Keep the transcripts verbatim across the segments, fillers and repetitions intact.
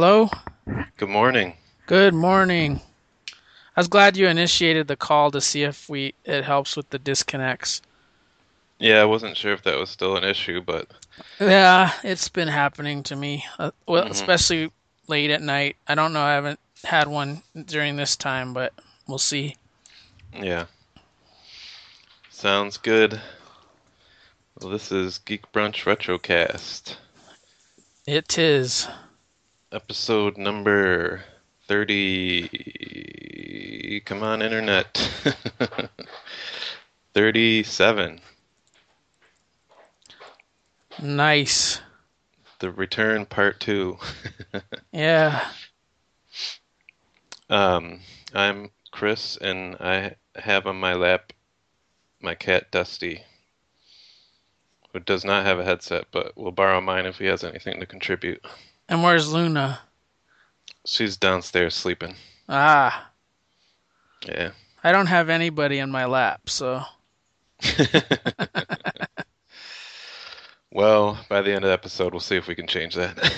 Hello? Good morning. Good morning. I was glad you initiated the call to see if we it helps with the disconnects. Yeah, I wasn't sure if that was still an issue, but Yeah, it's been happening to me. Uh, well, hmm especially late at night. I don't know, I haven't had one during this time, but we'll see. yeah, sounds good. Well, this is Geek Brunch Retrocast, It is. episode number thirty. Come on, internet. thirty-seven. Nice. The Return Part two. Yeah. Um, I'm Chris, and I have on my lap my cat Dusty, who does not have a headset, but will borrow mine if he has anything to contribute. And where's Luna? She's downstairs sleeping. Ah, Yeah. I don't have anybody in my lap, so Well, by the end of the episode, we'll see if we can change that.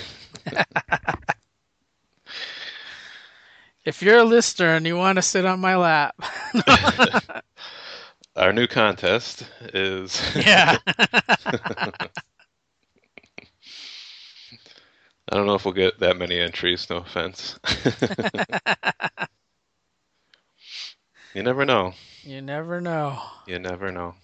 if you're a listener and you want to sit on my lap, Our new contest is yeah. I don't know if we'll get that many entries, no offense. You never know. You never know. You never know.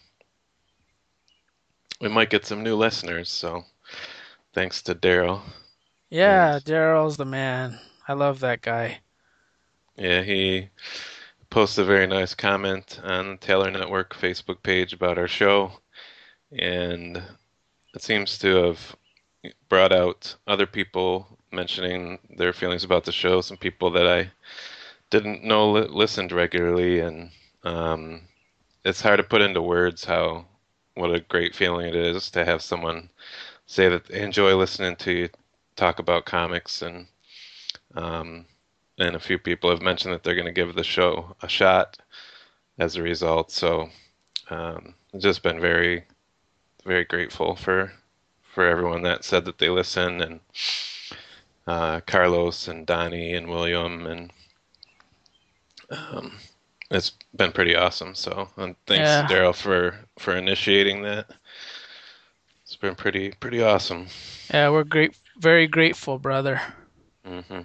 We might get some new listeners, so thanks to Daryl. And Yeah, Daryl's the man. I love that guy. yeah, he posted a very nice comment on the Taylor Network Facebook page about our show, and it seems to have brought out other people mentioning their feelings about the show, some people that I didn't know li- listened regularly, and um, it's hard to put into words how what a great feeling it is to have someone say that they enjoy listening to you talk about comics, and um, and a few people have mentioned that they're going to give the show a shot as a result. So um, I've just been very very grateful for for everyone that said that they listen, and uh, Carlos and Donnie and William, and um, it's been pretty awesome. So, and thanks, Yeah. Daryl, for for initiating that. It's been pretty pretty awesome. Yeah, we're great very grateful, brother. hmm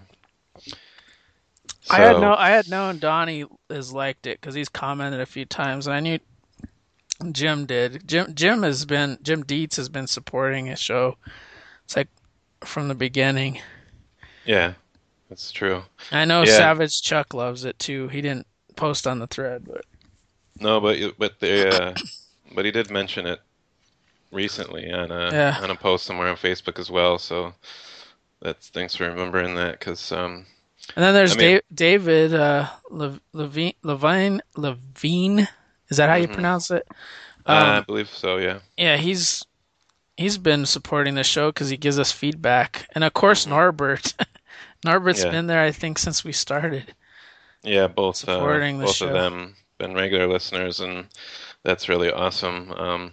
I had So, no I had known Donnie has liked it because he's commented a few times, and I knew Jim did. Jim Jim has been Jim Dietz has been supporting his show. It's like from the beginning. yeah, that's true. I know Yeah, Savage Chuck loves it too. He didn't post on the thread, but no, but you- but they uh, but he did mention it recently on a yeah. on a post somewhere on Facebook as well. So that's thanks for remembering that, because um, And then I there's mean, Dave, David uh, Le, Levine Levine Levine. Is that how you hmm pronounce it? I Um, believe so. Yeah. yeah, he's he's been supporting the show because he gives us feedback, and of course hmm Norbert. Norbert's Yeah. been there, I think, since we started Yeah, both uh supporting the both of show. them been regular listeners, and that's really awesome. Um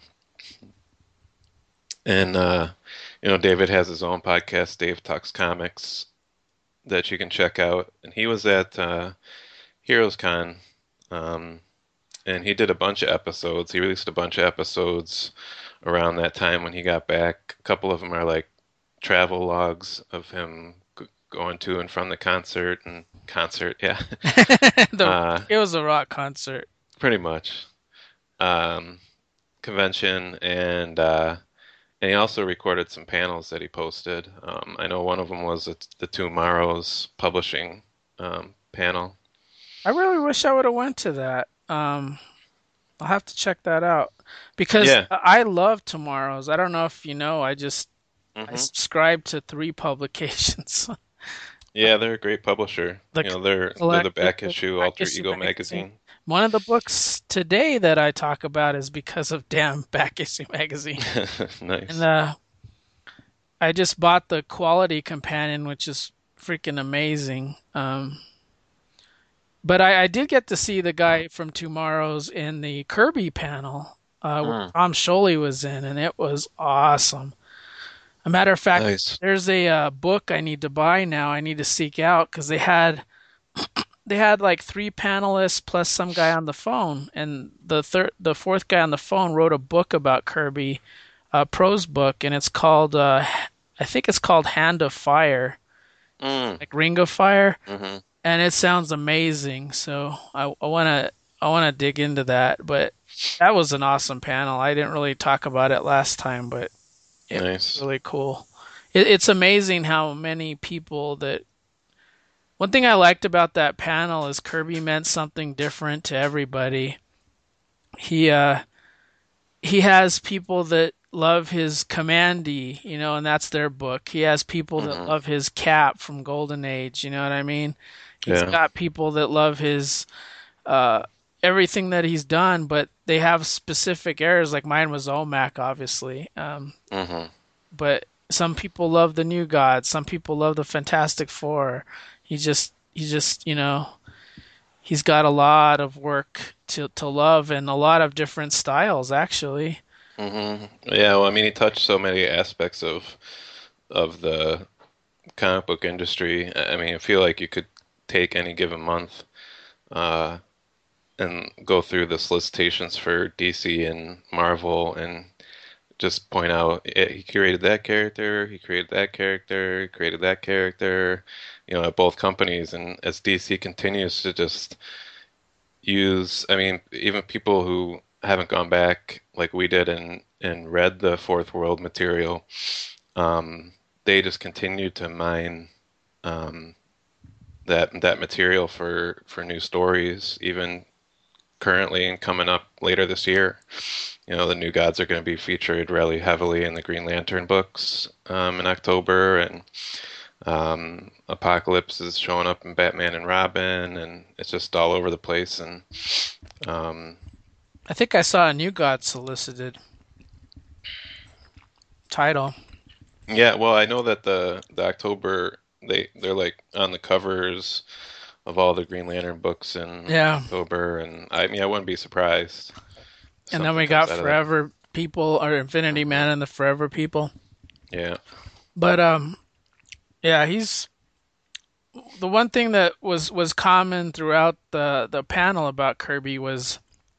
and uh you know, David has his own podcast, Dave Talks Comics, that you can check out. And he was at uh Heroes Con, um and he did a bunch of episodes. He released a bunch of episodes around that time when he got back. A couple of them are like travel logs of him g- going to and from the concert and concert, yeah. the Uh it was a rock concert. pretty much. Um convention, and uh, and he also recorded some panels that he posted. Um, I know one of them was at the Tomorrow's publishing um, panel. I really wish I would have went to that. Um, I'll have to check that out because Yeah. I love Tomorrow's. I don't know if you know, I just I hmm subscribe to three publications. Yeah, they're a great publisher. The You know, they're they're the Collective, back issue Back Alter Issue Ego Magazine. magazine. One of the books today that I talk about is because of damn Back Issue Magazine. And Nice. uh, I just bought the Quality Companion, which is freaking amazing. Um, but I, I did get to see the guy from Tomorrow's in the Kirby panel, uh, where Mm. Tom Scioli was in, and it was awesome. A matter of fact, Nice. there's a uh, book I need to buy now. I need to seek out because they had they had like three panelists plus some guy on the phone, and the third, the fourth guy on the phone wrote a book about Kirby, a prose book, and it's called uh, I think it's called Hand of Fire, Mm, like Ring of Fire, mm-hmm. and it sounds amazing. So I I want to I want to dig into that. But that was an awesome panel. I didn't really talk about it last time, but it was Nice. really cool. It, it's amazing how many people that. One thing I liked about that panel is Kirby meant something different to everybody. He uh he has people that love his Commandy, you know, and that's their book. He has people that Mm-hmm. love his Cap from Golden Age, you know what I mean? He's Yeah. got people that love his uh everything that he's done, but they have specific errors. Like mine was Olmec, obviously. Um, Mm-hmm. but some people love the New Gods. Some people love the Fantastic Four. He just he just you know he's got a lot of work to to love and a lot of different styles actually. Mm-hmm. Yeah, well, I mean, he touched so many aspects of of the comic book industry. I I mean, I feel like you could take any given month uh, and go through the solicitations for D C and Marvel and just point out eh, he created that character, he created that character, he created that character, you know, at both companies. And as D C continues to just use, I mean, even people who haven't gone back like we did and and read the Fourth World material, um, they just continue to mine um, that that material for for new stories, even currently and coming up later this year. You know, the New Gods are going to be featured really heavily in the Green Lantern books um, in October, and um, Apocalypse is showing up in Batman and Robin, and it's just all over the place. And um, I think I saw a New God solicited title. yeah, well, I know that the the October they they're like on the covers of all the Green Lantern books in Yeah, October, and I mean, I wouldn't be surprised if and then something we comes got out of that. Forever People or Infinity Hmm. Man and the Forever People. Yeah. But um, yeah, he's the one thing that was was common throughout the the panel about Kirby was,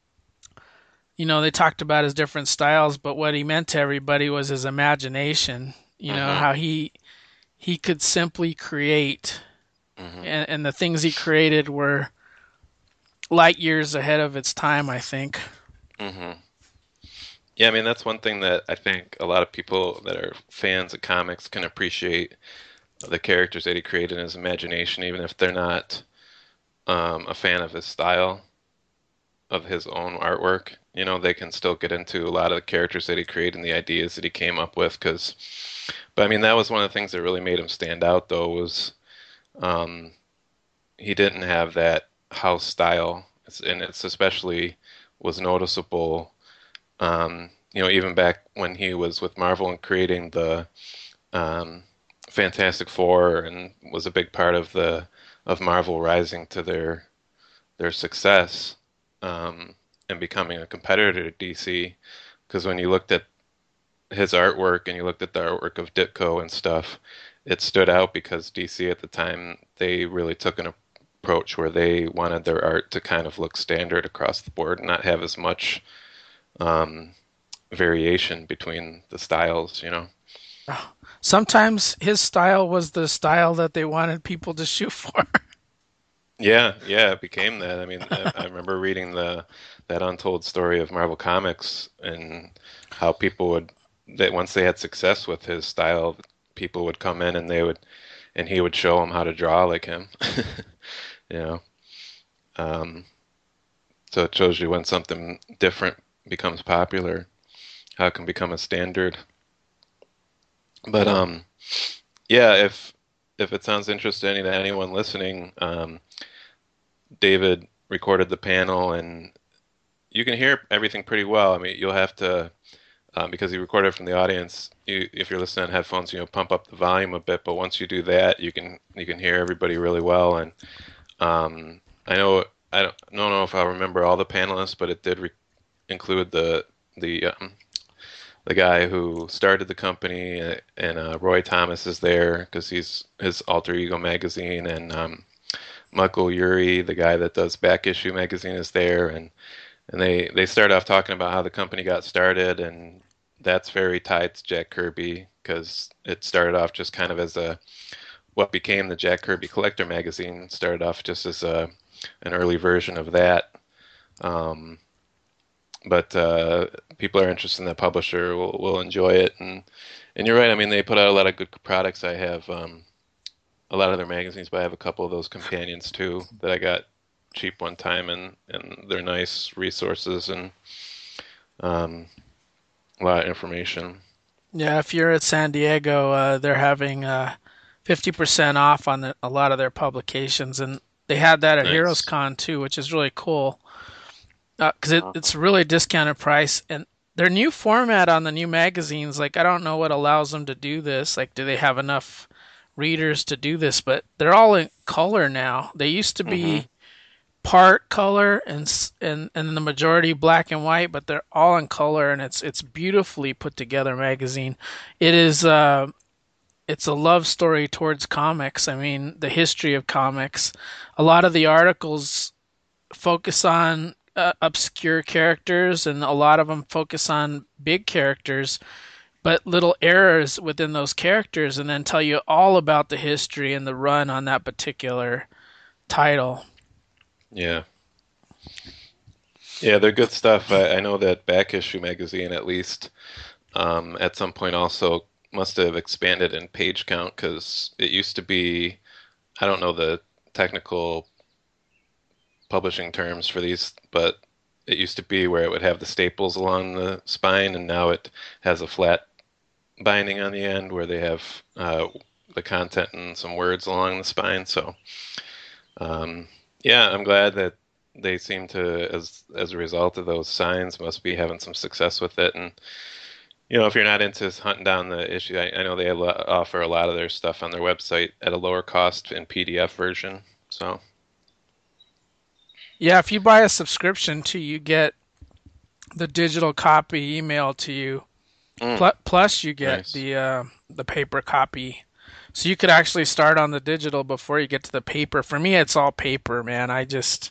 you know, they talked about his different styles, but what he meant to everybody was his imagination. You know, Hmm. how he he could simply create, Hmm. and, and the things he created were light years ahead of its time, I think. Hmm. Yeah, I mean, that's one thing that I think a lot of people that are fans of comics can appreciate the characters that he created in his imagination, even if they're not um, a fan of his style, of his own artwork. You know, they can still get into a lot of the characters that he created and the ideas that he came up with. Because, but I mean, that was one of the things that really made him stand out, though, was um, he didn't have that house style, It's- and it's especially was noticeable. Um, you know, even back when he was with Marvel and creating the um, Fantastic Four and was a big part of the of Marvel rising to their their success um, and becoming a competitor to D C. Because when you looked at his artwork and you looked at the artwork of Ditko and stuff, it stood out because D C at the time they really took an approach where they wanted their art to kind of look standard across the board and not have as much um, variation between the styles, you know. Sometimes his style was the style that they wanted people to shoot for. Yeah, yeah, it became that. I mean, I, I remember reading the that untold story of Marvel Comics and how people would that once they had success with his style, people would come in and they would and he would show them how to draw like him. You know, um, so it shows you when something different becomes popular, how it can become a standard. But um, yeah, if if it sounds interesting to anyone listening, um, David recorded the panel and you can hear everything pretty well. I mean, you'll have to um, because he recorded it from the audience. You, if you're listening on headphones, you know, pump up the volume a bit. But once you do that, you can you can hear everybody really well. And um, I know I don't, I don't know if I remember all the panelists, but it did re include the the um, the guy who started the company, uh, and uh, Roy Thomas is there because he's his alter ego magazine, and um, Michael Urie, the guy that does Back Issue magazine, is there, and and they they start off talking about how the company got started, and that's very tied to Jack Kirby because it started off just kind of as a what became the Jack Kirby Collector magazine. Started off just as a an early version of that. Um, but uh, people are interested in that publisher will will enjoy it, and and you're right. I mean, they put out a lot of good products. I have um, a lot of their magazines, but I have a couple of those companions too that I got cheap one time, and and they're nice resources and um, a lot of information. Yeah, if you're at San Diego, uh, they're having uh, fifty percent off on the, a lot of their publications, and they had that at Heroes Nice. Con too, which is really cool because it, Uh-huh. it's really a discounted price. And their new format on the new magazines, like I don't know what allows them to do this. Like, do they have enough readers to do this? But they're all in color now. They used to hmm be part color and s- and and the majority black and white, but they're all in color, and it's it's beautifully put together magazine. It is uh it's a love story towards comics. I mean, the history of comics. A lot of the articles focus on uh, obscure characters, and a lot of them focus on big characters, but little errors within those characters, and then tell you all about the history and the run on that particular title. Yeah. Yeah, they're good stuff. I, I know that Back Issue magazine, at least, um, at some point also must have expanded in page count because it used to be, I don't know the technical publishing terms for these, but it used to be where it would have the staples along the spine, and now it has a flat binding on the end where they have uh, the content and some words along the spine. So, um, yeah, I'm glad that they seem to, as as a result of those signs, must be having some success with it. And you know, if you're not into hunting down the issue, I, I know they lo- offer a lot of their stuff on their website at a lower cost in P D F version. So, Yeah, if you buy a subscription too, you get the digital copy emailed to you. mm, Pl- Plus, you get nice. the uh, the paper copy. So you could actually start on the digital before you get to the paper. For me, it's all paper, man. I just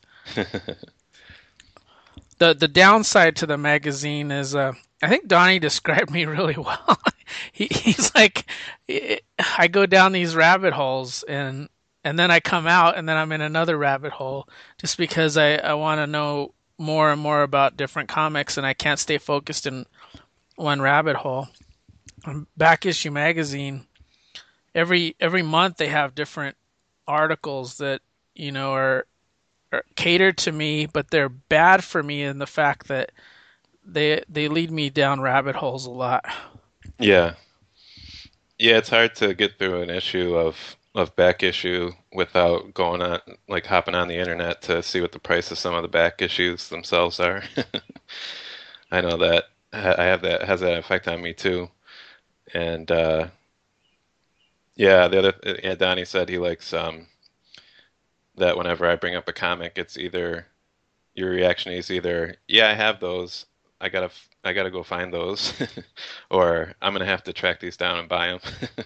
the the downside to the magazine is uh, I think Donnie described me really well. he, he's like, I go down these rabbit holes and and then I come out and then I'm in another rabbit hole just because I, I want to know more and more about different comics and I can't stay focused in one rabbit hole. Back Issue magazine, every every month they have different articles that you know are, are catered to me, but they're bad for me in the fact that they they lead me down rabbit holes a lot. Yeah, yeah, it's hard to get through an issue of of back issue without going on like hopping on the internet to see what the price of some of the back issues themselves are. I know that I have that has that effect on me too. And uh yeah, the other yeah, Donnie said he likes um that whenever I bring up a comic, it's either your reaction is either, yeah, I have those. I gotta f- I gotta go find those, or I'm gonna have to track these down and buy them.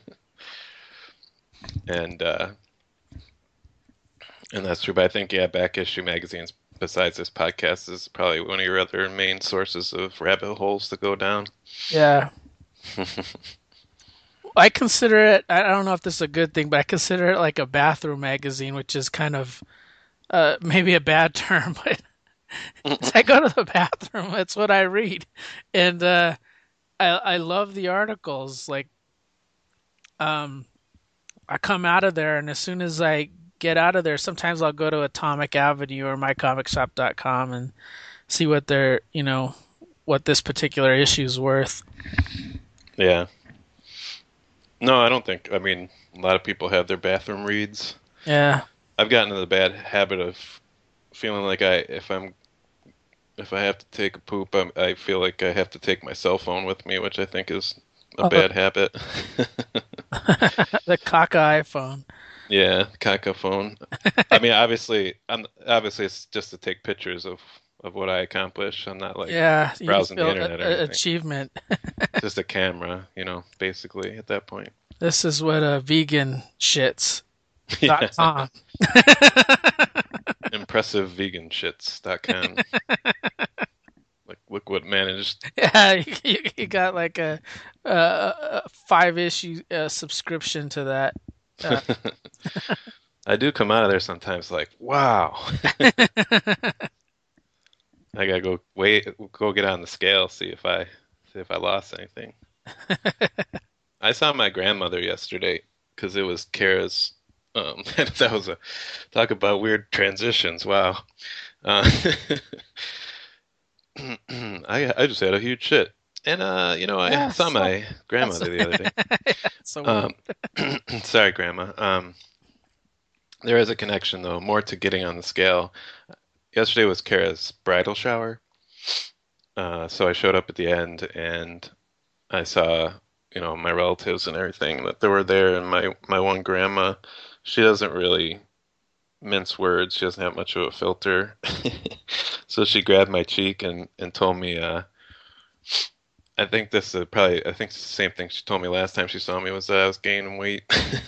And uh and that's true. But I think yeah, back issue magazines besides this podcast is probably one of your other main sources of rabbit holes to go down. Yeah, I consider it. I don't know if this is a good thing, but I consider it like a bathroom magazine, which is kind of uh, maybe a bad term, but as I go to the bathroom, that's what I read, and uh, I I love the articles. Like, um, I come out of there, and as soon as I get out of there, sometimes I'll go to Atomic Avenue or my comic shop dot com and see what they're, you know, what this particular issue is worth. Yeah. No, I don't think. I mean, a lot of people have their bathroom reads. Yeah. I've gotten in the bad habit of feeling like I, if I'm, if I have to take a poop, I'm, I feel like I have to take my cell phone with me, which I think is a Oh, bad habit. the Kaka iPhone. Yeah, caca phone. I mean, obviously, I'm obviously it's just to take pictures of of what I accomplish. I'm not like Yeah, you browsing the feel a, internet or a anything. achievement. Just a camera, you know, basically at that point. This is what a vegan shits dot Yeah, com. impressive vegan shits dot com. Like, look what managed. Yeah, you, you got like a, a, a five issue uh, subscription to that. Uh, I do come out of there sometimes like, wow. I gotta go wait, go get on the scale, see if I see if I lost anything. I saw my grandmother yesterday because it was Kara's. Um, that was a talk about weird transitions. Wow. Uh, I I just had a huge shit, and uh, you know, I yeah, saw so my that's grandmother the other day. so weird. Um, sorry, Grandma. Um, there is a connection though, more to getting on the scale. Yesterday was Kara's bridal shower, uh, so I showed up at the end and I saw, you know, my relatives and everything that they were there, and my my one grandma, she doesn't really mince words. She doesn't have much of a filter. So she grabbed my cheek and and told me, uh, I think this is probably, I think it's the same thing she told me last time she saw me was that I was gaining weight.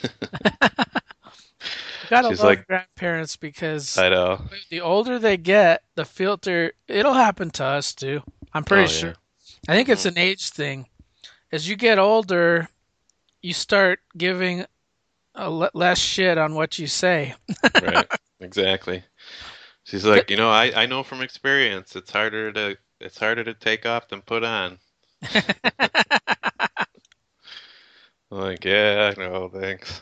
You gotta She's love like, grandparents because I know. the older they get, the filter, it'll happen to us too. I'm pretty Oh sure. yeah. I think it's Hmm. an age thing. As you get older, you start giving a le less shit on what you say. Right. Exactly. She's like, you know, I I know from experience, it's harder to it's harder to take off than put on. I'm like, yeah, I know, thanks.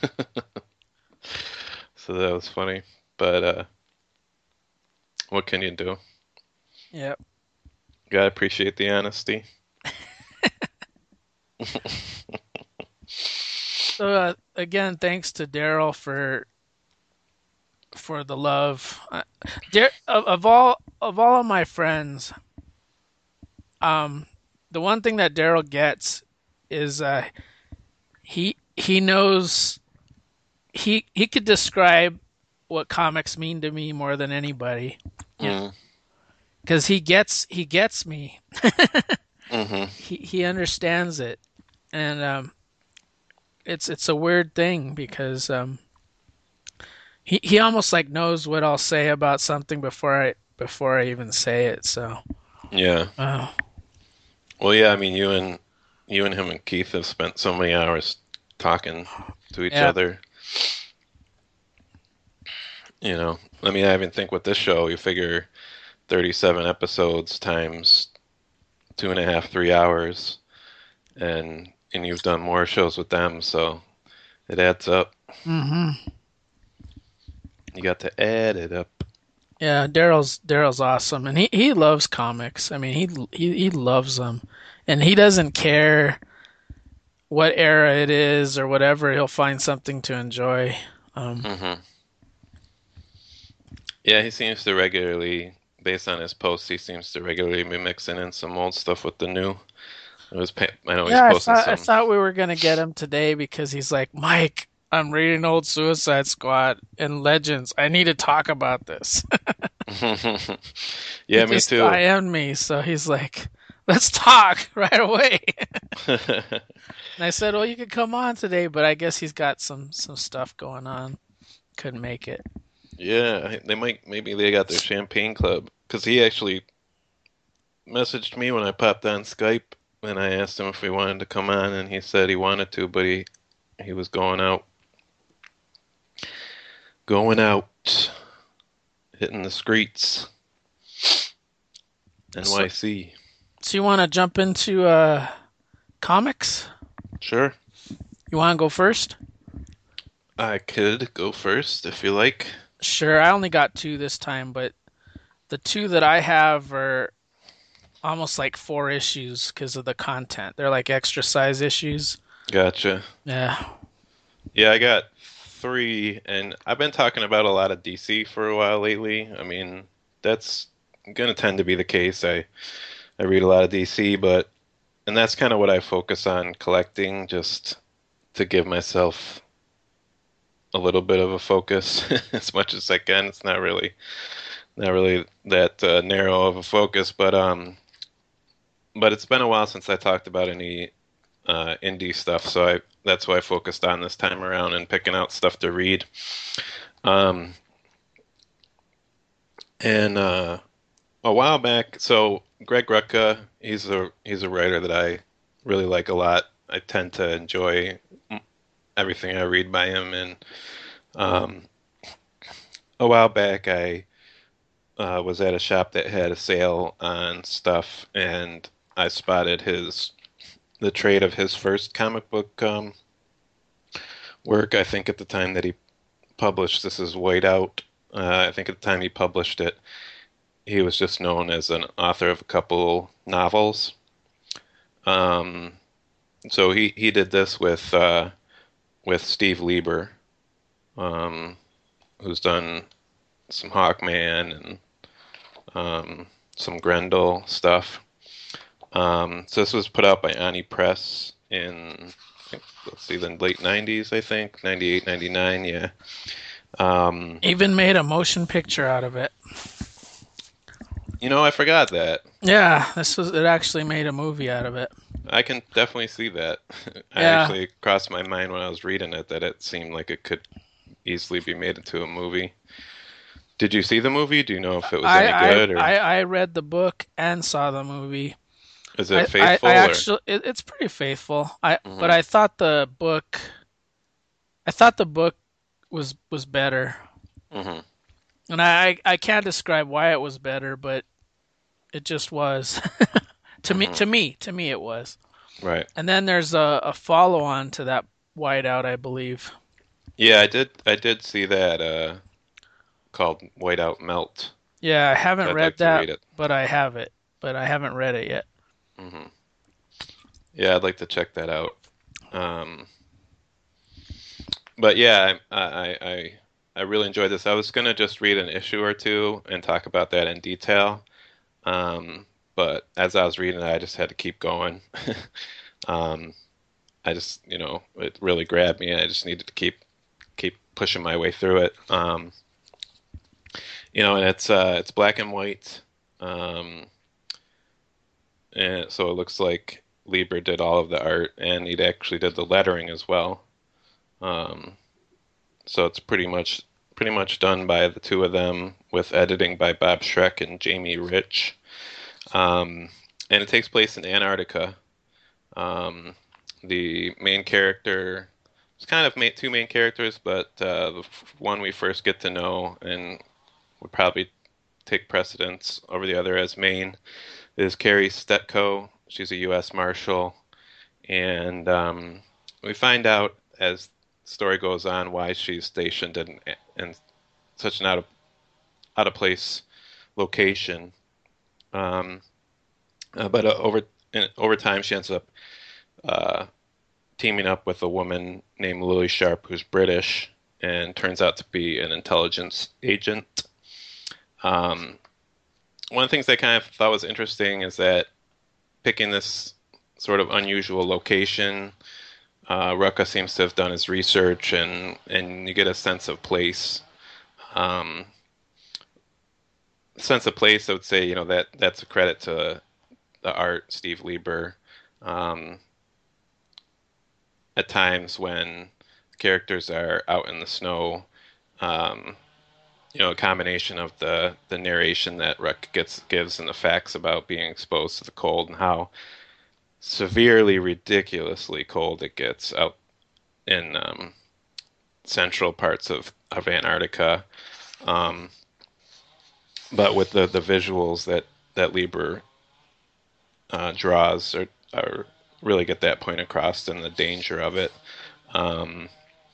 So that was funny. But uh what can you do? Yep. Gotta appreciate the honesty. So uh, again, thanks to Daryl for for the love. Uh, Dar of, of all of all of my friends, um, the one thing that Daryl gets is uh, he he knows he he could describe what comics mean to me more than anybody. You know, Mm, because he gets he gets me. hmm. He he understands it, and um, it's it's a weird thing because um, he he almost like knows what I'll say about something before I before I even say it. So, Yeah. oh, Well, yeah, I mean, you and you and him and Keith have spent so many hours talking to each yeah. other. You know, I mean, I even think with this show, you figure thirty-seven episodes times two and a half, three hours, and and you've done more shows with them, so it adds up. Hmm. You got to add it up. Yeah, Daryl's Daryl's awesome, and he he loves comics. I mean, he he he loves them, and he doesn't care what era it is or whatever. He'll find something to enjoy. Um, Hmm. Yeah, he seems to regularly, based on his posts, he seems to regularly be mixing in some old stuff with the new. It was, pa- I know he's yeah, I posting thought I some. thought we were gonna get him today because he's like, Mike, I'm reading old Suicide Squad and Legends. I need to talk about this. He Yeah, me just too. I M me, so he's like, let's talk right away. And I said, well, you could come on today, but I guess he's got some some stuff going on. Couldn't make it. Yeah, they might, maybe they got their champagne club because he actually messaged me when I popped on Skype and I asked him if he wanted to come on, and he said he wanted to, but he he was going out, going out, hitting the streets, So, N Y C. so you want to jump into uh, comics? Sure, You want to go first? I could go first if you like. Sure. I only got two this time, but the two that I have are almost like four issues because of the content. They're like extra size issues. Gotcha. Yeah. Yeah, I got three, and I've been talking about a lot of D C for a while lately. I mean, that's gonna tend to be the case. I I read a lot of D C, but and that's kind of what I focus on collecting, just to give myself a little bit of a focus as much as I can. It's not really not really that uh, narrow of a focus, but um, but it's been a while since I talked about any uh, indie stuff, so I that's why I focused on this time around and picking out stuff to read. Um, and uh, a while back, so Greg Rucka, he's a he's a writer that I really like a lot. I tend to enjoy everything I read by him, and um, a while back I uh, was at a shop that had a sale on stuff, and I spotted his the trade of his first comic book um, work. I think at the time that he published this is Whiteout. Uh, I think at the time he published it, he was just known as an author of a couple novels. Um, so he, he did this with uh, with Steve Lieber, um, who's done some Hawkman and um, some Grendel stuff. Um, so this was put out by Ani Press in, let's see, the late nineties, I think, ninety-eight, ninety-nine, yeah. Um, Even made a motion picture out of it. you know, I forgot that. Yeah, this was it actually made a movie out of it. I can definitely see that. I Yeah, actually crossed my mind when I was reading it that it seemed like it could easily be made into a movie. Did you see the movie? Do you know if it was I any I good or I, I read the book and saw the movie. is it I I, I faithful or? actually it, it's pretty faithful. I but Hmm. I thought the book I thought the book was was better. Hmm. And I I can't describe why it was better, but it just was. To me Hmm. to me to me it was. Right. And then there's a, a follow on to that Whiteout, I believe. Yeah, I did. I did see that uh, called Whiteout Melt. Yeah, I haven't I'd read like to that, read it. but I have it. But I haven't read it yet. Hmm. Yeah, I'd like to check that out. Um, but yeah, I, I I I really enjoyed this. I was gonna just read an issue or two and talk about that in detail. Um, but as I was reading it, I just had to keep going. Um, I just, you know, it really grabbed me. I just needed to keep keep pushing my way through it. Um, you know, and it's uh, it's black and white, um, and so it looks like Lieber did all of the art, and he actually did the lettering as well. Um, so it's pretty much pretty much done by the two of them, with editing by Bob Schreck and Jamie Rich. Um, and it takes place in Antarctica. Um, the main character, it's kind of ma two main characters, but uh, the one we first get to know and would probably take precedence over the other as main is Carrie Stetko. She's a U S Marshal, and um, we find out as the story goes on why she's stationed in, in such an out of out of place location. Um, uh, but uh, over in, over time, she ends up uh, teaming up with a woman named Lily Sharp, who's British and turns out to be an intelligence agent. Um, one of the things I kind of thought was interesting is that picking this sort of unusual location, uh, Rucka seems to have done his research, and and you get a sense of place. Um, sense of place, I would say, you know, that that's a credit to the art, Steve Lieber. Um, at times when characters are out in the snow, um, you know, a combination of the the narration that Ruck gets gives and the facts about being exposed to the cold and how severely, ridiculously cold it gets out in um, central parts of of Antarctica. Um, but with the the visuals that that Lieber uh, draws are, are really get that point across and the danger of it. Um,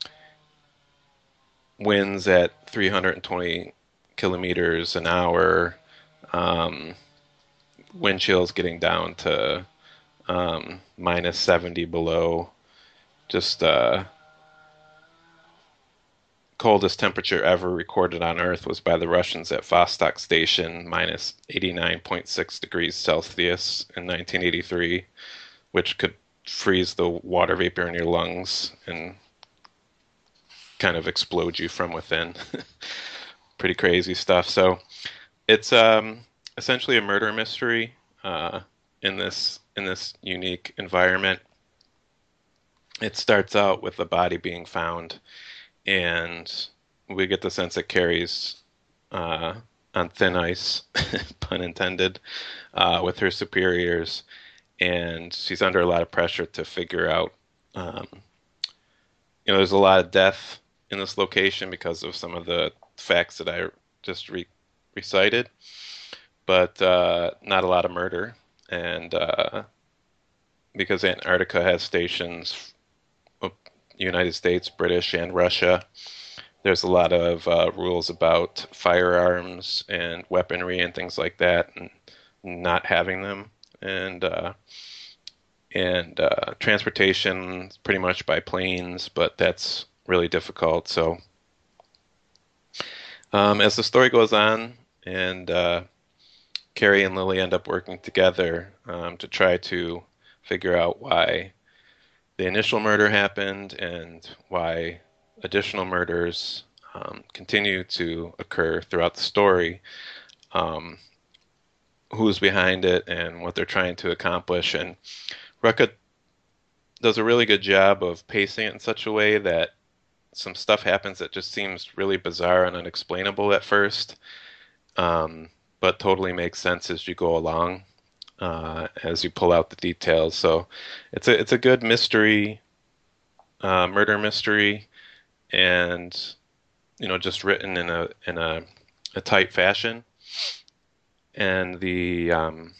winds at three hundred twenty kilometers an hour, um, wind chills getting down to um, minus seventy below, just uh, coldest temperature ever recorded on Earth was by the Russians at Vostok Station, minus eighty-nine point six degrees Celsius in nineteen eighty-three, which could freeze the water vapor in your lungs and kind of explode you from within. Pretty crazy stuff. So It's um essentially a murder mystery uh, in this in this unique environment. It starts out with the body being found, and we get the sense that Carrie's uh, on thin ice, pun intended, uh, with her superiors, and she's under a lot of pressure to figure out. Um, you know, there's a lot of death in this location because of some of the facts that I just re recited, but uh, not a lot of murder. And uh, because Antarctica has stations, uh, United States, British, and Russia, there's a lot of uh, rules about firearms and weaponry and things like that, and not having them, and uh, and uh, transportation pretty much by planes, but that's really difficult. So um, as the story goes on, and uh, Carrie and Lily end up working together um, to try to figure out why the initial murder happened and why additional murders um, continue to occur throughout the story, um, who's behind it and what they're trying to accomplish. And Rucka does a really good job of pacing it in such a way that some stuff happens that just seems really bizarre and unexplainable at first, um, but totally makes sense as you go along, uh, as you pull out the details. So it's a it's a good mystery, uh, murder mystery, and you know just written in a in a, a tight fashion. And the um,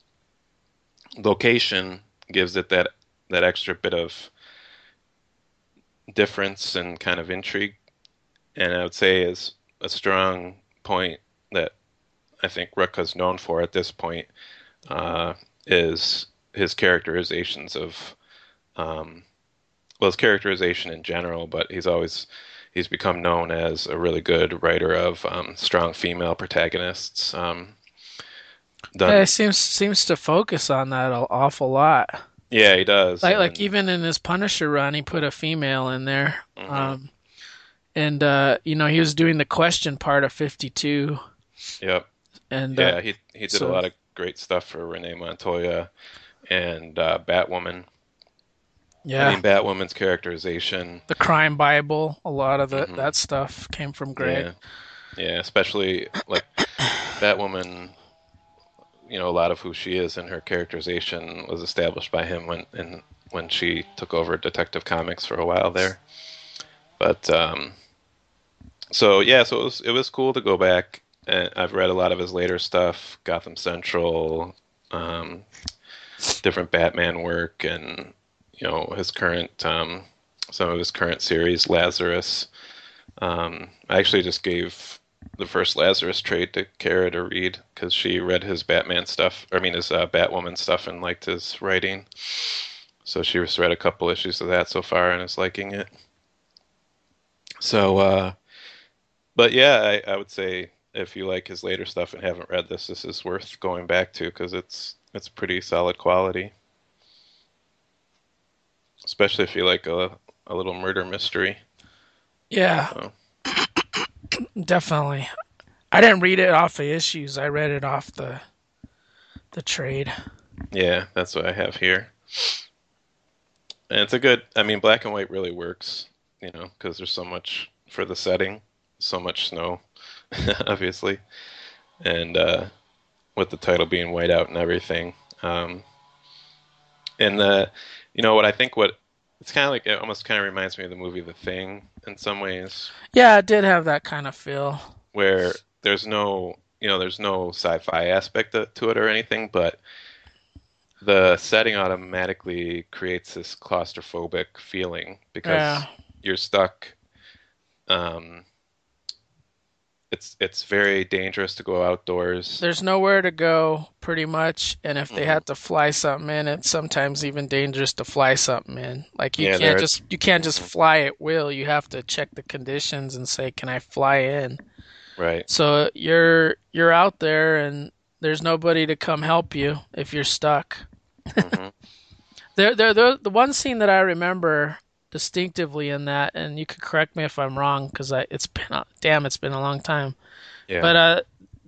location gives it that that extra bit of difference and kind of intrigue. And I would say is a strong point that I think Rucka's known for at this point, uh, is his characterizations of um, well, his characterization in general, but he's always he's become known as a really good writer of um, strong female protagonists. Um, Yeah, it done, seems seems to focus on that an awful lot. yeah, he does, Like like and even in his Punisher run, he put a female in there. hmm Um, and uh, you know, he was doing the question part of fifty-two, yep, and uh, yeah, he he did a so lot of great stuff for Renee Montoya and uh, Batwoman. I yeah, mean, Batwoman's characterization. the Crime Bible, a lot of the hmm that stuff came from Greg. Yeah, yeah, especially like Batwoman. You know, a lot of who she is and her characterization was established by him when in, when she took over Detective Comics for a while there. But um, so yeah, so it was it was cool to go back. And I've read a lot of his later stuff, Gotham Central, um, different Batman work, and you know his current um, some of his current series, Lazarus. Um, I actually just gave the first Lazarus trade to Kara to read because she read his Batman stuff, I mean his uh, Batwoman stuff, and liked his writing. So she just read a couple issues of that so far and is liking it. So, uh, but yeah, I, I would say if you like his later stuff and haven't read this, this is worth going back to because it's it's pretty solid quality, especially if you like a a little murder mystery. Yeah, So definitely. I didn't read it off the issues. I read it off the the trade. yeah, that's what I have here. And it's a good, I mean, black and white really works, you know, because there's so much for the setting, so much snow, obviously, and uh, with the title being white out and everything. Um, and the, you know, what I think what it's kind of like it almost kind of reminds me of the movie The Thing in some ways, Yeah, it did have that kind of feel. where there's no, you know, there's no sci-fi aspect to to it or anything, but the setting automatically creates this claustrophobic feeling because Yeah. you're stuck. Um, it's it's very dangerous to go outdoors. There's nowhere to go, pretty much, and if they hmm had to fly something in, it's sometimes even dangerous to fly something in. Like you Yeah, can't there. just you can't just hmm fly at will. You have to check the conditions and say, "Can I fly in?" Right. So you're you're out there and there's nobody to come help you if you're stuck. hmm There, there, there the one scene that I remember distinctively in that, and you could correct me if I'm wrong, because I it's been a, damn, it's been a long time. Yeah. But uh, there.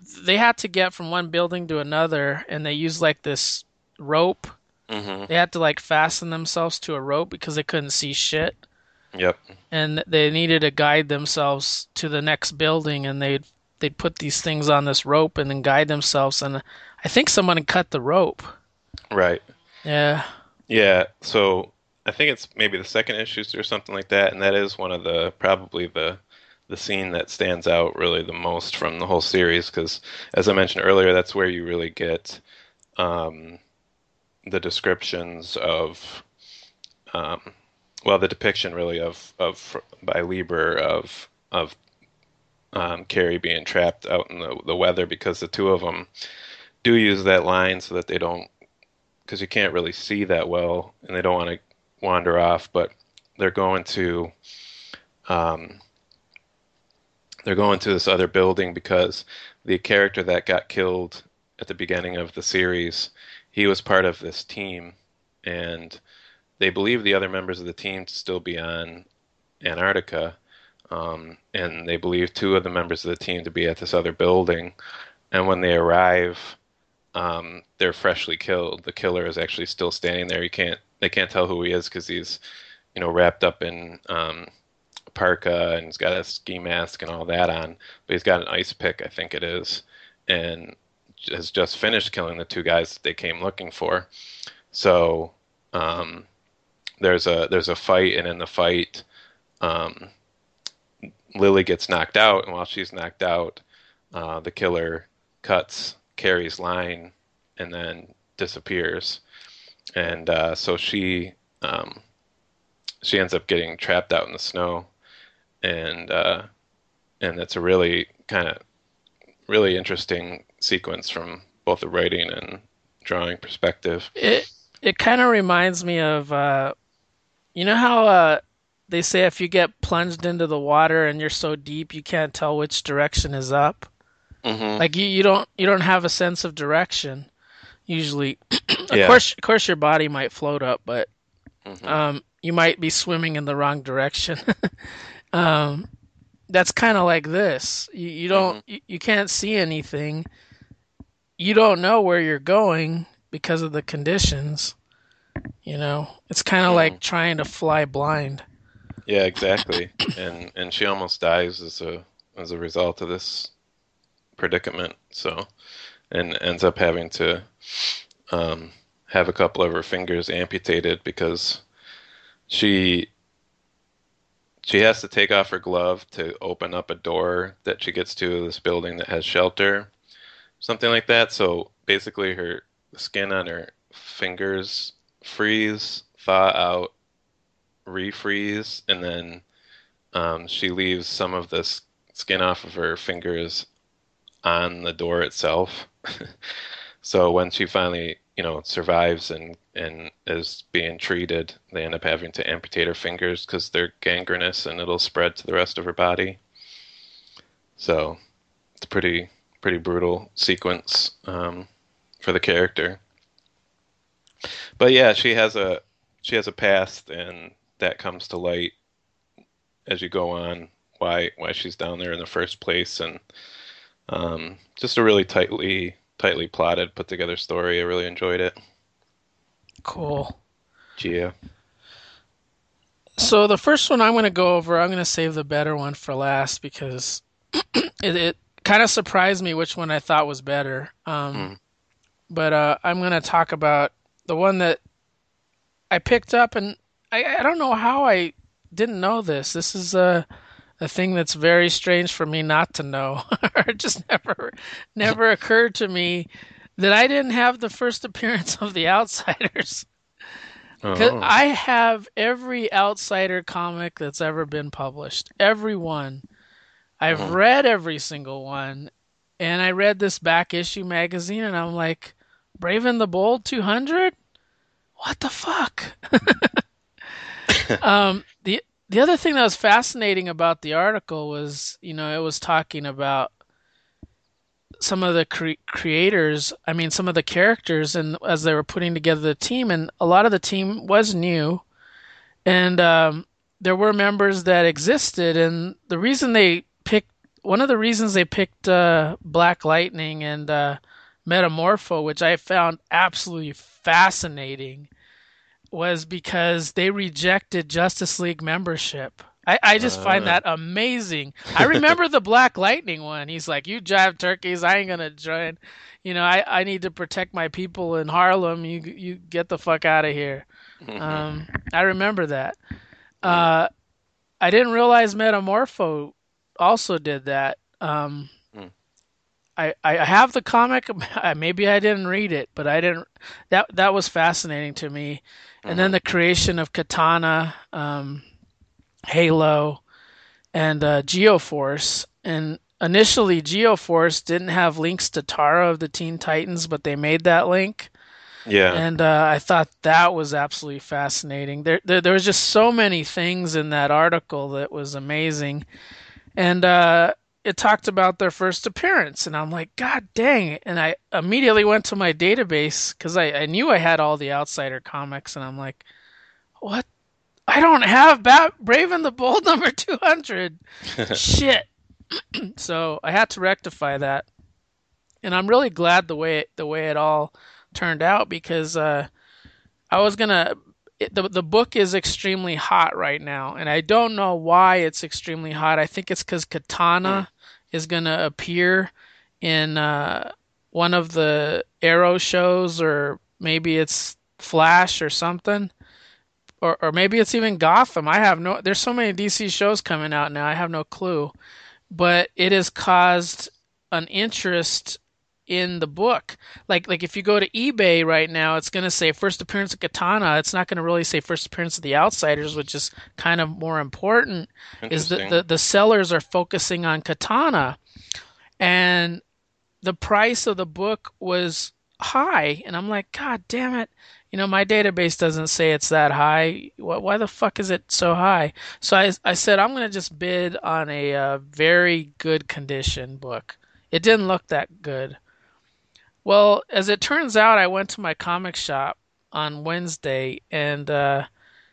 they had to get from one building to another, and they used like this rope. Hmm. They had to like fasten themselves to a rope because they couldn't see shit, Yep. and they needed to guide themselves to the next building, and they'd they'd put these things on this rope and then guide themselves. And I think someone had cut the rope. Right. Yeah. Yeah. So I think it's maybe the second issues or something like that, and that is one of the probably the the scene that stands out really the most from the whole series because, as I mentioned earlier, that's where you really get um, the descriptions of, um, well, the depiction really of of by Lieber of of um, Carrie being trapped out in the the weather because the two of them do use that line so that they don't, because you can't really see that well and they don't want to wander off, but they're going to um, they're going to this other building because the character that got killed at the beginning of the series, he was part of this team, and they believe the other members of the team to still be on Antarctica, um, and they believe two of the members of the team to be at this other building. And when they arrive, um, they're freshly killed. The killer is actually still standing there. You can't they can't tell who he is because he's you know wrapped up in um, parka and he's got a ski mask and all that on, but he's got an ice pick, I think it is, and has just finished killing the two guys that they came looking for. So um, there's a there's a fight, and in the fight, um, Lily gets knocked out, and while she's knocked out, uh, the killer cuts Carrie's line and then disappears, and uh, so she um, she ends up getting trapped out in the snow, and uh, and it's a really kind of really interesting sequence from both the writing and drawing perspective. It it kind of reminds me of uh, you know how uh, they say if you get plunged into the water and you're so deep you can't tell which direction is up. Hmm. Like you, you don't you don't have a sense of direction usually. Of Yeah. course, of course, your body might float up, but Hmm. um, you might be swimming in the wrong direction. um, that's kind of like this. You, you don't Hmm. you, you can't see anything. You don't know where you're going because of the conditions. You know, it's kind of Hmm. like trying to fly blind. Yeah, exactly. And and she almost dies as a as a result of this predicament. So and ends up having to um, have a couple of her fingers amputated because she she has to take off her glove to open up a door that she gets to this building that has shelter, something like that. So basically, her skin on her fingers freeze, thaw out, refreeze, and then um, she leaves some of the s- skin off of her fingers on the door itself. So when she finally, you know, survives and and is being treated, they end up having to amputate her fingers because they're gangrenous and it'll spread to the rest of her body. So it's a pretty pretty brutal sequence um, for the character. But yeah, she has a she has a past, and that comes to light as you go on why why she's down there in the first place, and um, just a really tightly tightly plotted, put together story. I really enjoyed it. Cool. Gia. So the first one I'm going to go over, I'm going to save the better one for last because it, it kind of surprised me which one I thought was better. Um, Mm, but uh, I'm going to talk about the one that I picked up, and I, I don't know how I didn't know this. This is a a thing that's very strange for me not to know. It just never never occurred to me that I didn't have the first appearance of the Outsiders. 'Cause oh. I have every Outsider comic that's ever been published. Every one. I've Mhm. read every single one. And I read this back issue magazine and I'm like, Brave and the Bold two hundred? What the fuck? Um, the the other thing that was fascinating about the article was, you know, it was talking about some of the cre- creators, I mean, some of the characters, and as they were putting together the team, and a lot of the team was new, and um, there were members that existed, and the reason they picked one of the reasons they picked uh, Black Lightning and uh, Metamorpho, which I found absolutely fascinating, was because they rejected Justice League membership. I, I just find Uh, that amazing. I remember the Black Lightning one. He's like, "You jive turkeys, I ain't gonna join. You know, I, I need to protect my people in Harlem. You you get the fuck out of here." mhm, Um, I remember that. mm, Uh, I didn't realize Metamorpho also did that. Um, mm, I, I have the comic. Maybe I didn't read it, but I didn't. That that was fascinating to me. And then mhm, the creation of Katana, um, Halo, and uh, Geoforce. And initially, Geoforce didn't have links to Tara of the Teen Titans, but they made that link. yeah, And uh, I thought that was absolutely fascinating. There, there, there was just so many things in that article that was amazing. And uh, it talked about their first appearance, and I'm like, God dang it! And I immediately went to my database because I, I knew I had all the Outsider comics, and I'm like, what? I don't have Bat Brave and the Bold number two hundred. Shit. So I had to rectify that, and I'm really glad the way it, the way it all turned out because uh, I was gonna. It, the the book is extremely hot right now, and I don't know why it's extremely hot. I think it's because mm, Katana is gonna appear in uh, one of the Arrow shows, or maybe it's Flash or something, or or maybe it's even Gotham. I have no. There's so many D C shows coming out now. I have no clue, but it has caused an interest in the book. Like like if you go to eBay right now, it's going to say first appearance of Katana. It's not going to really say first appearance of the Outsiders, which is kind of more important. Is that interesting. the the sellers are focusing on Katana, and the price of the book was high, and I'm like, God damn it. You know, my database doesn't say it's that high. Why, why the fuck is it so high? So I, I said, I'm going to just bid on a uh, very good condition book. It didn't look that good. Well, as it turns out, I went to my comic shop on Wednesday and uh,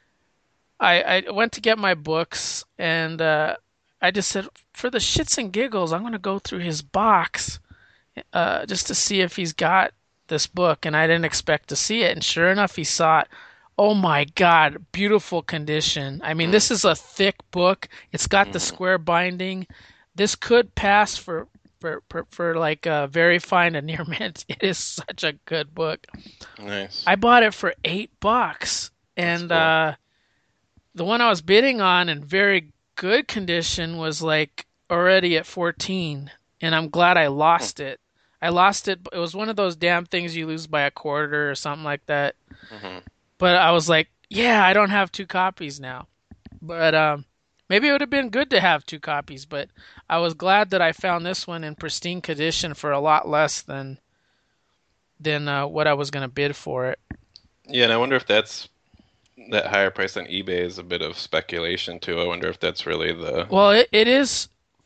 I, I went to get my books and uh, I just said, for the shits and giggles, I'm going to go through his box uh, just to see if he's got this book. And I didn't expect to see it. And sure enough, he saw it. Oh my God, beautiful condition. I mean, Mm, this is a thick book. It's got the mhm, square binding. This could pass for for for, for like uh, very fine and near mint. It is such a good book. nice. I bought it for eight bucks, That's and cool. uh, the one I was bidding on in very good condition was like already at fourteen, and I'm glad I Mm, lost it. I lost it. It was one of those damn things you lose by a quarter or something like that. mhm. But I was like, yeah, I don't have two copies now. But um, maybe it would have been good to have two copies. But I was glad that I found this one in pristine condition for a lot less than than uh, what I was going to bid for it. Yeah, and I wonder if that's that higher price on eBay is a bit of speculation too. I wonder if that's really the. Well, it, it is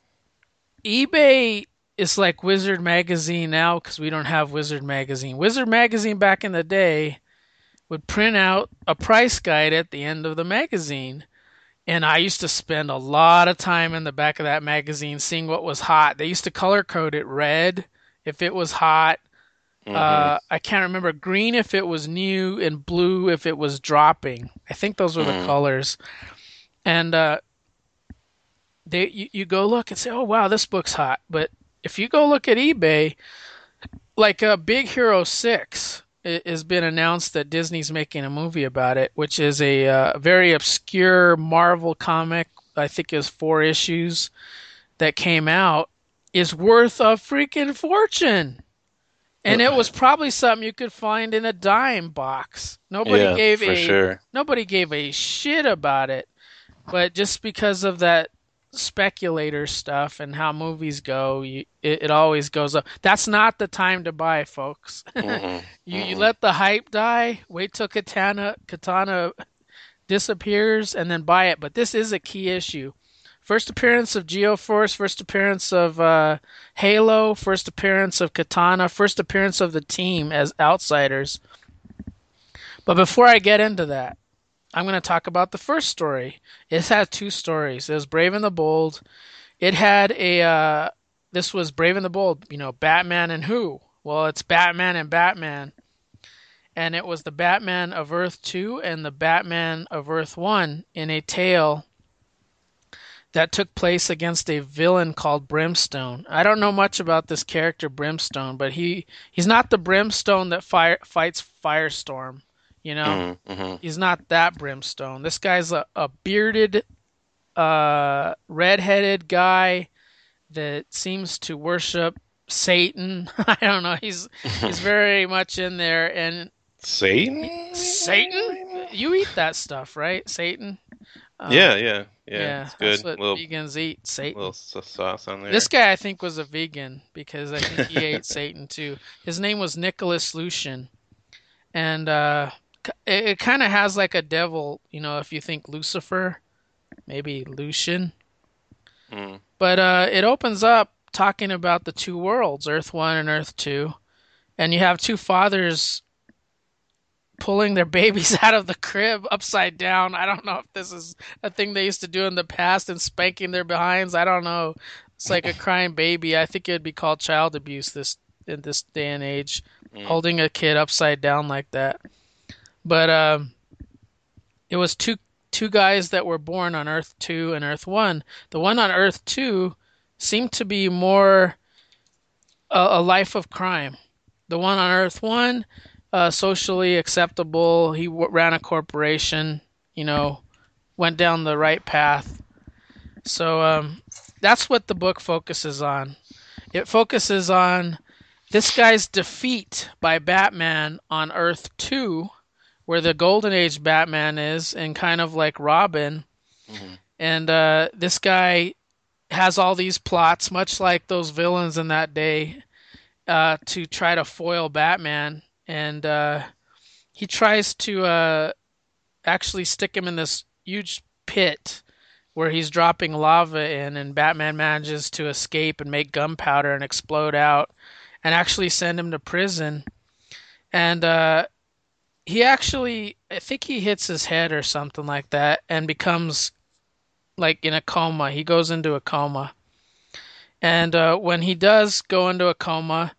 eBay is like Wizard Magazine now because we don't have Wizard Magazine. Wizard Magazine back in the day would print out a price guide at the end of the magazine. And I used to spend a lot of time in the back of that magazine seeing what was hot. They used to color code it red if it was hot. Hmm. Uh, I can't remember green if it was new and blue if it was dropping. I think those were the Mm, colors. And uh, they you, you go look and say, "Oh wow, this book's hot." But if you go look at eBay, like a uh, Big Hero six it has been announced that Disney's making a movie about it, which is a uh, very obscure Marvel comic. I think it was four issues that came out, is worth a freaking fortune. And it was probably something you could find in a dime box. Nobody yeah, gave for a sure. nobody gave a shit about it. But just because of that speculator stuff and how movies go, you, it, it always goes up. That's not the time to buy, folks. Hmm. you you Hmm. let the hype die. Wait till Katana Katana disappears and then buy it. But this is a key issue. First appearance of Geoforce, first appearance of uh, Halo, first appearance of Katana, first appearance of the team as outsiders. But before I get into that, I'm going to talk about the first story. It has two stories. It was Brave and the Bold. it had a uh, this was Brave and the Bold, you know, Batman and who? Well, it's Batman and Batman, and it was the Batman of Earth two and the Batman of Earth one in a tale that took place against a villain called Brimstone. I don't know much about this character Brimstone, but he he's not the Brimstone that fire, fights Firestorm, you know? Mm-hmm. He's not that Brimstone. This guy's a, a bearded uh red-headed guy that seems to worship Satan. I don't know. He's he's Mm-hmm. very much in there and Satan? Satan? You eat that stuff, right? Satan? Yeah, Um yeah, yeah. yeah, It's that's good. what Little vegans eat, little Satan. s- sauce on This there. guy I think was a vegan because I think he ate Satan too. His name was Nicholas Lucian, and uh, it, it kind of has like a devil, you know, if you think Lucifer, maybe Lucian. Mm. But uh, it opens up talking about the two worlds, Earth One and Earth Two, and you have two fathers pulling their babies out of the crib upside down. I don't know if this is a thing they used to do in the past and spanking their behinds. I don't know. It's like a crying baby. I think it'd be called child abuse this in this day and age, Mm. holding a kid upside down like that. But um, it was two two guys that were born on Earth two and Earth one. The one on Earth two seemed to be more a, a life of crime. The one on Earth one, uh, socially acceptable. He w- ran a corporation, you know, went down the right path. So um, that's what the book focuses on. It focuses on this guy's defeat by Batman on Earth two, where the Golden Age Batman is, and kind of like Robin. Hmm. And uh, this guy has all these plots, much like those villains in that day, uh, to try to foil Batman. And uh, he tries to uh, actually stick him in this huge pit where he's dropping lava in, and Batman manages to escape and make gunpowder and explode out, and actually send him to prison. And uh, he actually, I think he hits his head or something like that, and becomes like in a coma. He goes into a coma, and uh, when he does go into a coma,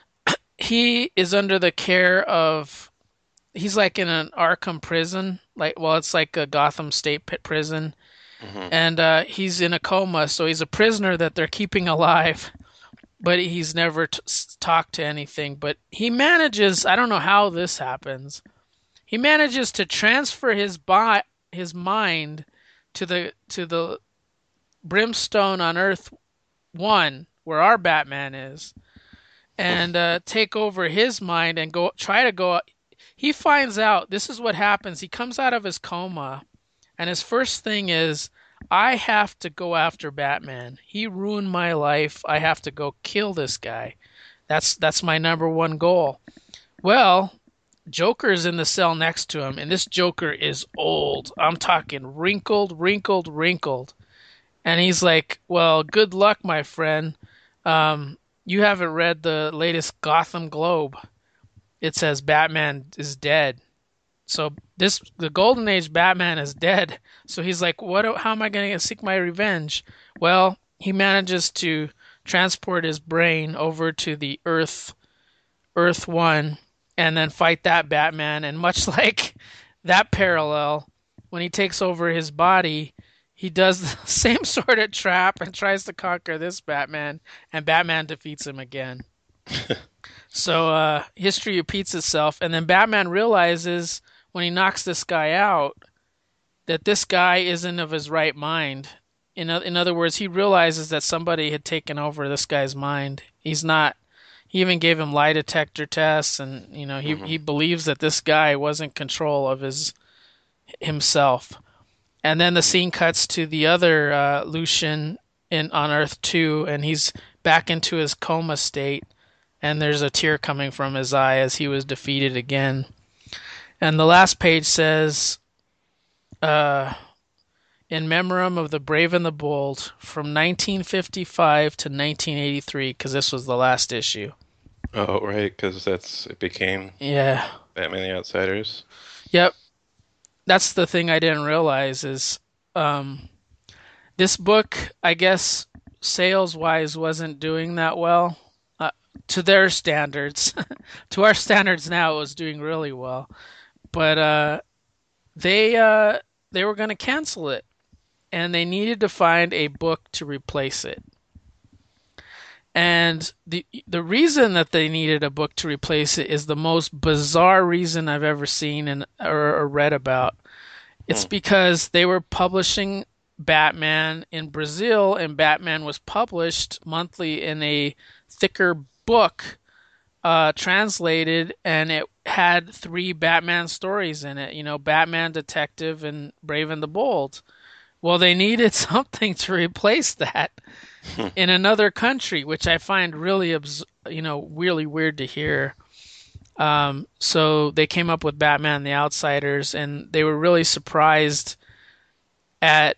he is under the care of. He's like in an Arkham prison, like well, it's like a Gotham State pit prison, Hmm. and uh, he's in a coma, so he's a prisoner that they're keeping alive, but he's never t- talked to anything. But he manages, I don't know how this happens. He manages to transfer his bi- his mind to the to the brimstone on Earth One, where our Batman is, and uh, take over his mind and go try to go. He finds out this is what happens. He comes out of his coma, and his first thing is, I have to go after Batman. He ruined my life. I have to go kill this guy. That's that's my number one goal. Well, Joker's in the cell next to him, and this Joker is old. I'm talking wrinkled, wrinkled, wrinkled. And he's like, "Well, good luck, my friend. Um, you haven't read the latest Gotham Globe. It says Batman is dead. So this the Golden Age Batman is dead. So he's like, what? How am I going to seek my revenge? Well, he manages to transport his brain over to the Earth, Earth One, and then fight that Batman. And much like that parallel, when he takes over his body, he does the same sort of trap and tries to conquer this Batman, and Batman defeats him again. So uh, history repeats itself, and then Batman realizes when he knocks this guy out that this guy isn't of his right mind. In in other words, he realizes that somebody had taken over this guy's mind. He's not. He even gave him lie detector tests, and you know he Hmm. he believes that this guy was in control of his himself. And then the scene cuts to the other uh, Lucian in on Earth Two, and he's back into his coma state, and there's a tear coming from his eye as he was defeated again. And the last page says, uh, in memoriam of the brave and the bold from nineteen fifty-five to nineteen eighty-three, because this was the last issue. Oh, right, because that's it became Yeah. Batman the Outsiders. Yep. That's the thing I didn't realize is um, this book, I guess, sales wise wasn't doing that well uh, to their standards. To our standards now, it was doing really well, but uh, they uh, they were going to cancel it, and they needed to find a book to replace it. And the the reason that they needed a book to replace it is the most bizarre reason I've ever seen and or, or read about. It's Hmm. because they were publishing Batman in Brazil, and Batman was published monthly in a thicker book, uh, translated, and it had three Batman stories in it. You know, Batman Detective and Brave and the Bold. Well, they needed something to replace that in another country, which I find really, you know, really weird to hear. Um, so they came up with Batman the Outsiders, and they were really surprised at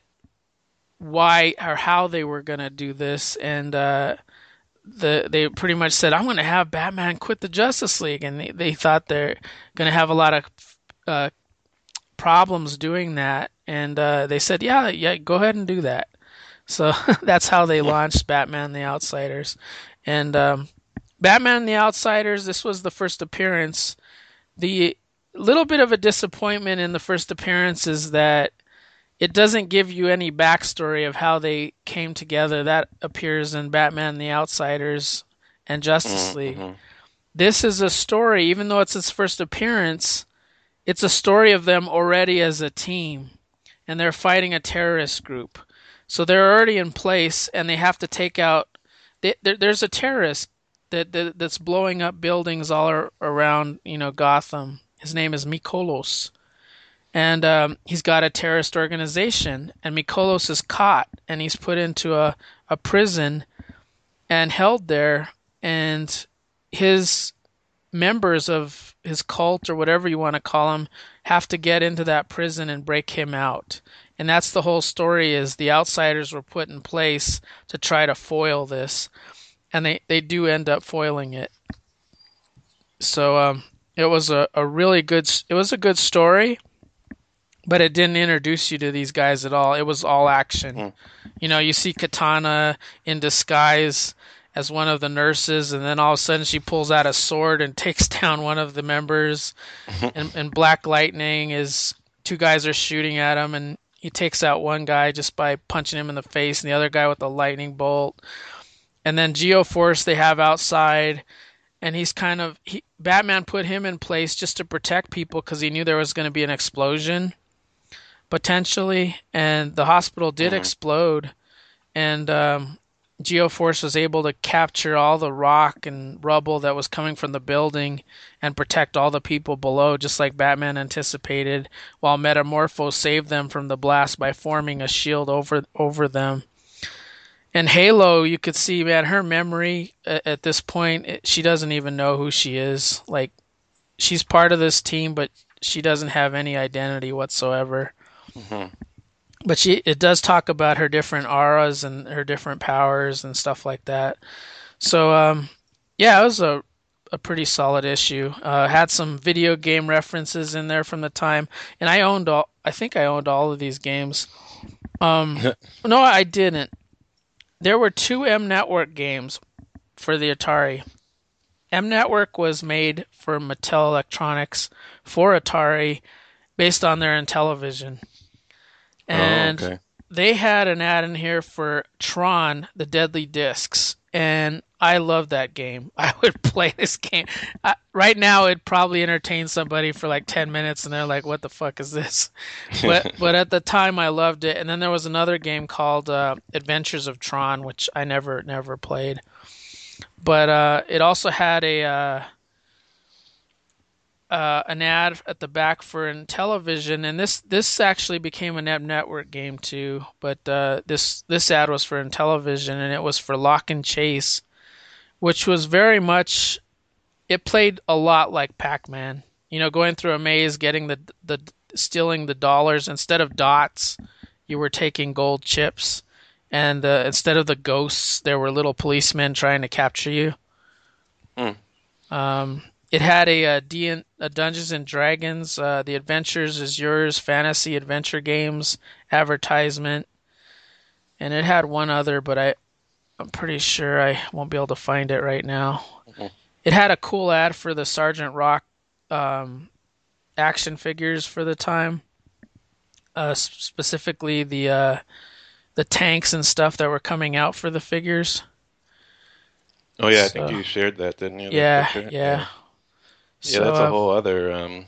why or how they were going to do this. And uh, the they pretty much said, "I'm going to have Batman quit the Justice League," and they, they thought they're going to have a lot of uh, problems doing that. And uh, they said, "Yeah, yeah, go ahead and do that." So that's how they launched Batman the Outsiders. And um, Batman the Outsiders, this was the first appearance. The little bit of a disappointment in the first appearance is that it doesn't give you any backstory of how they came together. That appears in Batman the Outsiders and Justice League. Mm-hmm. This is a story, even though it's its first appearance, it's a story of them already as a team, and they're fighting a terrorist group. So they're already in place, and they have to take out. They, there, there's a terrorist that, that that's blowing up buildings all ar- around, you know, Gotham. His name is Mikolos, and um, he's got a terrorist organization. And Mikolos is caught, and he's put into a, a prison and held there. And his members of his cult, or whatever you want to call them, have to get into that prison and break him out. And that's the whole story, is the Outsiders were put in place to try to foil this. And they, they do end up foiling it. So um, it was a, a really good it was a good story, but it didn't introduce you to these guys at all. It was all action. Hmm. You know, you see Katana in disguise as one of the nurses, and then all of a sudden she pulls out a sword and takes down one of the members. And, and Black Lightning is two guys are shooting at him, and he takes out one guy just by punching him in the face, and the other guy with a lightning bolt. And then Geoforce they have outside, and he's kind of he, Batman put him in place just to protect people because he knew there was going to be an explosion potentially, and the hospital did Hmm. explode, and um, Geoforce was able to capture all the rock and rubble that was coming from the building and protect all the people below, just like Batman anticipated, while Metamorpho saved them from the blast by forming a shield over over them. And Halo, you could see, man, her memory at, at this point, it, she doesn't even know who she is. Like, she's part of this team, but she doesn't have any identity whatsoever. Hmm. But she, it does talk about her different auras and her different powers and stuff like that. So, um, yeah, it was a a pretty solid issue. Uh, had some video game references in there from the time, and I owned all. I think I owned all of these games. Um, no, I didn't. There were two M Network games for the Atari. M Network was made for Mattel Electronics for Atari, based on their Intellivision. Oh, And okay. they had an ad in here for Tron, the Deadly Discs, and I love that game. I would play this game. I, right now, it'd probably entertain somebody for like ten minutes, and they're like, what the fuck is this? But but at the time, I loved it. And then there was another game called uh, Adventures of Tron, which I never never played. But uh, it also had a uh, uh, an ad at the back for Intellivision, and this this actually became a Net Network game too. But uh, this this ad was for Intellivision, and it was for Lock and Chase, which was very much. It played a lot like Pac-Man. You know, going through a maze, getting the the stealing the dollars instead of dots, you were taking gold chips, and uh, instead of the ghosts, there were little policemen trying to capture you. Hmm. Um, it had a, a, D- a Dungeons and Dragons, uh, The Adventures is Yours, fantasy adventure games advertisement, and it had one other, but I I'm pretty sure I won't be able to find it right now. Mhm. It had a cool ad for the Sergeant Rock um, action figures for the time, uh, specifically the uh, the tanks and stuff that were coming out for the figures. Oh yeah, I think So you shared that, didn't you? That yeah, picture. yeah. Yeah. Yeah, So that's a uh, whole other um,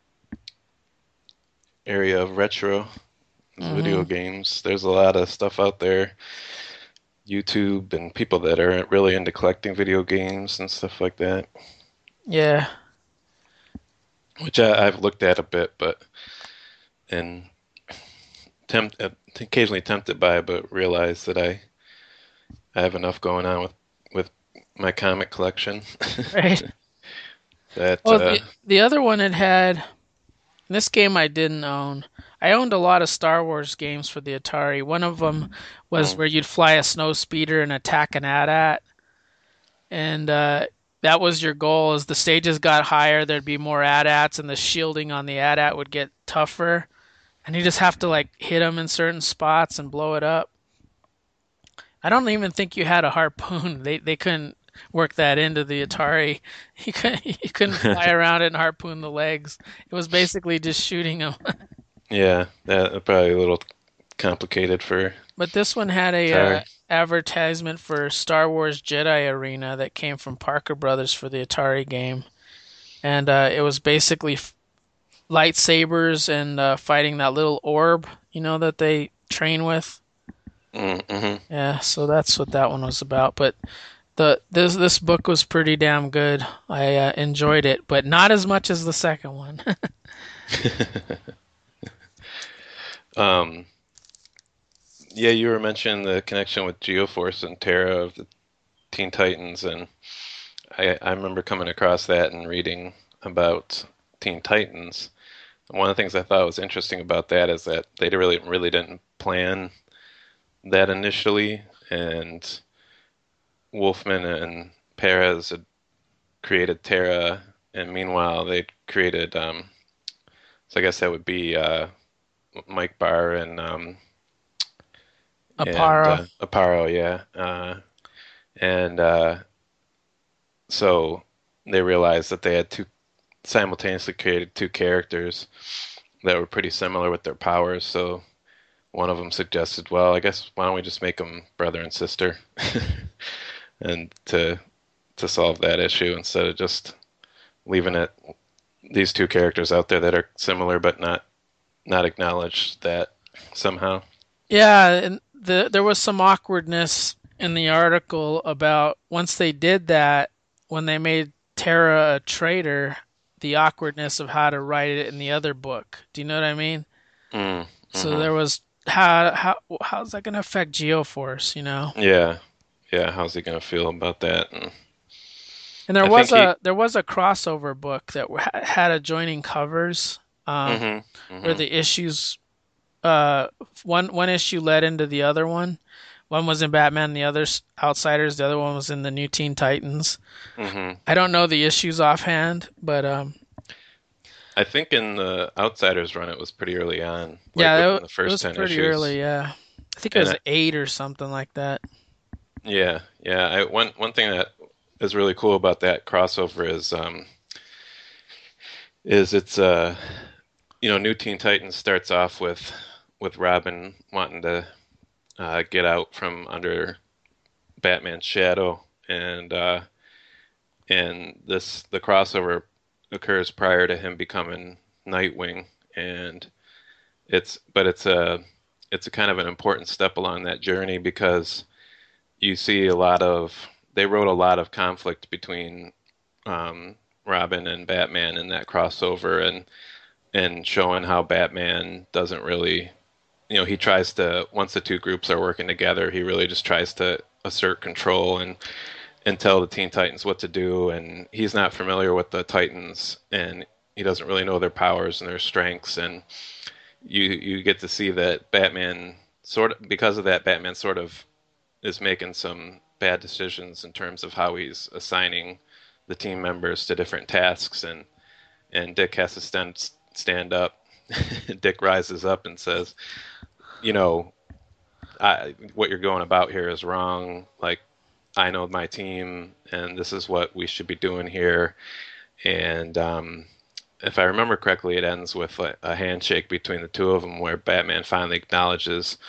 area of retro is video hmm games. There's a lot of stuff out there, YouTube and people that are really into collecting video games and stuff like that, yeah, which I, I've looked at a bit, but and tempt uh, occasionally tempted by, but realize that I I have enough going on with with my comic collection right. that Well, uh, the the other one it had this game I didn't own. I owned a lot of Star Wars games for the Atari. One of them was mm, where you'd fly a snow speeder and attack an AT-AT, and uh, that was your goal. As the stages got higher, there'd be more AT-ATs, and the shielding on the AT-AT would get tougher, and you just have to like hit them in certain spots and blow it up. I don't even think you had a harpoon. They they couldn't work that into the Atari. You couldn't you couldn't fly around it and harpoon the legs. It was basically just shooting them. yeah, that probably a little complicated for But this one had a uh, Atari. advertisement for Star Wars Jedi Arena that came from Parker Brothers for the Atari game, and uh, it was basically f- lightsabers and uh, fighting that little orb, you know, that they train with. Mm-hmm. Yeah, so that's what that one was about. But the this this book was pretty damn good. I uh, enjoyed it, but not as much as the second one. um, yeah, you were mentioning the connection with Geoforce and Terra of the Teen Titans, and I, I remember coming across that and reading about Teen Titans. One of the things I thought was interesting about that is that they really really didn't plan that initially, and Wolfman and Perez had created Terra, and meanwhile they created um, so I guess that would be uh, Mike Barr and um, and Apara. uh, Aparo, yeah, uh, and uh, so they realized that they had two simultaneously created two characters that were pretty similar with their powers. So one of them suggested, well, I guess why don't we just make them brother and sister, and to to solve that issue instead of just leaving it these two characters out there that are similar but not not acknowledged that somehow. Yeah, and the there was some awkwardness in the article about once they did that, when they made Tara a traitor, the awkwardness of how to write it in the other book. Do you know what I mean? Mm, So hmm there was how how how's that going to affect Geoforce, you know? Yeah, yeah. How's he gonna feel about that? And And there I think was he. a there was a crossover book that ha- had adjoining covers, um, Hmm where hmm the issues uh one one issue led into the other one. One was in Batman, the other's Outsiders. The other one was in the New Teen Titans. hmm I don't know the issues offhand, but um, I think in the Outsiders run, it was pretty early on, like yeah, within it, the it first was ten pretty issues. early. Yeah, I think it And was I, eight or something like that. yeah, yeah. I, one one thing that is really cool about that crossover is um is it's uh you know New Teen Titans starts off with with Robin wanting to uh, get out from under Batman's shadow, and uh, and this the crossover occurs prior to him becoming Nightwing, and it's but it's a it's a kind of an important step along that journey because you see a lot of they wrote a lot of conflict between um, Robin and Batman in that crossover, and and showing how Batman doesn't really, you know, he tries to once the two groups are working together, he really just tries to assert control and and tell the Teen Titans what to do, and he's not familiar with the Titans, and he doesn't really know their powers and their strengths, and you you get to see that Batman sort of because of that Batman sort of is making some bad decisions in terms of how he's assigning the team members to different tasks, and and Dick has to stand stand up. Dick rises up and says, you know, I, what you're going about here is wrong. Like, I know my team, and this is what we should be doing here. And um, if I remember correctly, it ends with a, a handshake between the two of them, where Batman finally acknowledges.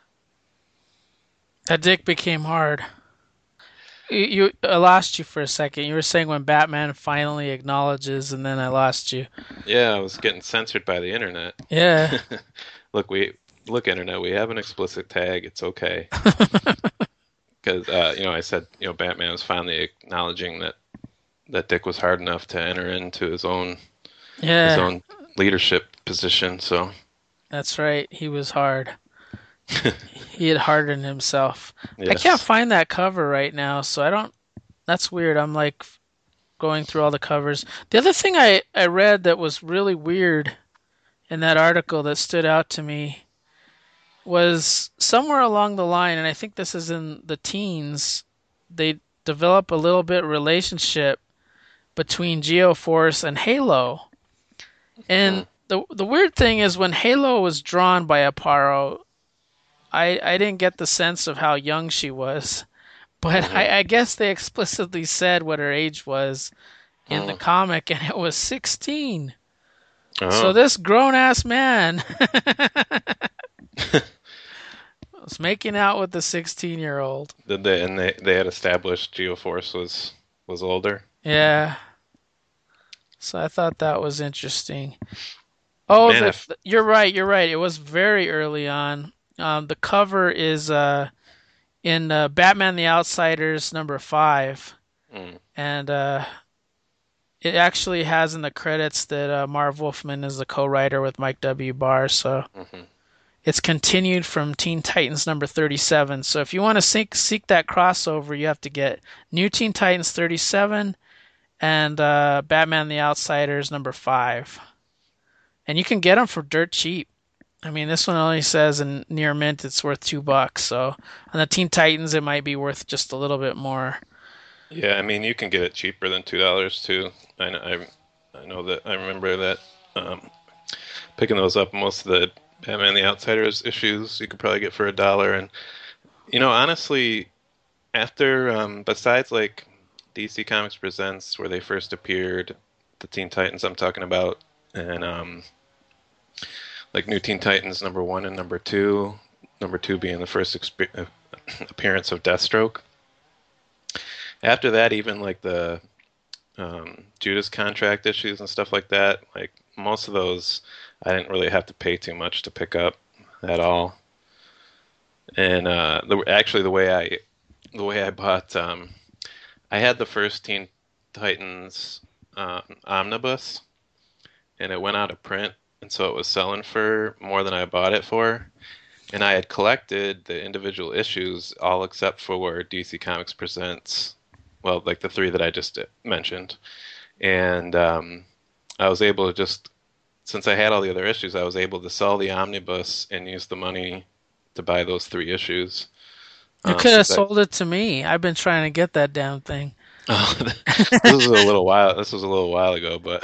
That dick became hard. You, you, I lost you for a second. You were saying when Batman finally acknowledges, and then I lost you. Yeah, I was getting censored by the internet. Yeah. Look, we look internet. We have an explicit tag. It's okay. Because uh, you know, I said, you know, Batman was finally acknowledging that that Dick was hard enough to enter into his own his Yeah, own leadership position. So that's right. He was hard. He had hardened himself. I can't yes. find that cover right now, so I don't. That's weird. I'm like going through all the covers. The other thing I, I read that was really weird in that article that stood out to me was somewhere along the line, and I think this is in the teens, they develop a little bit relationship between Geoforce and Halo. And Mm, the the weird thing is when Halo was drawn by Aparo, I I didn't get the sense of how young she was. But mm-hmm. I, I guess they explicitly said what her age was in the Mm. comic, and it was sixteen. So Oh. this grown ass man was making out with the sixteen year old. Did they and they they had established Geoforce was was older. Yeah. So I thought that was interesting. Oh, Man, the, if you're right. You're right. It was very early on. Um, the cover is uh, in uh, Batman: The Outsiders number five, mm, and uh, it actually has in the credits that uh, Marv Wolfman is the co-writer with Mike W. Barr. So hmm it's continued from Teen Titans number thirty-seven. So if you want to seek seek that crossover, you have to get New Teen Titans thirty-seven and uh, Batman: The Outsiders number five, and you can get them for dirt cheap. I mean, this one only says in near mint it's worth two bucks. So on the Teen Titans, it might be worth just a little bit more. yeah, I mean you can get it cheaper than two dollars too. I know, I I know that I remember that um, picking those up. Most of the Batman the Outsiders issues you could probably get for a dollar. And you know, honestly, after um, besides like D C Comics Presents, where they first appeared, the Teen Titans I'm talking about, and um, like New Teen Titans number one and number two, number two being the first exp- uh, appearance of Deathstroke. After that, even like the um, Judas contract issues and stuff like that, like most of those, I didn't really have to pay too much to pick up at all. And uh, the, actually, the way I the way I bought, um, I had the first Teen Titans um, omnibus, and it went out of print, and so it was selling for more than I bought it for. And I had collected the individual issues, all except for D C Comics Presents, well, like the three that I just mentioned. And um, I was able to just, since I had all the other issues, I was able to sell the omnibus and use the money to buy those three issues. You Um, could have since I, sold it to me. I've been trying to get that damn thing. oh, this was a little while. This was a little while ago, but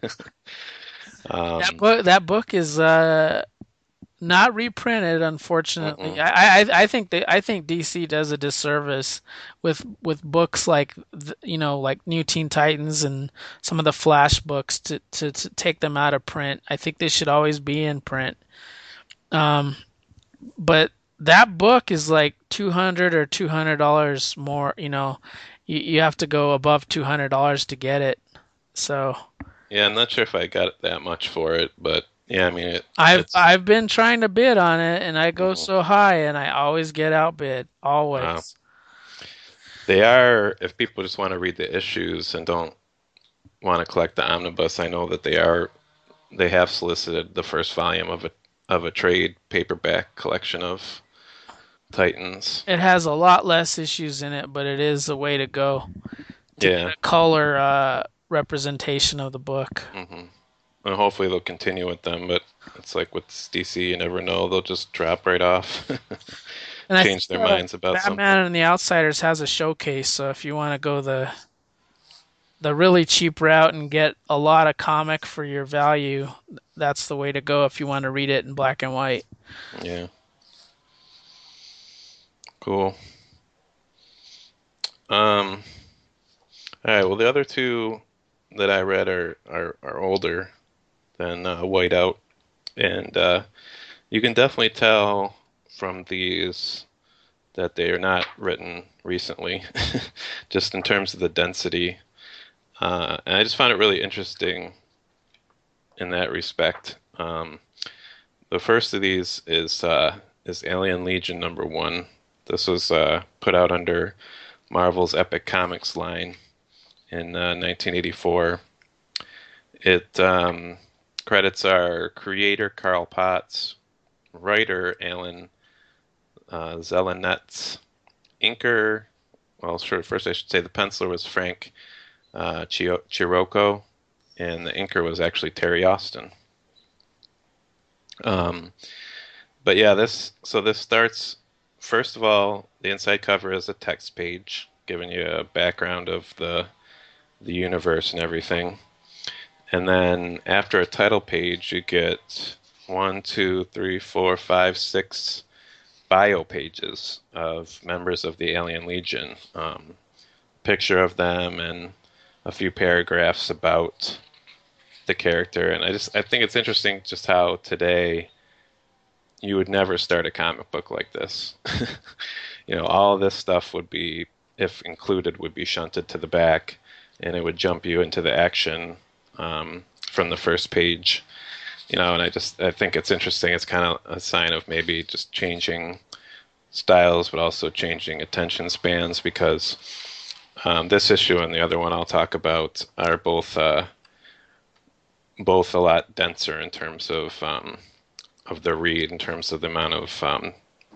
That um, book, that book is uh, not reprinted, unfortunately. mm-mm, I, I, I think they, I think D C does a disservice with with books like th- you know like New Teen Titans and some of the Flash books to, to, to take them out of print. I think they should always be in print. Um, but that book is like two hundred or two hundred dollars more. You know, you you have to go above two hundred dollars to get it. So yeah, I'm not sure if I got that much for it, but yeah, I mean it. I've It's I've been trying to bid on it, and I go mhm, so high, and I always get outbid, wow. always. They are. If people just want to read the issues and don't want to collect the omnibus, I know that they are. They have solicited the first volume of a of a trade paperback collection of Titans. It has a lot less issues in it, but it is a way to go to get Yeah. a color uh, representation of the book. hmm And hopefully they'll continue with them, but it's like with D C, you never know. They'll just drop right off, And I think change their uh, minds about something. Batman and the Outsiders has a showcase, so if you want to go the the really cheap route and get a lot of comic for your value, that's the way to go if you want to read it in black and white. Yeah. Cool. Um, all right. Well, the other two that I read are are, are older than uh, Whiteout, and uh, you can definitely tell from these that they are not written recently, just in terms of the density. Uh, and I just found it really interesting in that respect. Um, the first of these is uh, is Alien Legion number one. This was uh, put out under Marvel's Epic Comics line in uh, nineteen eighty-four. It um, credits our creator Carl Potts, writer Alan uh, Zelenetz, inker. Well, sure, first I should say the penciler was Frank uh, Chio- Chirocco, and the inker was actually Terry Austin. Um, but yeah, this so this starts. First of all, the inside cover is a text page giving you a background of the the universe and everything. And then after a title page, you get one, two, three, four, five, six bio pages of members of the Alien Legion. Um, picture of them and a few paragraphs about the character. And I just I think it's interesting just how today you would never start a comic book like this. You know, all this stuff would be, if included, would be shunted to the back, and it would jump you into the action um, from the first page. You know, and I just I think it's interesting. It's kind of a sign of maybe just changing styles, but also changing attention spans because um, this issue and the other one I'll talk about are both uh, both a lot denser in terms of um, of the read, in terms of the amount of um,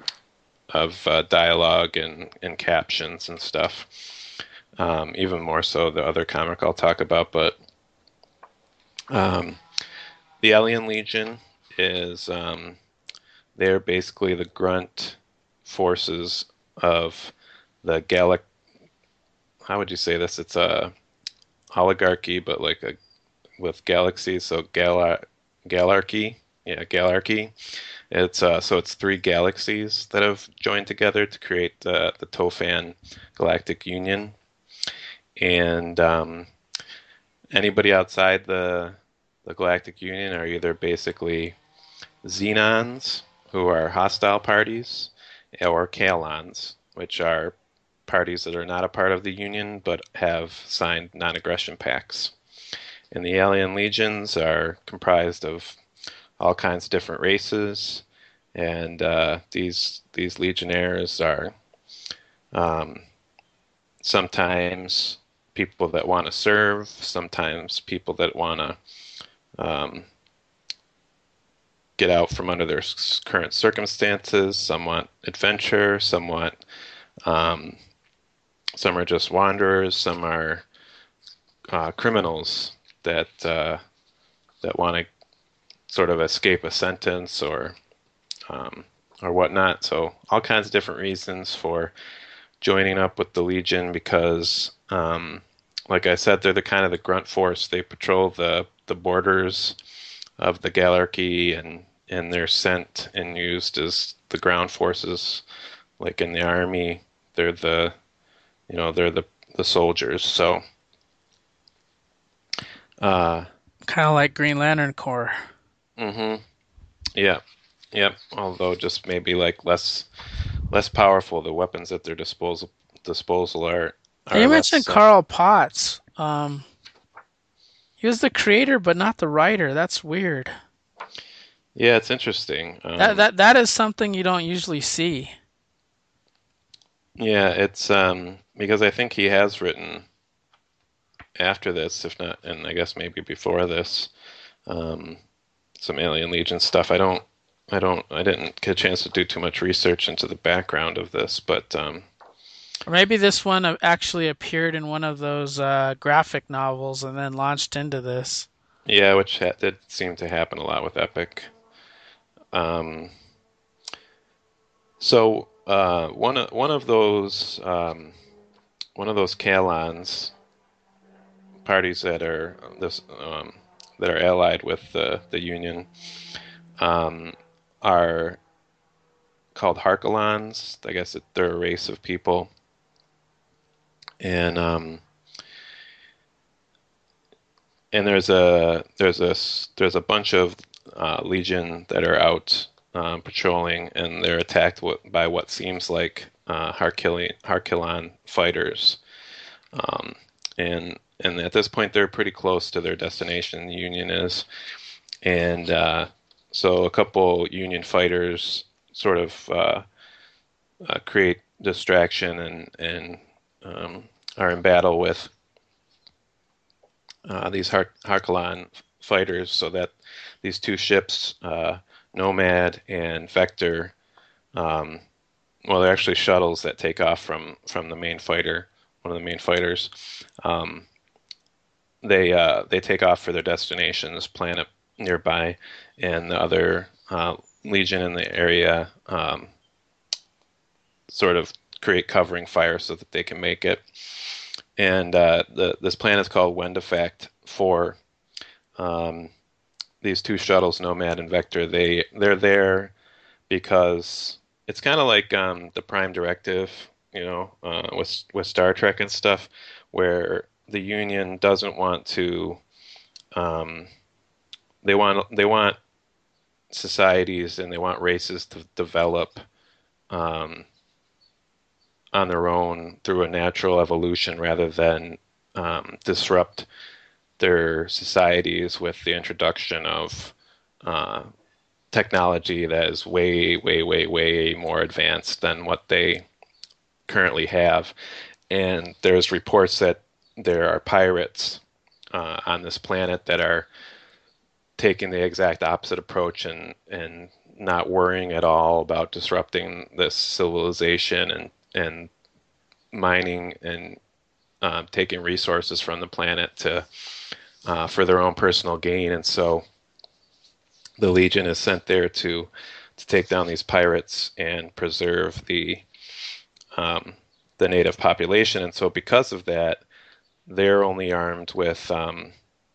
of uh, dialogue and, and captions and stuff. Um, even more so the other comic I'll talk about. But um, the Alien Legion is um, they're basically the grunt forces of the Galac. How would you say this? It's a oligarchy, but like a with galaxies. So Gal Galarchy, yeah, Galarchy. It's uh, so it's three galaxies that have joined together to create uh, the Tofan Galactic Union, and um, anybody outside the the Galactic Union are either basically Xenons, who are hostile parties, or Kaolons, which are parties that are not a part of the Union but have signed non-aggression pacts. And the Alien Legions are comprised of all kinds of different races, and uh, these these Legionnaires are um, sometimes people that want to serve, sometimes people that want to um, get out from under their current circumstances. Some want adventure, some want um, some are just wanderers, some are uh, criminals that uh, that want to sort of escape a sentence or um, or whatnot. So all kinds of different reasons for joining up with the Legion because, um, like I said, they're the kind of the grunt force. They patrol the the borders of the Galarchy, and and they're sent and used as the ground forces, like in the army. They're the you know they're the the soldiers. So uh, Kind of like Green Lantern Corps. hmm yeah, yep. Although just maybe like less less powerful. The weapons at their disposal disposal are And are you mentioned less. Uh, Carl Potts. Um, he was the creator, but not the writer. That's weird. yeah, it's interesting. That Um, that that is something you don't usually see. yeah, it's um, because I think he has written after this, if not, and I guess maybe before this, um, some Alien Legion stuff. I don't, I don't, I didn't get a chance to do too much research into the background of this, but um, Or maybe this one uh, actually appeared in one of those uh, graphic novels and then launched into this. yeah, which ha did seem to happen a lot with Epic. Um, so uh, one of one of those um, one of those Kalons parties that are this um, that are allied with the the Union um, are called Harkellans. I guess it, they're a race of people, and um, and there's a there's a there's a bunch of uh, Legion that are out um, patrolling, and they're attacked by what seems like uh, Harkillian Harkillan fighters. Um, and and at this point, they're pretty close to their destination. The Union is, and uh, so a couple Union fighters sort of uh, uh, create distraction and and um, are in battle with uh, these Har- Harkillan fighters, so that these two ships, uh, Nomad and Vector, um, well, they're actually shuttles that take off from from the main fighter, one of the main fighters. Um, they uh, they take off for their destinations, planet nearby, and the other uh, Legion in the area um, sort of create covering fire so that they can make it. And uh, the this planet is called Wendifact four. Um, these two shuttles, Nomad and Vector, they they're there because it's kind of like um, the Prime Directive, you know, uh, with with Star Trek and stuff, where the Union doesn't want to. Um, they want they want societies and they want races to develop um, on their own through a natural evolution rather than um, disrupt their societies with the introduction of uh, technology that is way, way, way, way more advanced than what they currently have. And there's reports that there are pirates uh, on this planet that are taking the exact opposite approach and and not worrying at all about disrupting this civilization and and mining and um, taking resources from the planet to uh, for their own personal gain. And so the Legion is sent there to to take down these pirates and preserve the um, the native population. And so because of that, they're only armed with um,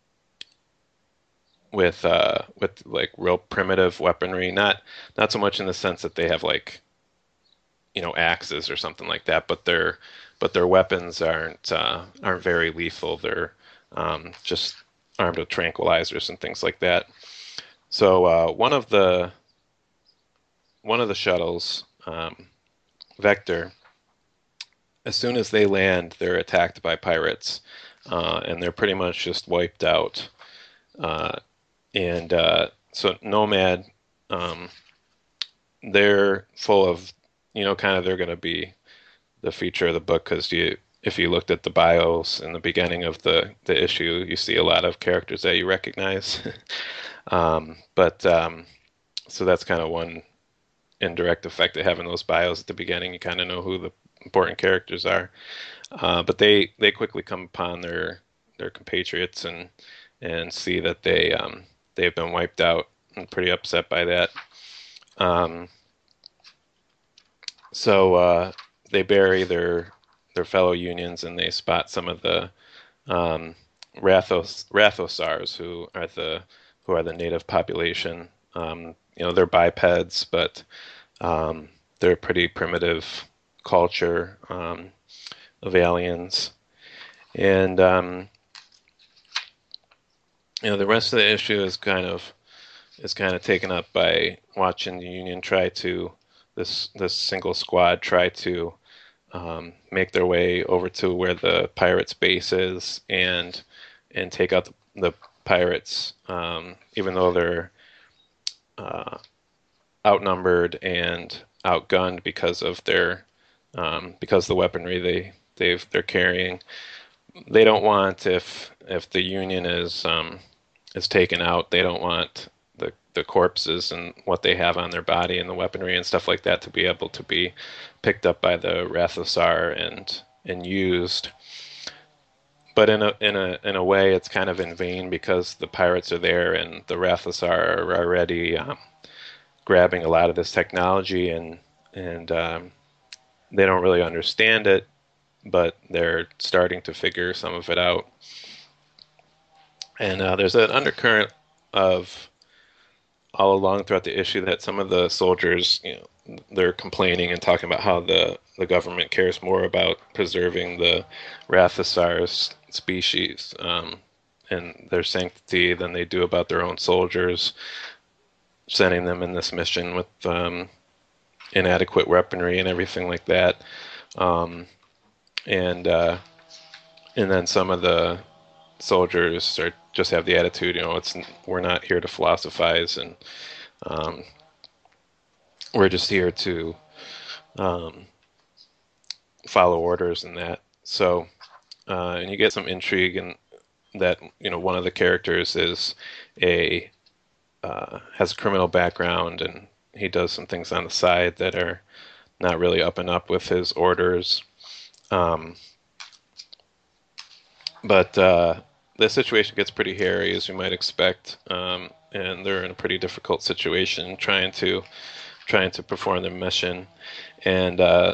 with uh, with like real primitive weaponry, not not so much in the sense that they have like you know axes or something like that, but their but their weapons aren't uh, aren't very lethal. They're um, just armed with tranquilizers and things like that. So uh, one of the one of the shuttles, um, Vector, as soon as they land, they're attacked by pirates, uh, and they're pretty much just wiped out. Uh, and uh, so Nomad, um, they're full of, you know, kind of they're going to be the feature of the book because you, if you looked at the bios in the beginning of the the issue, you see a lot of characters that you recognize. um, but um, so that's kind of one indirect effect of having those bios at the beginning. You kind of know who the important characters are. Uh, but they they quickly come upon their their compatriots and and see that they um, they've been wiped out and pretty upset by that. Um, so uh, they bury their their fellow unions and they spot some of the um, Rathos Rathosars who are the who are the native population. Um, you know, they're bipeds, but um, they're a pretty primitive culture um, of aliens. And um, you know, the rest of the issue is kind of is kind of taken up by watching the Union try to this this single squad try to um, make their way over to where the pirates' base is and and take out the, the pirates, um, even though they're uh, outnumbered and outgunned because of their um, because of the weaponry they they've they're carrying. They don't want if if the Union is um, is taken out, they don't want the the corpses and what they have on their body and the weaponry and stuff like that to be able to be picked up by the Rathosar and and used. But in a in a in a way, it's kind of in vain because the pirates are there and the Rathosar are already um, grabbing a lot of this technology and and um, they don't really understand it, but they're starting to figure some of it out. And uh, there's an undercurrent of all along throughout the issue that some of the soldiers, you know, they're complaining and talking about how the the government cares more about preserving the Rathasaurus species um, and their sanctity than they do about their own soldiers, sending them in this mission with um, inadequate weaponry and everything like that. Um, and uh, and then some of the soldiers are just have the attitude, you know, it's we're not here to philosophize, and um, we're just here to um, follow orders and that. So, uh, and you get some intrigue in that, you know, one of the characters is a uh, has a criminal background, and he does some things on the side that are not really up and up with his orders. Um, but uh, the situation gets pretty hairy, as you might expect, um, and they're in a pretty difficult situation trying to trying to perform their mission. And uh,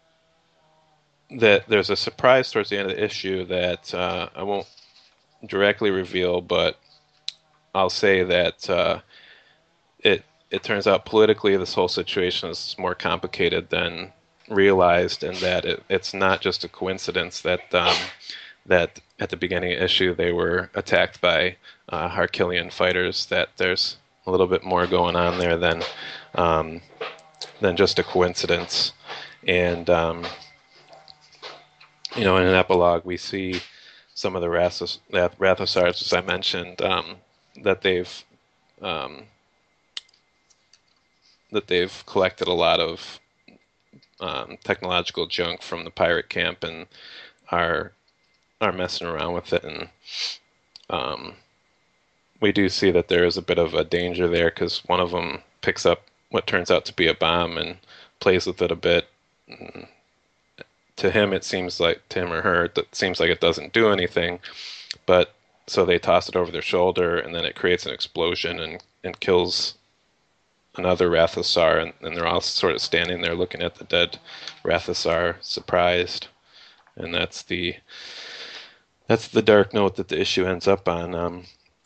that there's a surprise towards the end of the issue that uh, I won't directly reveal, but I'll say that uh, it it turns out politically this whole situation is more complicated than realized, and that it, it's not just a coincidence that um, that at the beginning of the issue they were attacked by uh, Harkillian fighters. That there's a little bit more going on there than um, than just a coincidence. And um, you know, in an epilogue, we see some of the Rathos- Rathosaurs, as I mentioned, um, that they've um, that they've collected a lot of um, technological junk from the pirate camp and are are messing around with it. And um, we do see that there is a bit of a danger there because one of them picks up what turns out to be a bomb and plays with it a bit. And to him, it seems like to him or her, it seems like it doesn't do anything, but so they toss it over their shoulder, and then it creates an explosion and, and kills another Rathasaur, and, and they're all sort of standing there looking at the dead Rathasaur, surprised. And that's the that's the dark note that the issue ends up on. Um,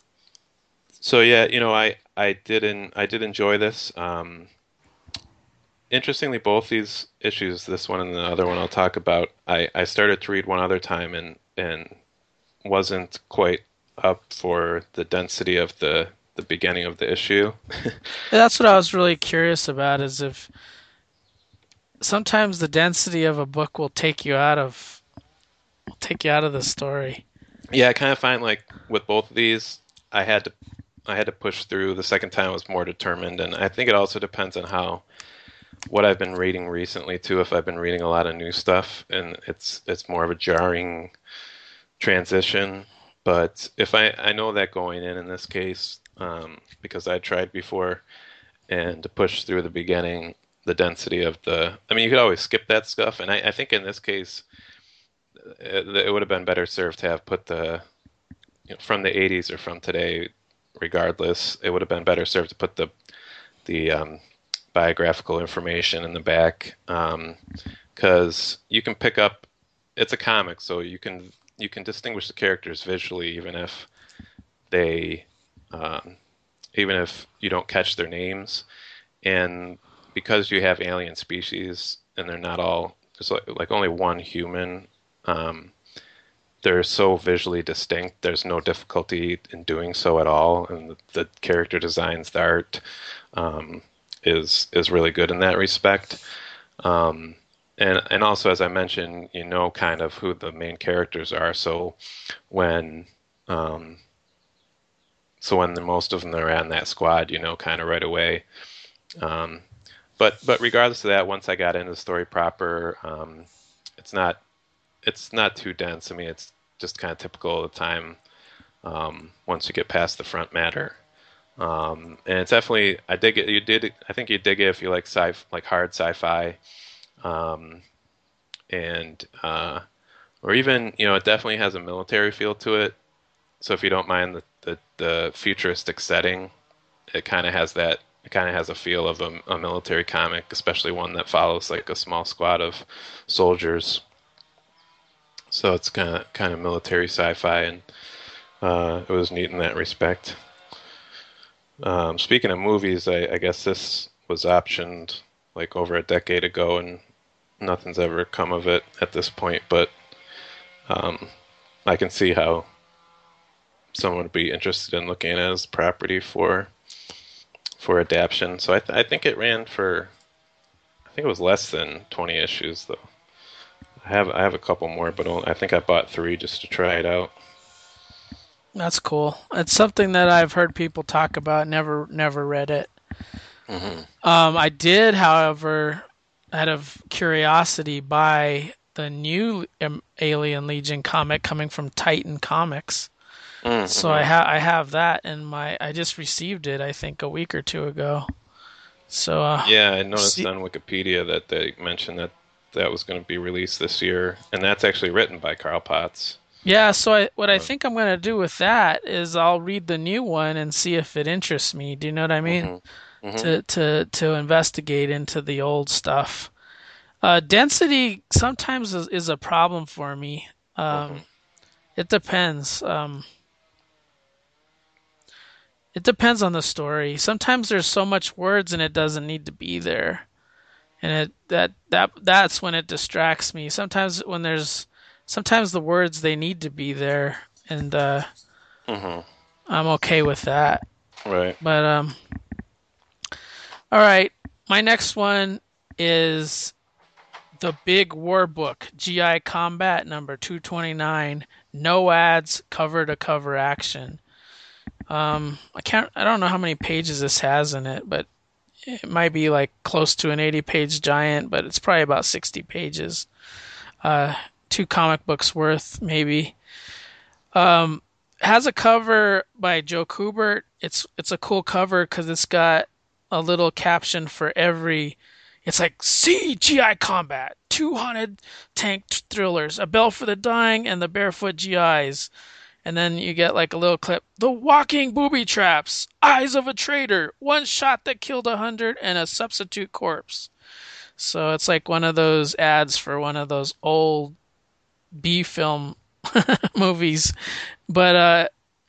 so yeah, you know, I I did not I did enjoy this. Um, interestingly, both these issues, this one and the other one I'll talk about, I, I started to read one other time and and wasn't quite up for the density of the the beginning of the issue. That's what I was really curious about, is if sometimes the density of a book will take you out of will take you out of the story. Yeah, I kind of find like with both of these, I had to I had to push through. The second time I was more determined, and I think it also depends on how what I've been reading recently too. If I've been reading a lot of new stuff, and it's it's more of a jarring transition. But if I I know that going in in this case, um, because I tried before, and to push through the beginning, the density of the. I mean, you could always skip that stuff, and I, I think in this case, it, it would have been better served to have put the you know, from the eighties or from today, regardless, it would have been better served to put the the um, biographical information in the back, because um, you can pick up. It's a comic, so you can you can distinguish the characters visually, even if they um, even if you don't catch their names, and because you have alien species and they're not all there's like, like only one human. Um, they're so visually distinct. There's no difficulty in doing so at all, and the, the character designs, the art, um, is is really good in that respect. Um, and and also, as I mentioned, you know, kind of who the main characters are. So when um, so when the, most of them are on that squad, you know, kind of right away. Um, but but regardless of that, once I got into the story proper, um, it's not it's not too dense. I mean, it's just kind of typical of the time um, once you get past the front matter. Um, and it's definitely I dig it. You did I think you dig it if you like sci like hard sci-fi, um, and uh, or even you know it definitely has a military feel to it. So if you don't mind the the, the futuristic setting, it kind of has that. It kind of has a feel of a, a military comic, especially one that follows like a small squad of soldiers. So it's kind of kind of military sci-fi, and uh, it was neat in that respect. Um, speaking of movies, I, I guess this was optioned like over a decade ago, and nothing's ever come of it at this point. But um, I can see how someone would be interested in looking at it as property for for adaptation. So I, th- I think it ran for I think it was less than twenty issues though. I have I have a couple more, but only, I think I bought three just to try it out. That's cool. It's something that I've heard people talk about. Never, never read it. Hmm. Um, I did, however, out of curiosity, buy the new um, Alien Legion comic coming from Titan Comics. So I Mm-hmm. have I have that in my. I just received it, I think, a week or two ago. So uh, Yeah, I noticed see, on Wikipedia that they mentioned that that was going to be released this year, and that's actually written by Carl Potts. yeah. So I, what I Uh, think I'm gonna do with that is I'll read the new one and see if it interests me. Do you know what I mean? hmm hmm To to to investigate into the old stuff. Uh, density sometimes is, is a problem for me. Um, hmm it depends. Um, it depends on the story. Sometimes there's so much words and it doesn't need to be there, and it that that that's when it distracts me. Sometimes when there's sometimes the words they need to be there, and uh, hmm I'm okay with that. Right. But um, all right, my next one is the Big War Book, G I Combat number two twenty-nine. No ads, cover to cover action. Um, I can't. I don't know how many pages this has in it, but it might be like close to an eighty-page giant, but it's probably about sixty pages. Uh, two comic books worth, maybe. Um, has a cover by Joe Kubert. It's it's a cool cover because it's got a little caption for every. It's like C G I Combat, two hundred tank thrillers, a bell for the dying, and the barefoot G Is. And then you get like a little clip. The walking booby traps, eyes of a traitor, one shot that killed a hundred, and a substitute corpse. So it's like one of those ads for one of those old B film movies. But uh,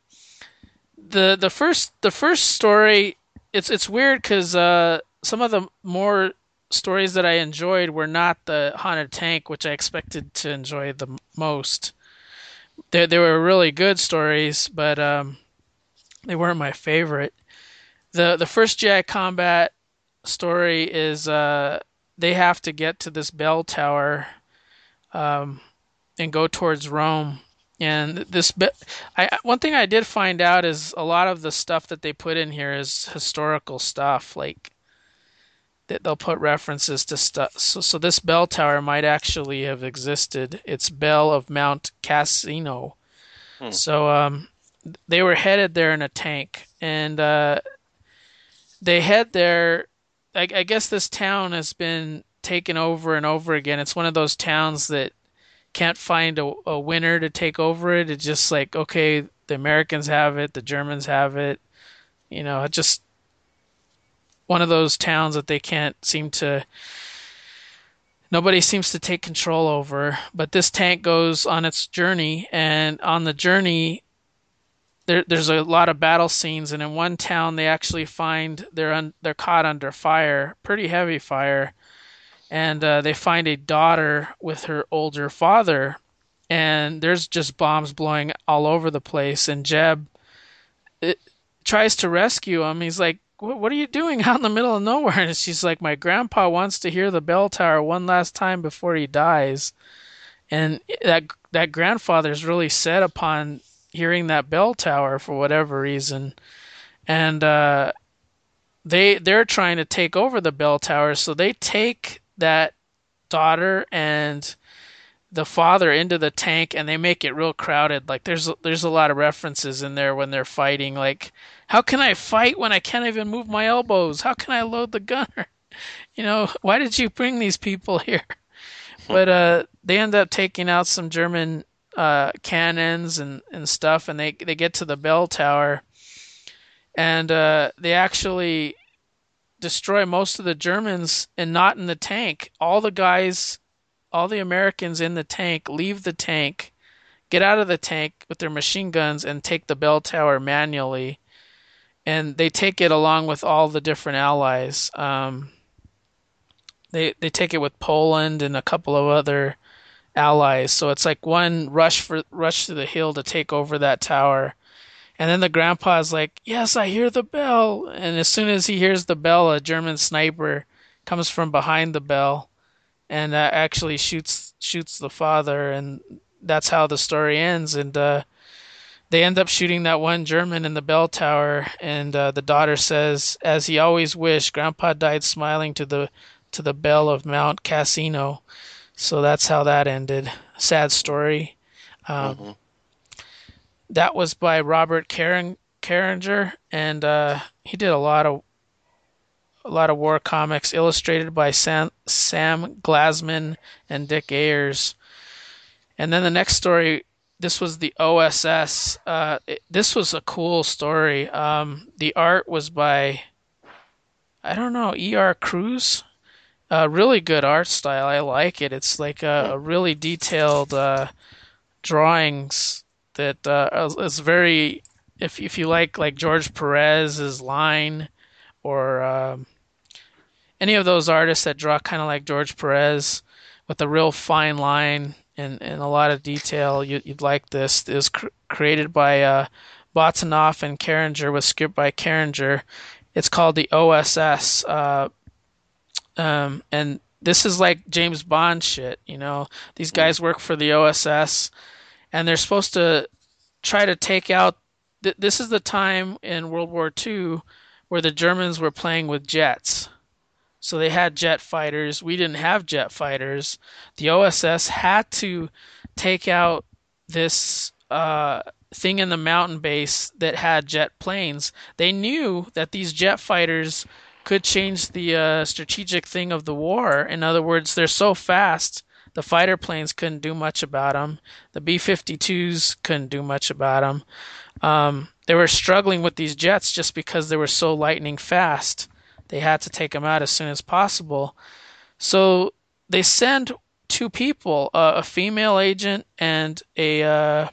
the the first the first story, it's it's weird because uh, some of the more stories that I enjoyed were not the haunted tank, which I expected to enjoy the most. They they were really good stories, but um, they weren't my favorite. the The first G I Combat story is uh, they have to get to this bell tower um, and go towards Rome. And this bit, I one thing I did find out is a lot of the stuff that they put in here is historical stuff. Like that they'll put references to stuff. So, so this bell tower might actually have existed. It's Bell of Mount Cassino. Hmm. So um, they were headed there in a tank, and uh, they head there. I, I guess this town has been taken over and over again. It's one of those towns that can't find a, a winner to take over it. It's just like, okay, the Americans have it, the Germans have it. You know, it's just one of those towns that they can't seem to, nobody seems to take control over. But this tank goes on its journey, and on the journey, there, there's a lot of battle scenes. And in one town, they actually find they're un, they're caught under fire, pretty heavy fire, and uh, they find a daughter with her older father, and there's just bombs blowing all over the place. And Jeb it, tries to rescue him. He's like, "What are you doing out in the middle of nowhere?" And she's like, "My grandpa wants to hear the bell tower one last time before he dies." And that that grandfather's really set upon hearing that bell tower for whatever reason, and uh, they they're trying to take over the bell tower. So they take that daughter and the father into the tank, and they make it real crowded. Like there's there's a lot of references in there when they're fighting. Like, how can I fight when I can't even move my elbows? How can I load the gunner? You know, why did you bring these people here? Hmm. But uh, they end up taking out some German uh, cannons and, and stuff, and they they get to the bell tower, and uh, they actually destroy most of the Germans, and not in the tank. All the guys, all the Americans in the tank leave the tank, get out of the tank with their machine guns, and take the bell tower manually. and they take it along with all the different allies. Um, they they take it with Poland and a couple of other allies. So it's like one rush for rush to the hill to take over that tower. And then the grandpa's like, "Yes, I hear the bell." And as soon as he hears the bell, a German sniper comes from behind the bell and uh, actually shoots shoots the father, and that's how the story ends. And uh, they end up shooting that one German in the bell tower, and uh, the daughter says, "As he always wished, Grandpa died smiling to the to the bell of Mount Cassino." So that's how that ended. Sad story. Um, Hmm. that was by Robert Caren- Carringer, and uh, he did a lot of a lot of war comics, illustrated by Sam, Sam Glasman and Dick Ayers. And then the next story, this was the O S S. Uh, it, this was a cool story. Um, the art was by, I don't know, E R. Cruz. Uh, really good art style. I like it. It's like a, a really detailed uh, drawings that uh, is very. If if you like like George Perez's line, or um, any of those artists that draw kind of like George Perez with a real fine line and, and a lot of detail, you, you'd like this. It was cr- created by uh, Botanoff and Carringer with script by Carringer. It's called the O S S, uh, um, and this is like James Bond shit. You know, these guys work for the O S S, and they're supposed to try to take out. Th- this is the time in World War Two where the Germans were playing with jets. So they had jet fighters. We didn't have jet fighters. The O S S had to take out this uh, thing in the mountain base that had jet planes. They knew that these jet fighters could change the uh, strategic thing of the war. In other words, they're so fast, the fighter planes couldn't do much about them. The B fifty-twos couldn't do much about them. Um, they were struggling with these jets just because they were so lightning fast. They had to take them out as soon as possible. So they send two people, uh, a female agent and a uh,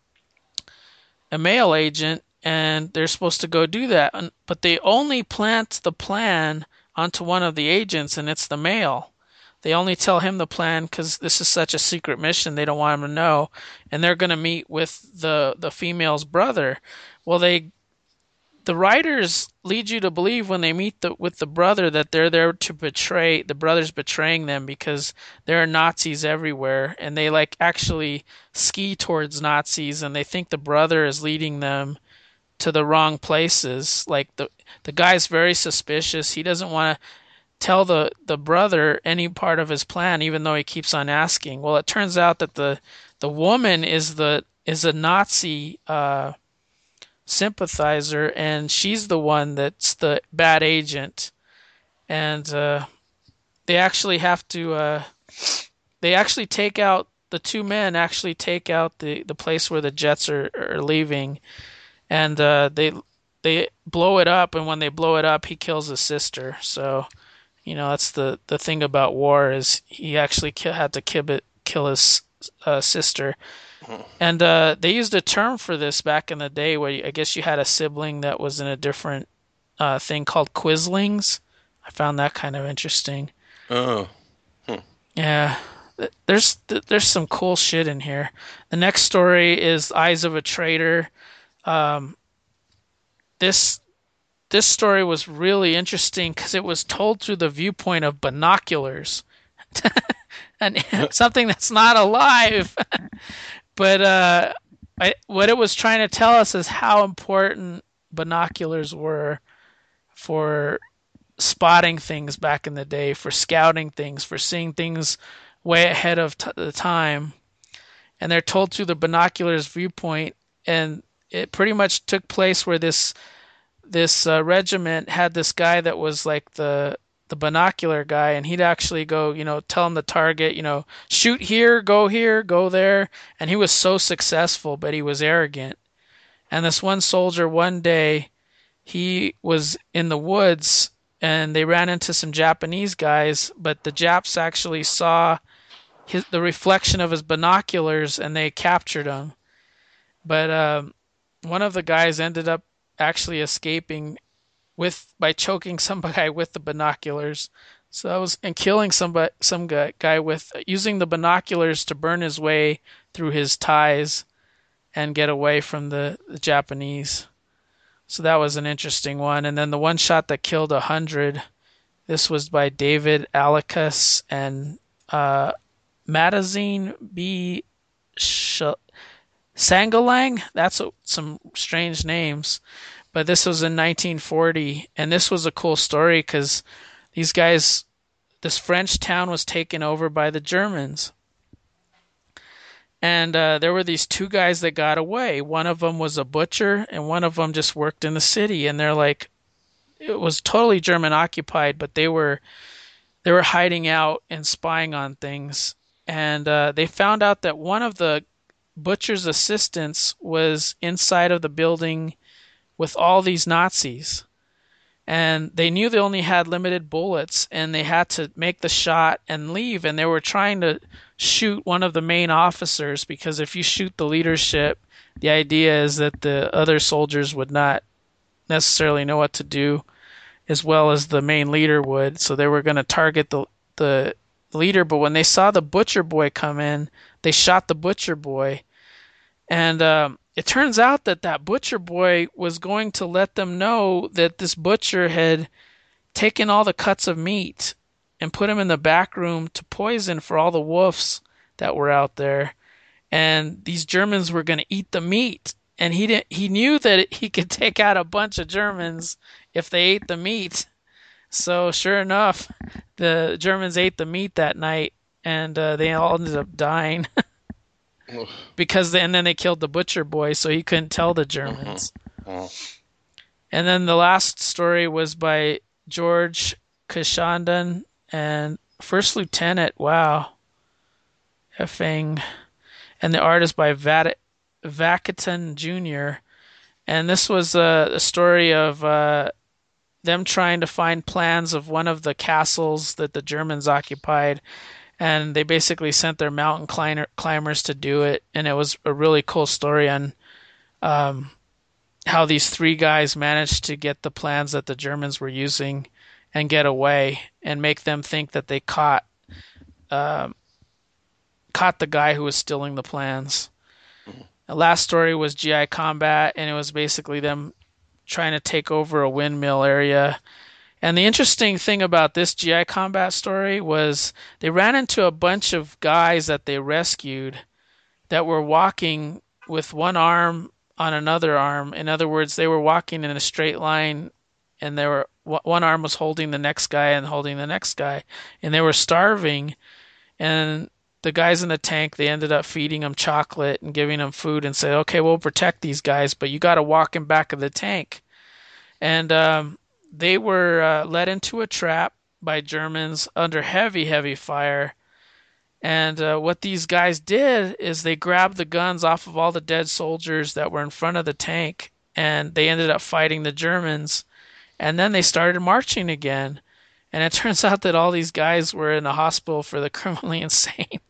a male agent, and they're supposed to go do that. But they only plant the plan onto one of the agents, and it's the male. They only tell him the plan because this is such a secret mission. They don't want him to know, and they're going to meet with the the female's brother. Well, they the writers lead you to believe when they meet the, with the brother that they're there to betray the brother's betraying them because there are Nazis everywhere, and they like actually ski towards Nazis, and they think the brother is leading them to the wrong places. Like the the guy's very suspicious. He doesn't want to tell the the brother any part of his plan, even though he keeps on asking. Well, it turns out that the the woman is the is a Nazi uh, sympathizer, and she's the one that's the bad agent. And uh, they actually have to. Uh, they actually take out the two men. Actually take out the the place where the jets are, are leaving, and uh, they they blow it up. And when they blow it up, he kills his sister. So you know that's the the thing about war is he actually ki- had to kill it, kill his uh, sister. And uh, they used a term for this back in the day where I guess you had a sibling that was in a different uh, thing called Quislings. I found that kind of interesting. Oh. Hmm. Yeah, there's there's some cool shit in here. The next story is Eyes of a Traitor. Um, this this story was really interesting because it was told through the viewpoint of binoculars, and something that's not alive. But uh, I, what it was trying to tell us is how important binoculars were for spotting things back in the day, for scouting things, for seeing things way ahead of t- the time. And they're told through the binoculars viewpoint, and it pretty much took place where this this uh, regiment had this guy that was like the the binocular guy, and he'd actually go, you know, tell him the target, you know, shoot here, go here, go there, and he was so successful, but he was arrogant. And this one soldier, one day, he was in the woods, and they ran into some Japanese guys, but the Japs actually saw his, the reflection of his binoculars, and they captured him. But um, one of the guys ended up actually escaping with by choking some guy with the binoculars. So I was and killing somebody, some guy, guy with using the binoculars to burn his way through his ties and get away from the, the Japanese. So that was an interesting one. And then the one shot that killed a hundred. This was by David Alakas and uh, Matazine B. Sh- Sangalang. That's a, some strange names. But this was in nineteen forty, and this was a cool story because these guys, this French town was taken over by the Germans. And uh, there were these two guys that got away. One of them was a butcher, and one of them just worked in the city. And they're like, it was totally German occupied, but they were they were hiding out and spying on things. And uh, they found out that one of the butcher's assistants was inside of the building with all these Nazis. And they knew they only had limited bullets and they had to make the shot and leave. And they were trying to shoot one of the main officers because if you shoot the leadership, the idea is that the other soldiers would not necessarily know what to do as well as the main leader would. So they were going to target the, the leader. But when they saw the butcher boy come in, they shot the butcher boy. And um, it turns out that that butcher boy was going to let them know that this butcher had taken all the cuts of meat and put them in the back room to poison for all the wolves that were out there. And these Germans were going to eat the meat. And he didn't. He knew that he could take out a bunch of Germans if they ate the meat. So sure enough, the Germans ate the meat that night, and uh, they all ended up dying. Because they, and then they killed the butcher boy, so he couldn't tell the Germans. Mm-hmm. Mm-hmm. And then the last story was by George Kashandan and First Lieutenant. Wow, effing, and the art is by Vat- Vacaton Junior And this was a, a story of uh, them trying to find plans of one of the castles that the Germans occupied. And they basically sent their mountain climber, climbers to do it. And it was a really cool story on um, how these three guys managed to get the plans that the Germans were using and get away and make them think that they caught um, caught the guy who was stealing the plans. Mm-hmm. The last story was G I Combat, and it was basically them trying to take over a windmill area. And the interesting thing about this G I Combat story was they ran into a bunch of guys that they rescued that were walking with one arm on another arm. In other words, they were walking in a straight line, and they were one arm was holding the next guy and holding the next guy, and they were starving. And the guys in the tank, they ended up feeding them chocolate and giving them food and said, "Okay, we'll protect these guys, but you got to walk in back of the tank." And um, they were uh, led into a trap by Germans under heavy, heavy fire. And uh, what these guys did is they grabbed the guns off of all the dead soldiers that were in front of the tank, and they ended up fighting the Germans. And then they started marching again. And it turns out that all these guys were in the hospital for the criminally insane.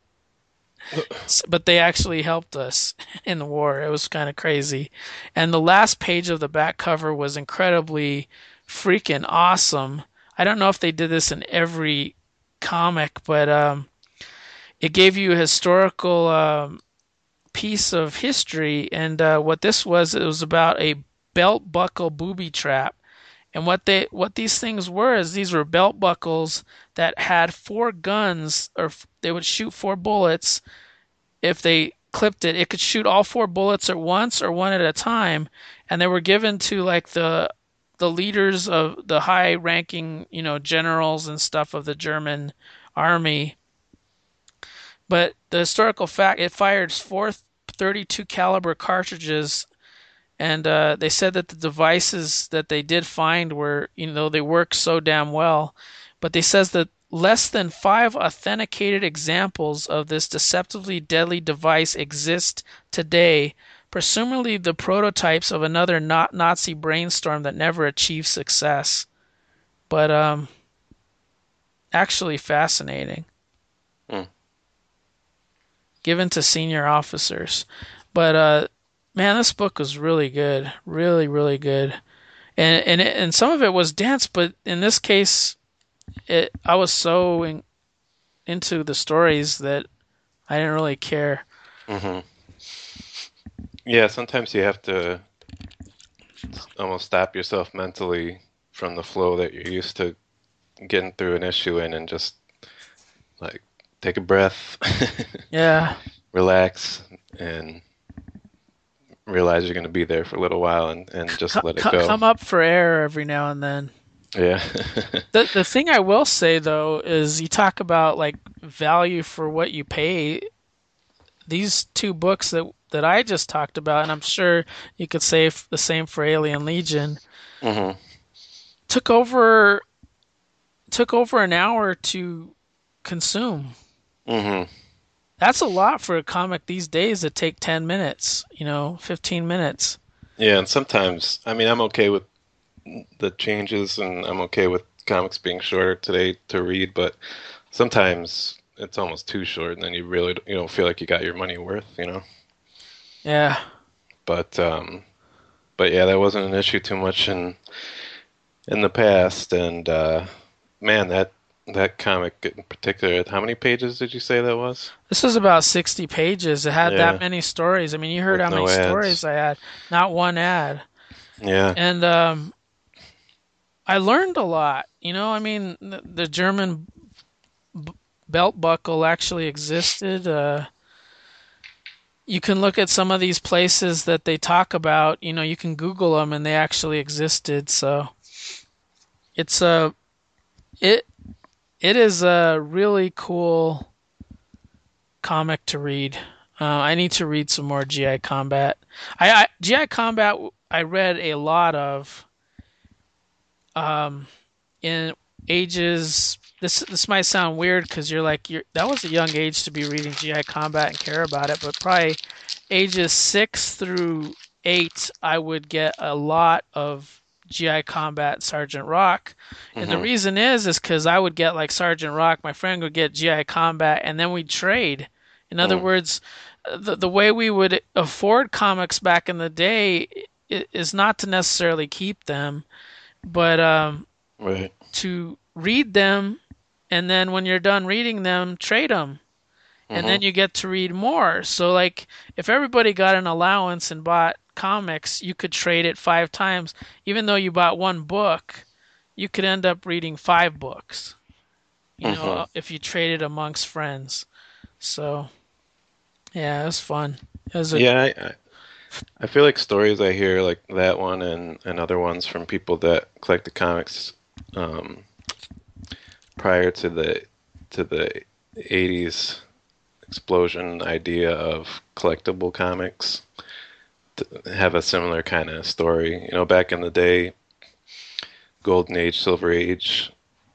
But they actually helped us in the war. It was kind of crazy. And the last page of the back cover was incredibly freaking awesome. I don't know if they did this in every comic, but um, it gave you a historical um, piece of history. And uh, what this was, it was about a belt buckle booby trap. And what they what these things were is these were belt buckles that had four guns, or they would shoot four bullets. If they clipped it, it could shoot all four bullets at once or one at a time. And they were given to like the the leaders of the high-ranking, you know, generals and stuff of the German army. But the historical fact, it fired four thirty-two caliber cartridges. And uh, they said that the devices that they did find were, you know, they work so damn well. But they says that less than five authenticated examples of this deceptively deadly device exist today, presumably the prototypes of another Nazi brainstorm that never achieved success. But um, actually fascinating. Mm. Given to senior officers. But uh, Man, this book was really good, really, really good, and and it, and some of it was dense, but in this case, it I was so in, into the stories that I didn't really care. Hmm. Yeah, sometimes you have to almost stop yourself mentally from the flow that you're used to getting through an issue in and just like take a breath, Yeah, relax, and realize you're going to be there for a little while and, and just C- let it c- go. come up for air every now and then. Yeah. The the thing I will say though is you talk about like value for what you pay. These two books that that I just talked about, and I'm sure you could say f- the same for Alien Legion, Hmm. took over took over an hour to consume. Hmm. That's a lot for a comic these days that take ten minutes, you know, fifteen minutes. Yeah, and sometimes, I mean, I'm okay with the changes and I'm okay with comics being shorter today to read, but sometimes it's almost too short and then you really you don't feel like you got your money worth, you know? Yeah. But um but yeah, that wasn't an issue too much in in the past and uh man, that that comic in particular, how many pages did you say that was? This was about sixty pages. It had that Yeah, many stories. I mean, you heard with how many no stories ads. I had, not one ad. Yeah. And um I learned a lot. You know, I mean, the, the German b- belt buckle actually existed. Uh you can look at some of these places that they talk about, you know, you can Google them and they actually existed. So, it's a it it is a really cool comic to read. Uh, I need to read some more G I Combat. I, I G I Combat I read a lot of um, in ages. This this might sound weird because you're like you're that was a young age to be reading G I Combat and care about it, but probably ages six through eight, I would get a lot of G I Combat Sergeant Rock, and the Hmm. reason is is because I would get like Sergeant Rock, my friend would get G I Combat, and then we'd trade. In other Mm. words, the the way we would afford comics back in the day is not to necessarily keep them, but um, Right. to read them, and then when you're done reading them, trade them, and Hmm. then you get to read more. So like if everybody got an allowance and bought comics, you could trade it five times. Even though you bought one book, you could end up reading five books, you know, Hmm. uh, if you traded amongst friends. So, yeah, it was fun. It was a Yeah, I, I I feel like stories I hear like that one and, and other ones from people that collect the comics um, prior to the to the eighties explosion idea of collectible comics to have a similar kind of story. You know, back in the day, Golden Age, Silver Age,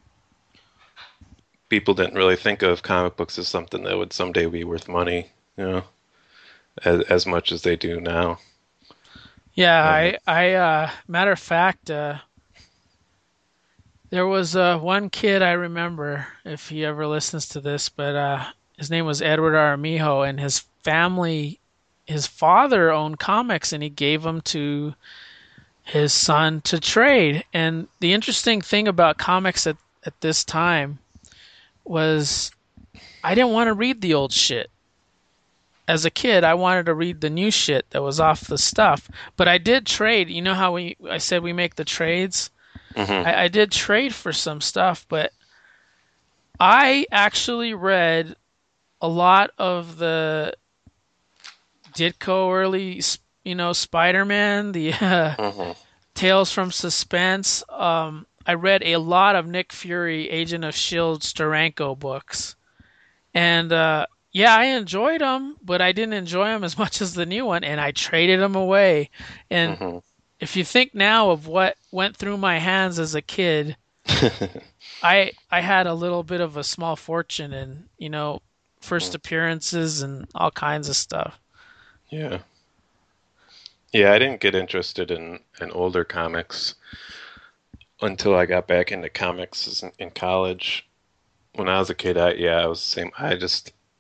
people didn't really think of comic books as something that would someday be worth money, you know, as, as much as they do now. yeah, Uh, I I uh matter of fact, uh there was uh one kid I remember if he ever listens to this, but uh his name was Edward Aramijo, and his family his father owned comics and he gave them to his son to trade. And the interesting thing about comics at, at this time was I didn't want to read the old shit. As a kid, I wanted to read the new shit that was off the stuff. But I did trade. You know how we I said we make the trades? hmm. I, I did trade for some stuff, but I actually read a lot of the Ditko early, you know, Spider-Man, the uh, Hmm. Tales from Suspense. Um, I read a lot of Nick Fury, Agent of Shield, Steranko books, and uh, yeah, I enjoyed them, but I didn't enjoy them as much as the new one, and I traded them away. And Hmm. if you think now of what went through my hands as a kid, I I had a little bit of a small fortune in, you know, first appearances and all kinds of stuff. Yeah. Yeah, I didn't get interested in, in older comics until I got back into comics in, in college. When I was a kid, I yeah, I was the same. I just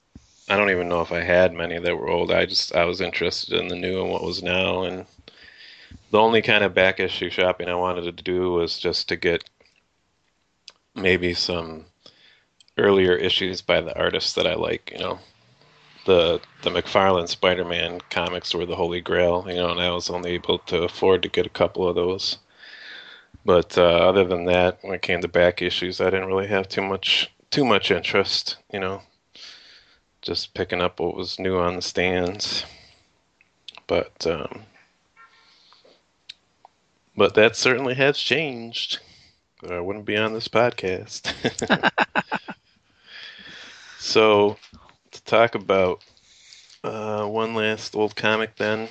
I don't even know if I had many that were old. I just I was interested in the new and what was now, and the only kind of back issue shopping I wanted to do was just to get maybe some earlier issues by the artists that I like. You know, the the McFarlane Spider-Man comics were the holy grail. You know, and I was only able to afford to get a couple of those. But uh, other than that, when it came to back issues, I didn't really have too much too much interest. You know, just picking up what was new on the stands. But um, but that certainly has changed. Or I wouldn't be on this podcast. So to talk about uh, one last old comic, then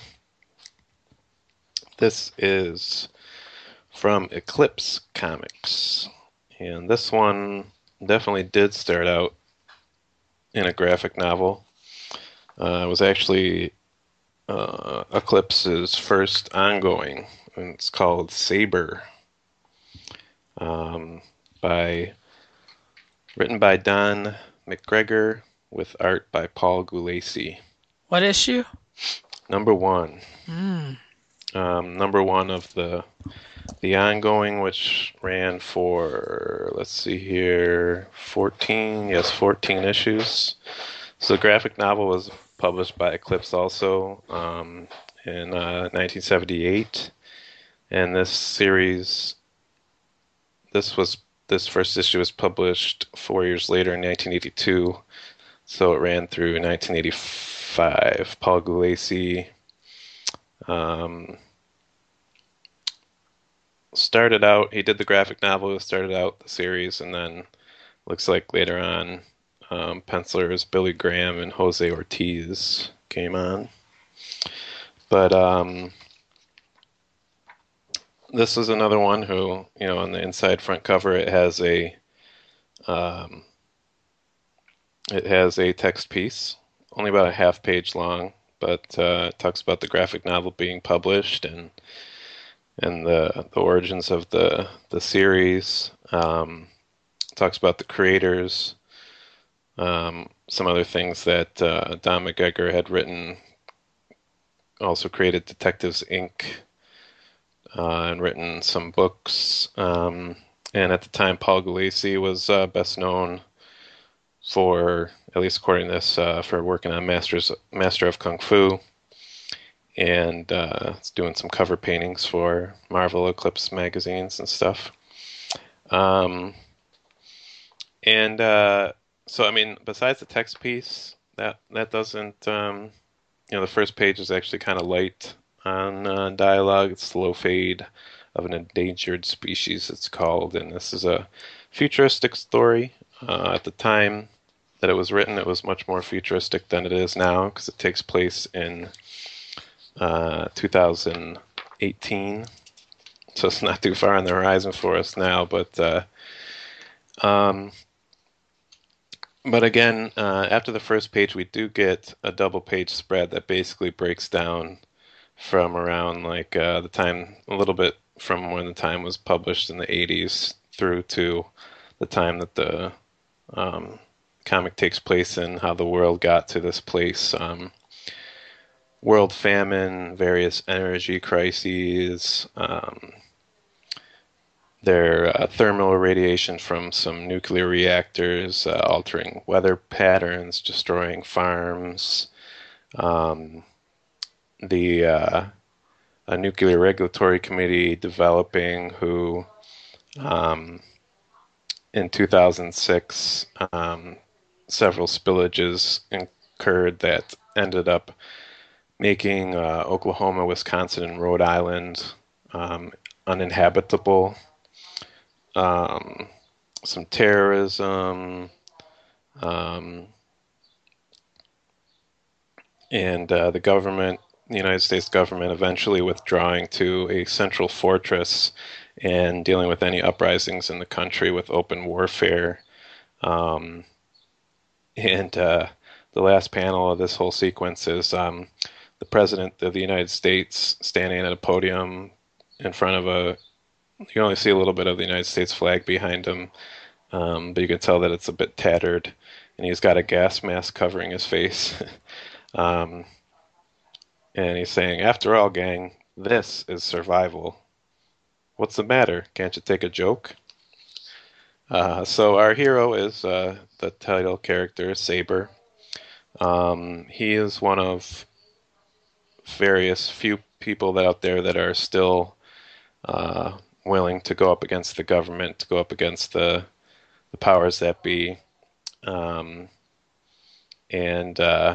this is from Eclipse Comics, and this one definitely did start out in a graphic novel. Uh, it was actually uh, Eclipse's first ongoing, and it's called Saber, um, by written by Don McGregor with art by Paul Gulacy. What issue? Number one, Mm. um, number one of the the ongoing, which ran for, let's see here, fourteen, yes, fourteen issues. So the graphic novel was published by Eclipse also, um, in uh, nineteen seventy-eight, and this series, this was this first issue was published four years later in nineteen eighty-two, so it ran through nineteen eighty-five. Paul Gulacy um, started out, he did the graphic novel, started out the series, and then looks like later on, um, pencilers Billy Graham and Jose Ortiz came on. But um, this is another one who, you know, on the inside front cover, it has a um, it has a text piece, only about a half page long, but uh, it talks about the graphic novel being published and and the the origins of the the series. Um, talks about the creators, um, some other things that uh, Don McGregor had written. Also created Detectives Incorporated. Uh, and written some books. Um, and at the time, Paul Gulacy was uh, best known for, at least according to this, uh, for working on Masters Master of Kung Fu, and uh, doing some cover paintings for Marvel Eclipse magazines and stuff. Um, and uh, so, I mean, besides the text piece, that that doesn't, um, you know, the first page is actually kind of light on uh, dialogue. It's Slow Fade of an Endangered Species, it's called, and this is a futuristic story. Uh, at the time that it was written, it was much more futuristic than it is now because it takes place in uh, two thousand eighteen, so it's not too far on the horizon for us now. But uh, um, but again, uh, after the first page, we do get a double page spread that basically breaks down from around like uh, the time, a little bit from when the time was published in the eighties through to the time that the um, comic takes place and how the world got to this place. Um, world famine, various energy crises, um, their uh, thermal irradiation from some nuclear reactors, uh, altering weather patterns, destroying farms, um, the uh, a nuclear regulatory committee developing who, um, in two thousand six, um, several spillages occurred that ended up making uh, Oklahoma, Wisconsin, and Rhode Island um, uninhabitable. Um, some terrorism, um, and uh, the government, the United States government, eventually withdrawing to a central fortress and dealing with any uprisings in the country with open warfare. Um, and uh, the last panel of this whole sequence is um, the President of the United States standing at a podium in front of a, you can only see a little bit of the United States flag behind him, um, but you can tell that it's a bit tattered. and he's got a gas mask covering his face. um, and he's saying, "After all, gang, this is survival. What's the matter? Can't you take a joke?" Uh, so our hero is uh, the title character, Saber. Um, he is one of various few people that out there that are still uh, willing to go up against the government, to go up against the, the powers that be. Um, and uh,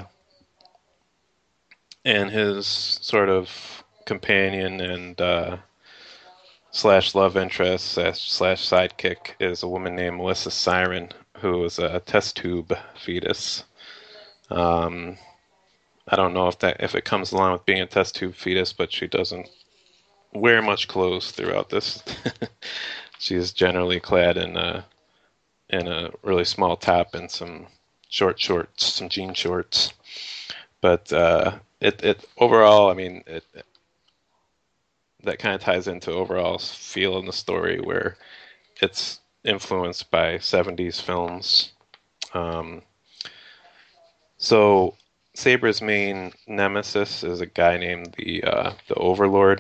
and his sort of companion and uh, slash love interest slash, slash sidekick is a woman named Melissa Siren, who is a test tube fetus. Um, I don't know if that if it comes along with being a test tube fetus, but she doesn't wear much clothes throughout this. She's generally clad in a in a really small top and some short shorts, some jean shorts. But uh, it it overall, I mean, it, that kind of ties into overall feel in the story where it's influenced by seventies films. Um, so Saber's main nemesis is a guy named the uh, the Overlord,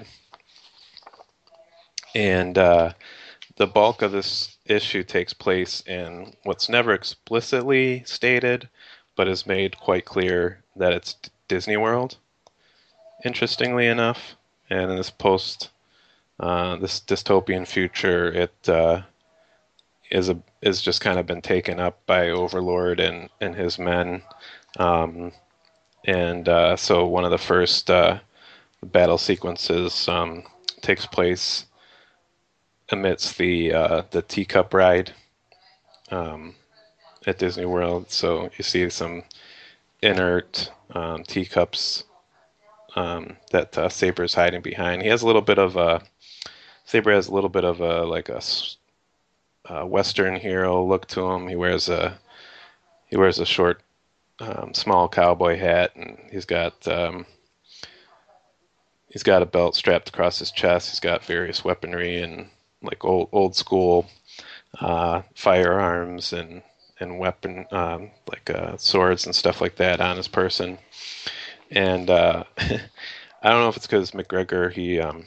and uh, the bulk of this issue takes place in what's never explicitly stated, but is made quite clear that it's Disney World. Interestingly enough, and in this post, uh, this dystopian future, it uh, is a is just kind of been taken up by Overlord and and his men, um, and uh, so one of the first uh, battle sequences um, takes place amidst the uh, the teacup ride um, at Disney World. So you see some inert um, teacups um, that uh, Saber's hiding behind. He has a little bit of a Saber has a little bit of a like a, a Western hero look to him. He wears a he wears a short, um, small cowboy hat, and he's got um, he's got a belt strapped across his chest. He's got various weaponry and like old old school uh, firearms and and weapon um, like uh, swords and stuff like that on his person. And uh, I don't know if it's because McGregor he um,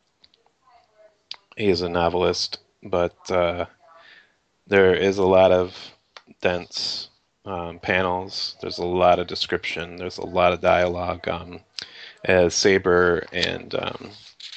he is a novelist, but uh, there is a lot of dense um, panels. There's a lot of description. There's a lot of dialogue. Um, as Saber and um,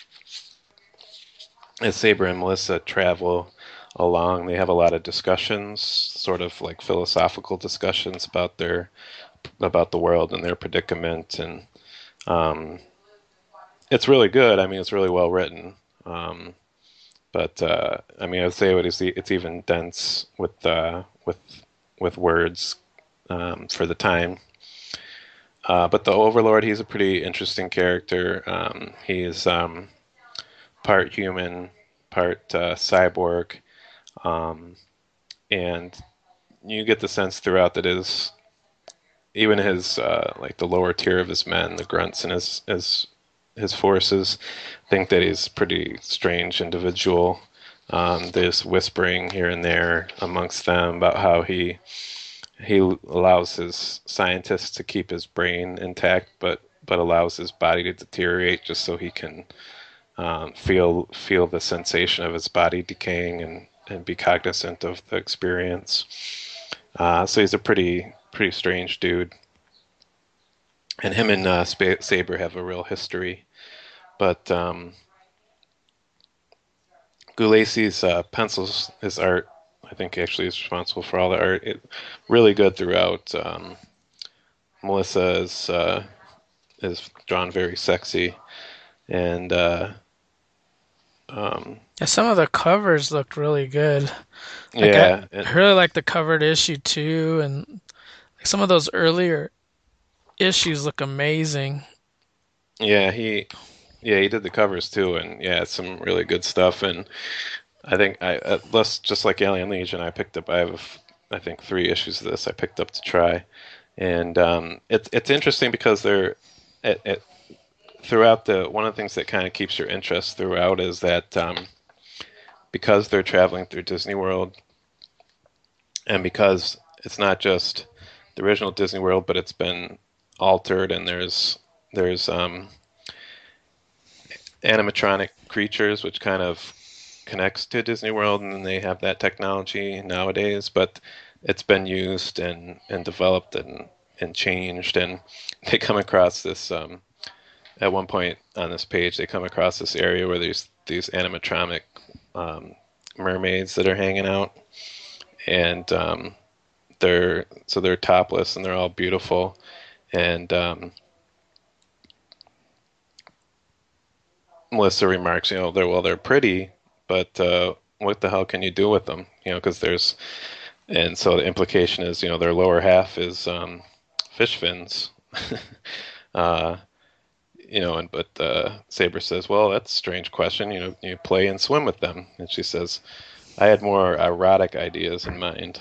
as Saber and Melissa travel along, they have a lot of discussions, sort of like philosophical discussions about their about the world and their predicament, and um, it's really good. I mean, it's really well written. Um, but uh, I mean, I'd say it is it's even dense with uh, with with words um, for the time. Uh, but the Overlord, he's a pretty interesting character. Um, he's um, part human, part uh, cyborg, um, and you get the sense throughout that his even his uh, like the lower tier of his men, the grunts and his his his forces, think that he's a pretty strange individual. Um, there's whispering here and there amongst them about how he he allows his scientists to keep his brain intact, but but allows his body to deteriorate just so he can um, feel feel the sensation of his body decaying and and be cognizant of the experience. Uh, so he's a pretty pretty strange dude, and him and uh, Saber have a real history. But um, Gulacy's uh, pencils, his art, I think actually is responsible for all the art. It really good throughout. Um, Melissa is uh, is drawn very sexy, and uh, um, Yeah, some of the covers looked really good. Like I yeah, and, I really like the covered issue too, and like some of those earlier issues look amazing. yeah, he yeah he did the covers too, and yeah, it's some really good stuff. And I think I uh, less just like Alien Legion, I picked up. I have I think three issues of this I picked up to try, and um, it's it's interesting because they're it, it, throughout the one of the things that kind of keeps your interest throughout is that um, because they're traveling through Disney World, and because it's not just the original Disney World, but it's been altered, and there's there's um, animatronic creatures, which kind of connects to Disney World, and they have that technology nowadays. But it's been used and and developed and and changed, and they come across this. Um, at one point on this page, they come across this area where there's these animatronic um, mermaids that are hanging out, and um, they're so they're topless and they're all beautiful, and um, Melissa remarks, you know, they're well, they're pretty, but uh, what the hell can you do with them? You know, because there's, and so the implication is, you know, their lower half is um, fish fins. uh, you know, and but uh, Saber says, well, that's a strange question. You know, you play and swim with them, and she says, I had more erotic ideas in mind.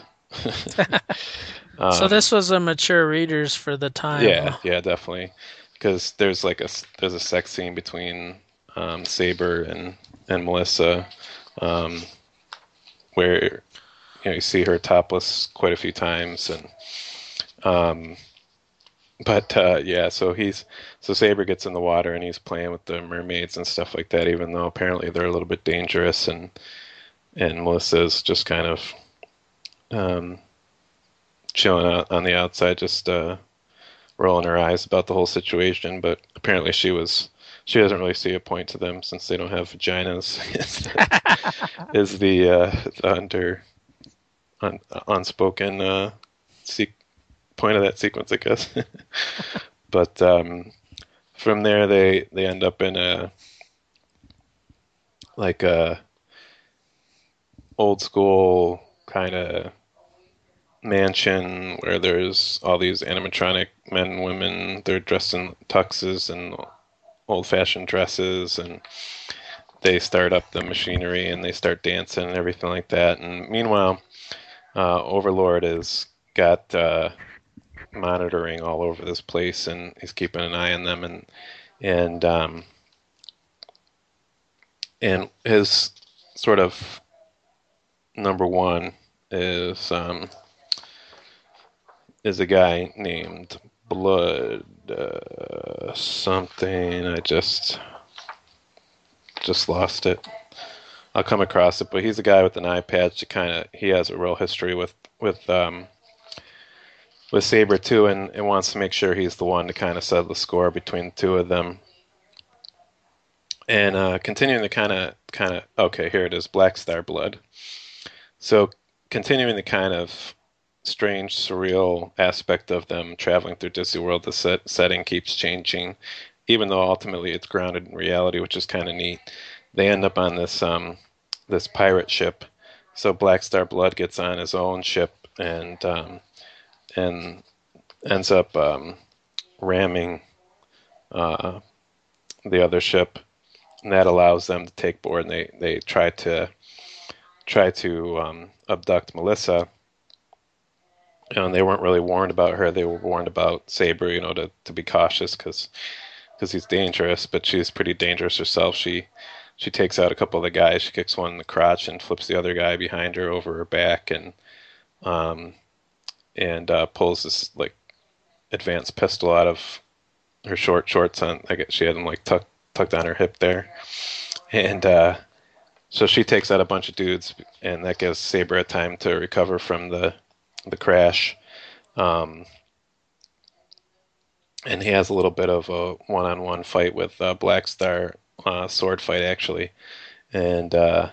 So um, this was a mature readers for the time, yeah, huh? yeah, definitely, because there's like a there's a sex scene between um, Saber and and Melissa, um, where you know you see her topless quite a few times, and um, but uh, yeah, so he's so Saber gets in the water and he's playing with the mermaids and stuff like that, even though apparently they're a little bit dangerous, and and Melissa's just kind of um, chilling out on the outside, just uh, rolling her eyes about the whole situation. But apparently she was she doesn't really see a point to them since they don't have vaginas. Is the uh, the under un, unspoken uh, se- point of that sequence, I guess. But um, from there, they they end up in a like a old school kind of mansion where there's all these animatronic men and women. They're dressed in tuxes and old fashioned dresses, and they start up the machinery and they start dancing and everything like that. And meanwhile, uh, Overlord has got uh, monitoring all over this place, and he's keeping an eye on them. And and um, and his sort of number one is um, is a guy named Blood uh, something. I just just lost it. I'll come across it, but he's a guy with an eye patch. To kind of, he has a real history with with um, with Saber too, and, and wants to make sure he's the one to kind of settle the score between the two of them. And uh, continuing to kind of kind of okay, here it is, Black Star Blood. So continuing the kind of strange, surreal aspect of them traveling through Disney World, the set, setting keeps changing, even though ultimately it's grounded in reality, which is kind of neat. They end up on this um, this pirate ship. So Black Star Blood gets on his own ship and um, and ends up um, ramming uh, the other ship, and that allows them to take board. And they they try to try to um, abduct Melissa. You know, and they weren't really warned about her. They were warned about Saber, you know, to, to be cautious because because he's dangerous. But she's pretty dangerous herself. She she takes out a couple of the guys. She kicks one in the crotch and flips the other guy behind her over her back, and um and uh, pulls this like advanced pistol out of her short shorts. On I guess she had them like tucked tucked on her hip there, and uh, so she takes out a bunch of dudes, and that gives Saber a time to recover from the the crash. Um, and he has a little bit of a one-on-one fight with uh, Black Star, uh, sword fight actually, and uh,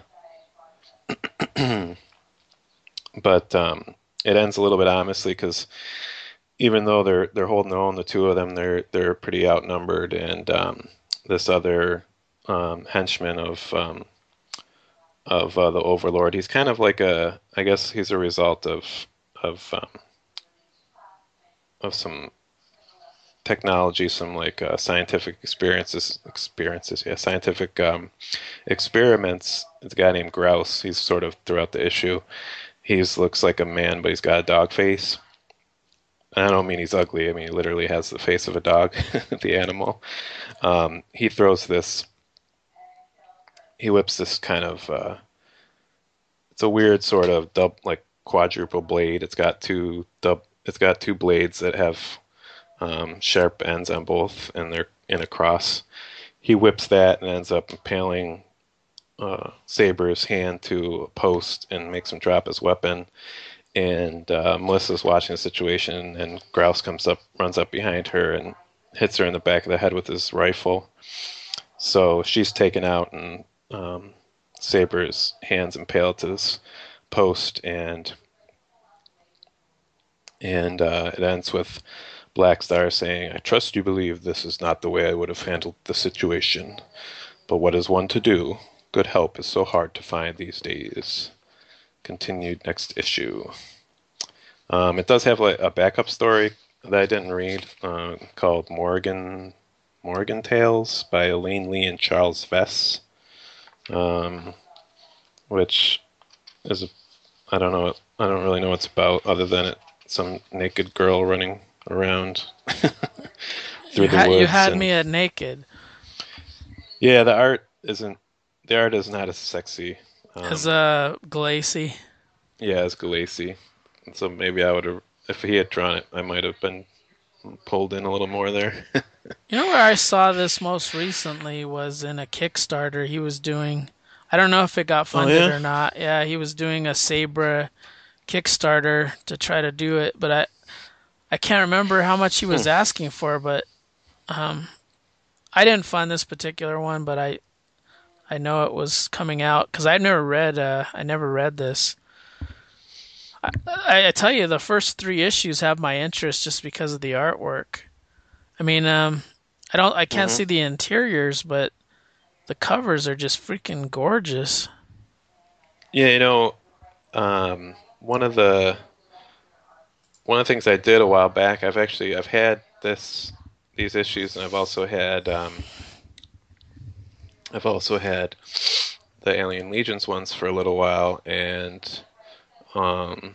but um, it ends a little bit ominously because even though they're they're holding their own, the two of them, they're they're pretty outnumbered, and um, this other um, henchman of um, of uh, the Overlord, he's kind of like a, I guess he's a result of of um, of some technology, some like uh, scientific experiences, experiences, yeah, scientific um, experiments. It's a guy named Grouse. He's sort of throughout the issue. He looks like a man, but he's got a dog face. I don't mean he's ugly. I mean he literally has the face of a dog, the animal. Um, he throws this. He whips this kind of. Uh, it's a weird sort of dub, like quadruple blade. It's got two dub. It's got two blades that have um, sharp ends on both, and they're in a cross. He whips that and ends up impaling uh, Saber's hand to a post and makes him drop his weapon. And uh, Melissa's watching the situation, and Grouse comes up, runs up behind her, and hits her in the back of the head with his rifle. So she's taken out, and um, Saber's hands impaled to this post, and and uh, it ends with Black Star saying, "I trust you believe this is not the way I would have handled the situation, but what is one to do? Good help is so hard to find these days." Continued next issue. Um, it does have like a backup story that I didn't read uh, called Morgan Morgan Tales by Elaine Lee and Charles Vess, um, which is a, I don't know I don't really know what it's about other than it some naked girl running around through You the had woods. you had and, me at naked. Yeah, the art isn't the art is not as sexy. Um, As uh Glacy. Yeah, as Galassi. And so maybe I would have, if he had drawn it, I might have been pulled in a little more there. You know where I saw this most recently was in a Kickstarter. He was doing, I don't know if it got funded oh, yeah? or not. Yeah, he was doing a Sabra Kickstarter to try to do it, but I I can't remember how much he was Hmm. asking for, but um I didn't fund this particular one, but I I know it was coming out because I never read uh I never read this. I, I I tell you, the first three issues have my interest just because of the artwork. I mean, um, I don't, I can't hmm see the interiors, but the covers are just freaking gorgeous. Yeah, you know, um, one of the one of the things I did a while back, I've actually I've had this these issues, and I've also had um, I've also had the Alien Legions ones for a little while, and um,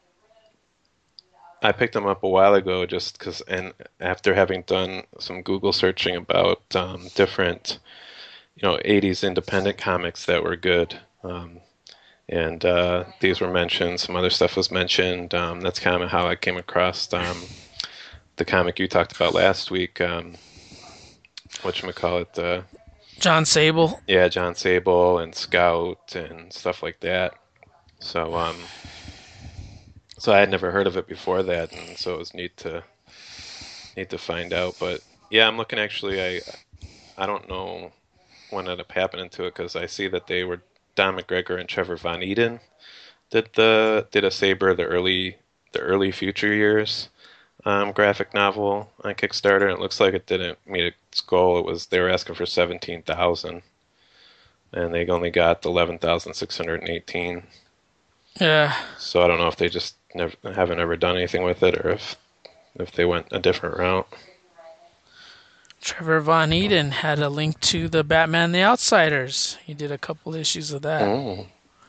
I picked them up a while ago just because, and after having done some Google searching about um, different, you know, eighties independent comics that were good, um, and uh, these were mentioned. Some other stuff was mentioned. Um, that's kind of how I came across um, the comic you talked about last week. Um, whatchamacallit, uh, John Sable. yeah, John Sable and Scout and stuff like that. So, um, so I had never heard of it before that, and so it was neat to neat to find out. But yeah, I'm looking actually. I I don't know what ended up happening to it because I see that they were Don McGregor and Trevor Von Eden did the did a Saber the early the early future years um, graphic novel on Kickstarter. And it looks like it didn't meet its goal. It was they were asking for seventeen thousand, and they only got eleven thousand six hundred and eighteen. Yeah. So I don't know if they just never haven't ever done anything with it, or if if they went a different route. Trevor Von Eden had a link to the Batman The Outsiders. He did a couple issues of that. Oh,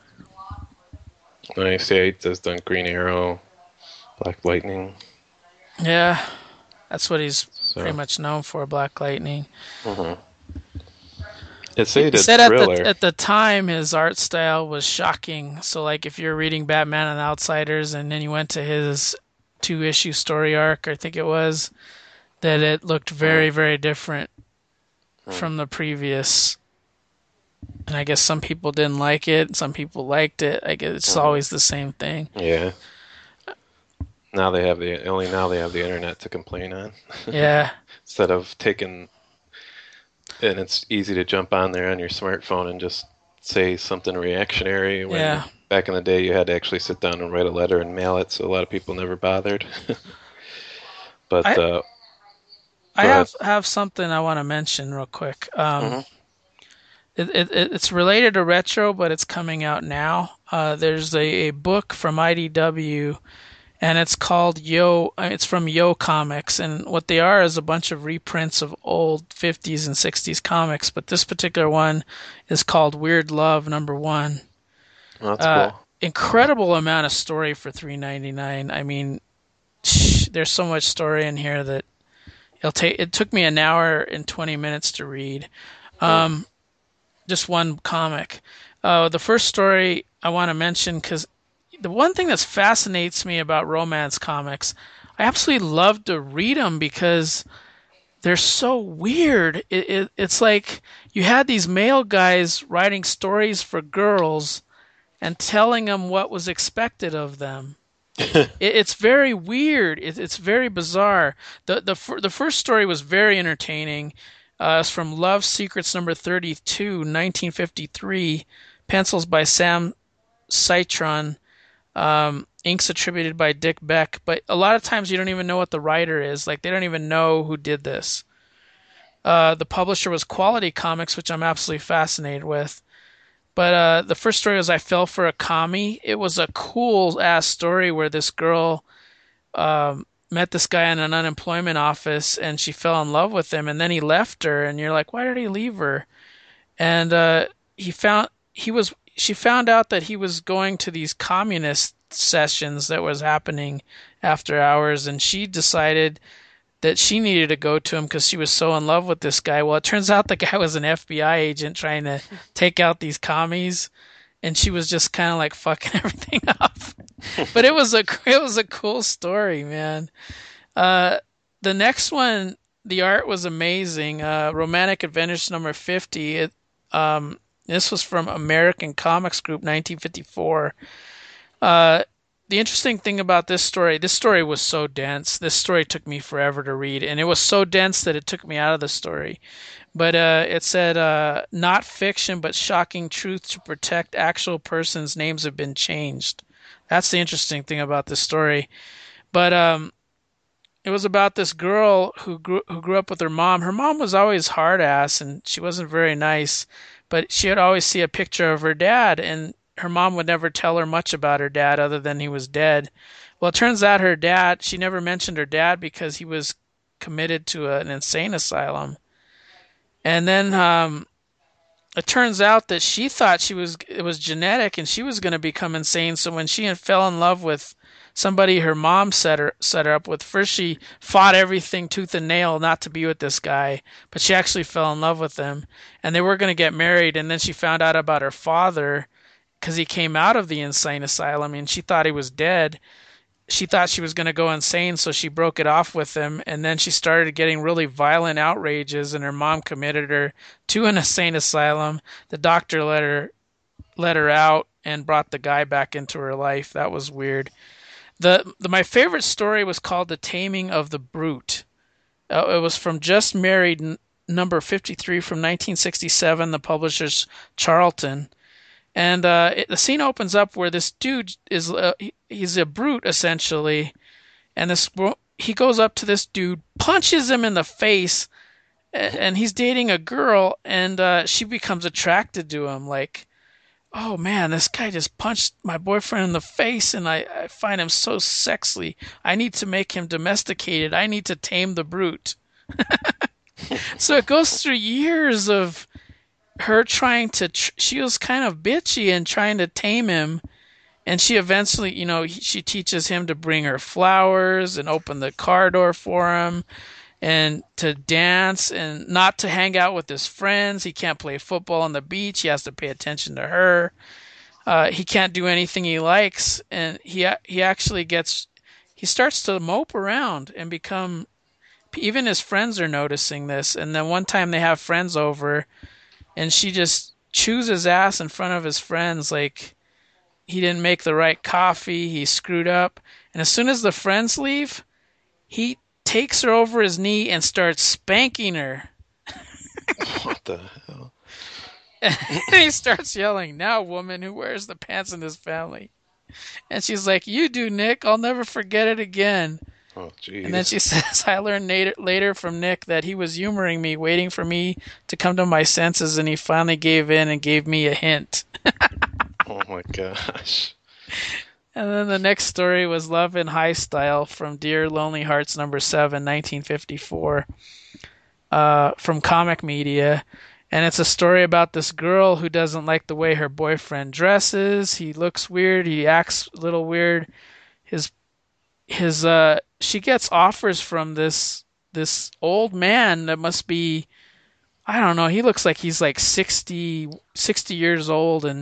nice. Yeah, he has done Green Arrow, Black Lightning. Yeah. That's what he's So. pretty much known for, Black Lightning. Mm-hmm. It He said said at the Thriller. at the time his art style was shocking. So like if you're reading Batman and the Outsiders and then you went to his two issue story arc, I think it was, that it looked very, Mm, very different mm, from the previous. And I guess some people didn't like it, some people liked it. I guess it's mm-hmm. always the same thing. Yeah. Now they have the only now they have the internet to complain on Yeah. instead of taking. And it's easy to jump on there on your smartphone and just say something reactionary. When Yeah. back in the day you had to actually sit down and write a letter and mail it, so a lot of people never bothered. But I uh, I go ahead. have have something I want to mention real quick. Um hmm it, it it's related to retro, but it's coming out now. Uh there's a, a book from I D W, and it's called Yo. uh, It's from Yo Comics, and what they are is a bunch of reprints of old fifties and sixties comics. But this particular one is called Weird Love Number One. Well, that's Uh, cool. incredible amount of story for three ninety-nine. I mean, there's so much story in here that it'll take. It took me an hour and twenty minutes to read. Mm, Um, just one comic. Uh, the first story I want to mention because the one thing that fascinates me about romance comics, I absolutely love to read them because they're so weird. It, it, it's like you had these male guys writing stories for girls and telling them what was expected of them. It, it's very weird. It, it's very bizarre. The the fir- the first story was very entertaining. Uh, it's from Love Secrets number thirty-two, nineteen fifty-three, pencils by Sam Citron, um, inks attributed by Dick Beck. But a lot of times you don't even know what the writer is. Like they don't even know who did this. Uh, the publisher was Quality Comics, which I'm absolutely fascinated with. But uh, the first story was I Fell for a Commie. It was a cool ass story where this girl um, met this guy in an unemployment office and she fell in love with him, and then he left her, and you're like, why did he leave her? And uh, he found he was she found out that he was going to these communist sessions that was happening after hours, and she decided that she needed to go to him because she was so in love with this guy. Well, it turns out the guy was an F B I agent trying to take out these commies, and she was just kind of like fucking everything up. But it was a it was a cool story, man. Uh, the next one, the art was amazing. Uh, Romantic Adventures number fifty. It, um, this was from American Comics Group, nineteen fifty-four. Uh, the interesting thing about this story, this story was so dense. This story took me forever to read, and it was so dense that it took me out of the story. But uh, it said, uh, not fiction, but shocking truth to protect actual persons' names have been changed. That's the interesting thing about this story. But um, it was about this girl who grew, who grew up with her mom. Her mom was always hard ass, and she wasn't very nice. But she would always see a picture of her dad, and her mom would never tell her much about her dad other than he was dead. Well, it turns out her dad, she never mentioned her dad because he was committed to an insane asylum. And then um, it turns out that she thought she was it was genetic and she was going to become insane. So when she fell in love with somebody her mom set her set her up with, first she fought everything tooth and nail not to be with this guy, but she actually fell in love with him, and they were going to get married. And then she found out about her father because he came out of the insane asylum, and she thought he was dead. She thought she was going to go insane, so she broke it off with him, and then she started getting really violent outrages, and her mom committed her to an insane asylum. The doctor let her let her out and brought the guy back into her life. That was weird. The, the my favorite story was called The Taming of the Brute. Uh, it was from Just Married, n- number fifty-three from nineteen sixty-seven. The publisher's Charlton. And uh, it, the scene opens up where this dude is, uh, he, he's a brute essentially, and this he goes up to this dude, punches him in the face, and, and he's dating a girl, and uh, she becomes attracted to him. Like, oh man, this guy just punched my boyfriend in the face, and I, I find him so sexy. I need to make him domesticated. I need to tame the brute. So it goes through years of her trying to tr- she was kind of bitchy and trying to tame him, and she eventually, you know, she teaches him to bring her flowers and open the car door for him and to dance and not to hang out with his friends. He can't play football on the beach. He has to pay attention to her. Uh, he can't do anything he likes, and he he actually gets he starts to mope around and become, even his friends are noticing this. And then one time they have friends over, and she just chews his ass in front of his friends like he didn't make the right coffee, he screwed up. And as soon as the friends leave, he takes her over his knee and starts spanking her. What the hell? And he starts yelling, "Now, woman, who wears the pants in this family?" And she's like, "You do, Nick. I'll never forget it again." Oh, jeez. And then she says, "I learned later from Nick that he was humoring me, waiting for me to come to my senses, and he finally gave in and gave me a hint." Oh my gosh. And then the next story was Love in High Style from Dear Lonely Hearts number seven, nineteen fifty-four, uh, from Comic Media. And it's a story about this girl who doesn't like the way her boyfriend dresses. He looks weird. He acts a little weird. His his uh she gets offers from this this old man that must be, I don't know, he looks like he's like sixty, sixty years old, and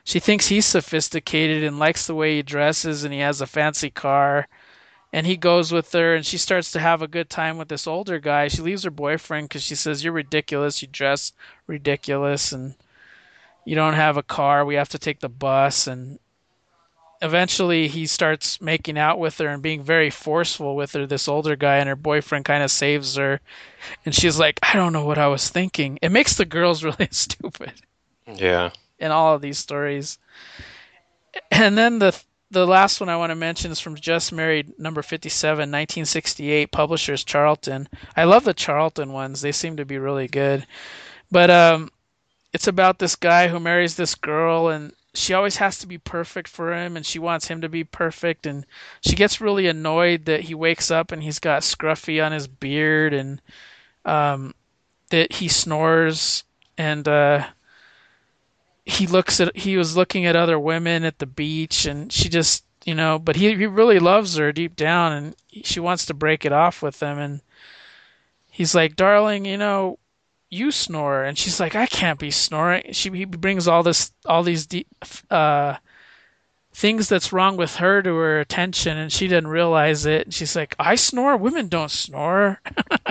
she thinks he's sophisticated and likes the way he dresses and he has a fancy car. And he goes with her and she starts to have a good time with this older guy. She leaves her boyfriend because she says, "You're ridiculous. You dress ridiculous and you don't have a car. We have to take the bus." And eventually he starts making out with her and being very forceful with her, this older guy, and her boyfriend kind of saves her. And she's like, "I don't know what I was thinking." It makes the girls really stupid Yeah. in all of these stories. And then the the last one I want to mention is from Just Married, number fifty-seven, nineteen sixty-eight, publishers Charlton. I love the Charlton ones. They seem to be really good. But um it's about this guy who marries this girl, and she always has to be perfect for him, and she wants him to be perfect, and she gets really annoyed that he wakes up and he's got scruffy on his beard, and um that he snores, and uh he looks at he was looking at other women at the beach, and she just, you know, but he, he really loves her deep down, and she wants to break it off with him. And he's like, "Darling, you know, you snore." And she's like, "I can't be snoring." She he brings all this all these deep, uh things that's wrong with her to her attention, and she didn't realize it. And she's like, "I snore? Women don't snore."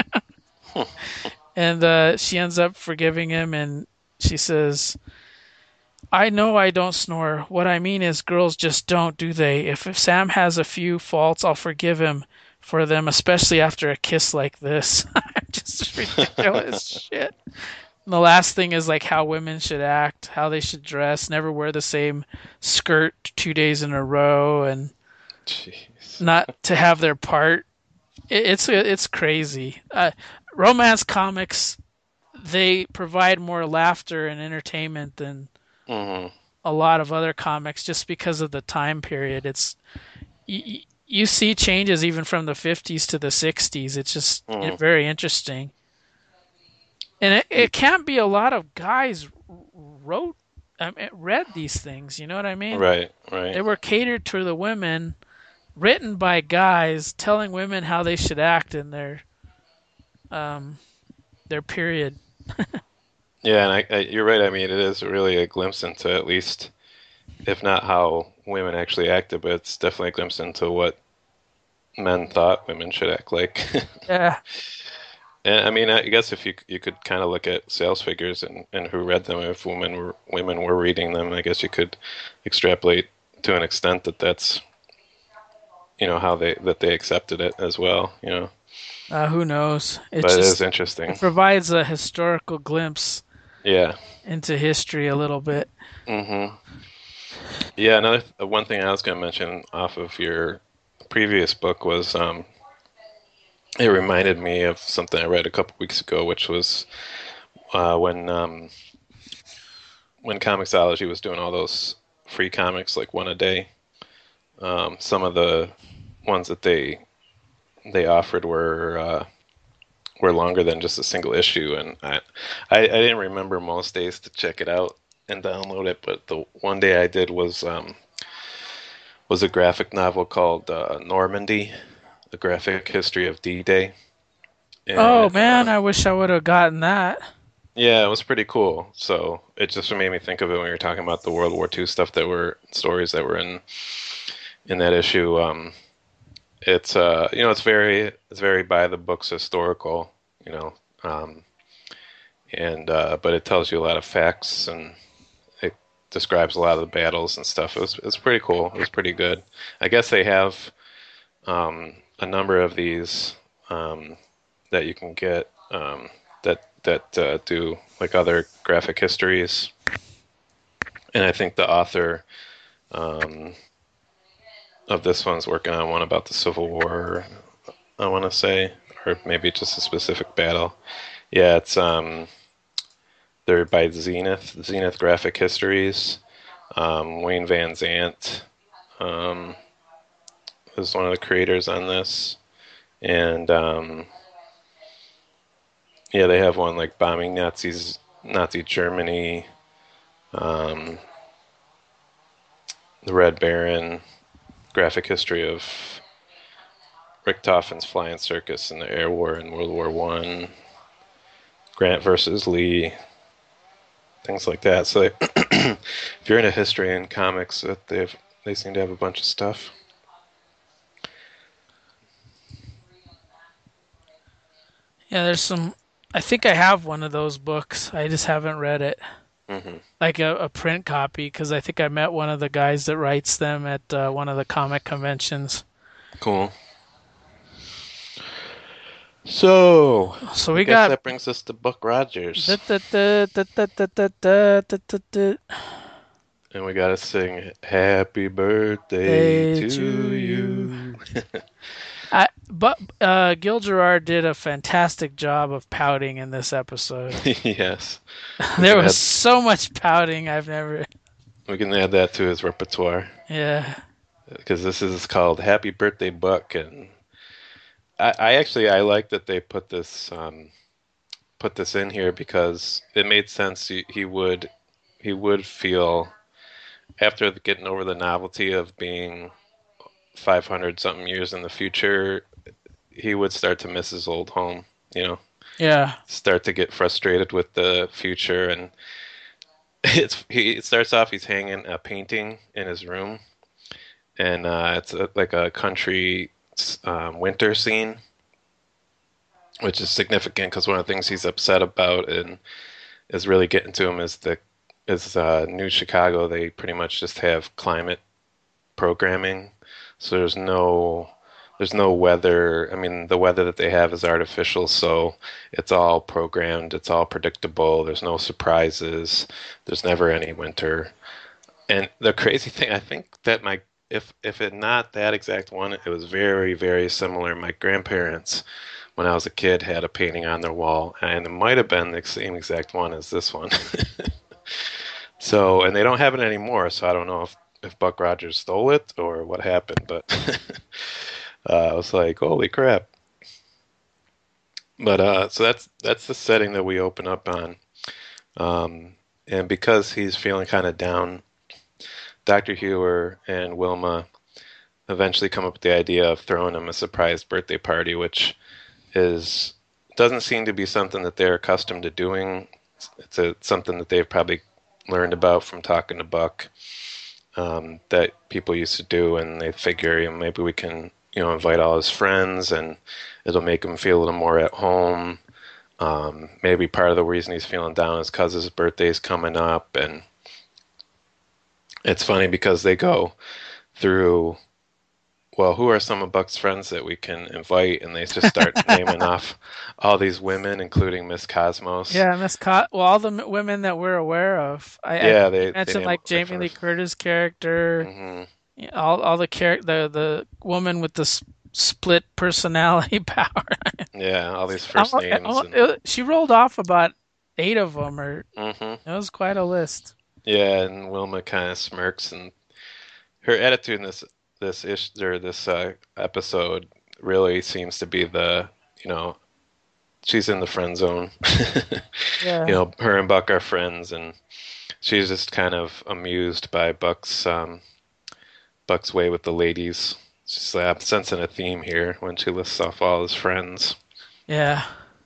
And uh she ends up forgiving him, and she says, "I know I don't snore. What I mean is girls just don't, do they? If, if Sam has a few faults, I'll forgive him for them, especially after a kiss like this." Just ridiculous shit. And the last thing is like how women should act, how they should dress, never wear the same skirt two days in a row, and Jeez. not to have their part. It, it's it's crazy. Uh, romance comics, they provide more laughter and entertainment than Hmm. a lot of other comics just because of the time period. It's you, you see changes even from the fifties to the sixties. It's just Hmm. very interesting. And it, it can't be a lot of guys wrote um, read these things, you know what I mean? Right, They right. were catered to the women, written by guys telling women how they should act in their um their period. Yeah, and I, I, you're right. I mean, it is really a glimpse into, at least, if not how women actually acted, but it's definitely a glimpse into what men thought women should act like. Yeah. And I mean, I guess if you you could kind of look at sales figures and, and who read them, if women were women were reading them, I guess you could extrapolate to an extent that that's, you know, how they that they accepted it as well, you know. Uh, who knows? It But it is just interesting. it provides a historical glimpse Yeah. into history a little bit. Hmm. Yeah, another th- one thing I was going to mention off of your previous book was um, it reminded me of something I read a couple weeks ago, which was uh, when um, when Comixology was doing all those free comics, like one a day. Um, some of the ones that they they offered were uh, were longer than just a single issue, and I, I I didn't remember most days to check it out and download it, but the one day I did was um, was a graphic novel called uh, Normandy, a graphic history of D-Day, Oh and man, uh, I wish I would have gotten that. yeah, it was pretty cool. So it just made me think of it when we were talking about the World War Two stuff that were stories that were in in that issue. Um, it's uh, you know, it's very it's very by the books historical, you know, um, and uh, but it tells you a lot of facts and it describes a lot of the battles and stuff. It was it's pretty cool. It was pretty good. I guess they have um, a number of these um, that you can get um, that that uh, do like other graphic histories, and I think the author um, of this one's working on one about the Civil War. I want to say, or maybe just a specific battle. Yeah, it's um, they're by Zenith, Zenith Graphic Histories. Um, Wayne Van Zant um, is one of the creators on this, and um, yeah, they have one like bombing Nazis, Nazi Germany, um, the Red Baron, graphic history of Richthofen's flying circus in the air war in World War One, Grant versus Lee, things like that. So they, if you're into history and comics, that they've they seem to have a bunch of stuff. Yeah, there's some. I think I have one of those books. I just haven't read it, Hmm. like a, a print copy, because I think I met one of the guys that writes them at uh, one of the comic conventions. Cool. So, So I we guess got. that brings us to Buck Rogers. Da, da, da, da, da, da, da, da, da, da, da, And we gotta sing Happy Birthday day to to you. you. I, but uh, Gil Gerard did a fantastic job of pouting in this episode. Yes. We There can was add so much pouting I've never. we can add that to his repertoire. Yeah, Because this is called Happy Birthday Buck, and I, I actually I like that they put this um, put this in here because it made sense. He, he would he would feel after getting over the novelty of being five hundred something years in the future, he would start to miss his old home. You know, yeah, start to get frustrated with the future, and it's he it starts off he's hanging a painting in his room, and uh, it's a, like a country um, winter scene, which is significant because one of the things he's upset about and is really getting to him is the is uh, New Chicago. They pretty much just have climate programming, so there's no there's no weather. I mean, the weather that they have is artificial, so it's all programmed. It's all predictable. There's no surprises. There's never any winter. And the crazy thing, I think that my if if it not that exact one, it was very very similar. My grandparents, when I was a kid, had a painting on their wall, and it might have been the same exact one as this one. So, and they don't have it anymore, so I don't know if if Buck Rogers stole it or what happened, but uh, I was like, holy crap. But uh, so that's that's the setting that we open up on. Um, and because he's feeling kind of down, doctor Hewer and Wilma eventually come up with the idea of throwing him a surprise birthday party, which is doesn't seem to be something that they're accustomed to doing. It's a, something that they've probably learned about from talking to Buck, um, that people used to do, and they figure, you know, maybe we can, you know, invite all his friends, and it'll make him feel a little more at home. Um, maybe part of the reason he's feeling down is because his birthday's coming up, and it's funny because they go through, well, who are some of Buck's friends that we can invite? And they just start naming off all these women, including Miss Cosmos. yeah. Miss Cot. Well, all the m- women that we're aware of. I, I Yeah, think you they they mentioned name like their Jamie Lee friends. Curtis character. Hmm. Yeah, all all the char- the the woman with the s- split personality power. Yeah, all these I'm, first names, I'm, and it- she rolled off about eight of them, or hmm it was quite a list. yeah, and Wilma kind of smirks, and her attitude in this this ish or this uh, episode really seems to be the, you know, she's in the friend zone. You Yeah, know, her and Buck are friends, and she's just kind of amused by Buck's um, Buck's way with the ladies. She's like, I'm sensing a theme here when she lists off all his friends. yeah.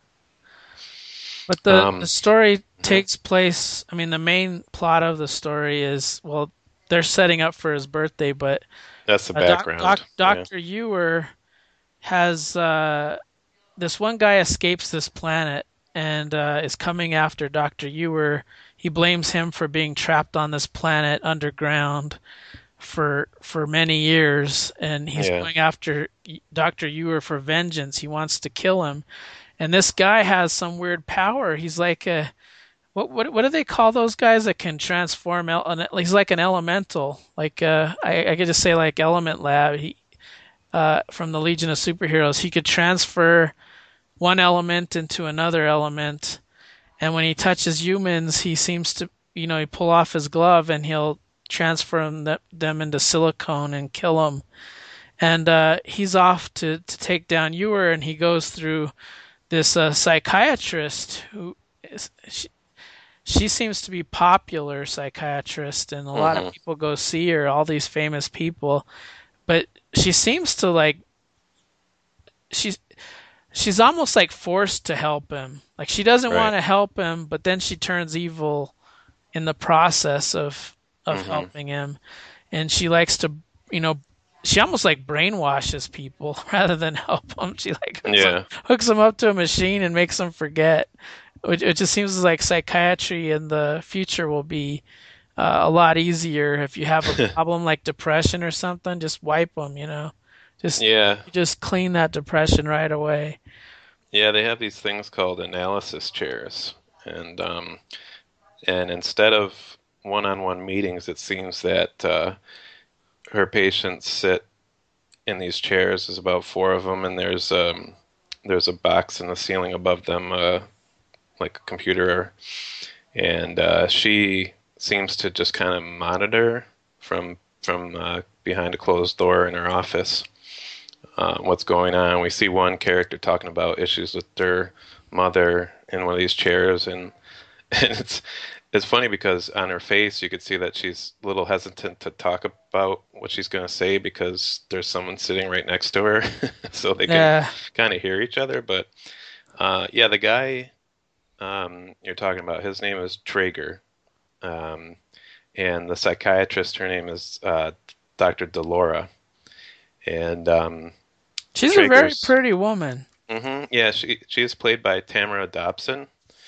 But the the Um, story mhm. takes place. I mean, the main plot of the story is, well, they're setting up for his birthday, but That's the uh, doc, doc, background. Yeah, Doctor Ewer has uh, this one guy escapes this planet and uh, is coming after Doctor Ewer. He blames him for being trapped on this planet underground for for many years, and he's yeah, going after Doctor Ewer for vengeance. He wants to kill him, and this guy has some weird power. He's like a what what what do they call those guys that can transform? El- he's like an elemental. Like uh, I I could just say like Element Lab. He uh, from the Legion of Superheroes. He could transfer one element into another element, and when he touches humans, he seems to, you know, he pull off his glove and he'll transfer them, them into silicone and kill them. And uh, he's off to, to take down Ewer, and he goes through this uh, psychiatrist who is, she, she seems to be popular psychiatrist, and a lot of hmm people go see her, all these famous people. But she seems to like she's she's almost like forced to help him. Like she doesn't want right. to help him, but then she turns evil in the process of of Hmm. helping him, and she likes to, you know, she almost like brainwashes people rather than help them. She like hooks them Yeah. hooks them up to a machine and makes them forget. Which it just seems like psychiatry in the future will be uh, a lot easier if you have a problem like depression or something. Just wipe them, you know. Just Yeah. you just clean that depression right away. Yeah, they have these things called analysis chairs. And um and instead of one-on-one meetings, it seems that uh her patients sit in these chairs. There's about four of them, and there's um there's a box in the ceiling above them, uh like a computer, and uh she seems to just kind of monitor from from uh, behind a closed door in her office uh, what's going on. We see one character talking about issues with their mother in one of these chairs, and and it's it's funny because on her face you could see that she's a little hesitant to talk about what she's going to say because there's someone sitting right next to her, so they can Yeah. kind of hear each other. But uh, yeah, the guy um, you're talking about, his name is Traeger, um, and the psychiatrist, her name is uh, doctor Delora, and um, She's a very Traeger's. pretty woman. Hmm, yeah, she she is played by Tamara Dobson,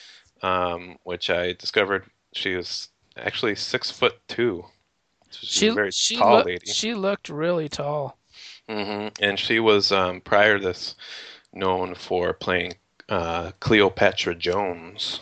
um, which I discovered she was actually six foot two. So she's a She very she tall looked lady. she looked really tall. Hmm. And she was um, prior to this known for playing uh, Cleopatra Jones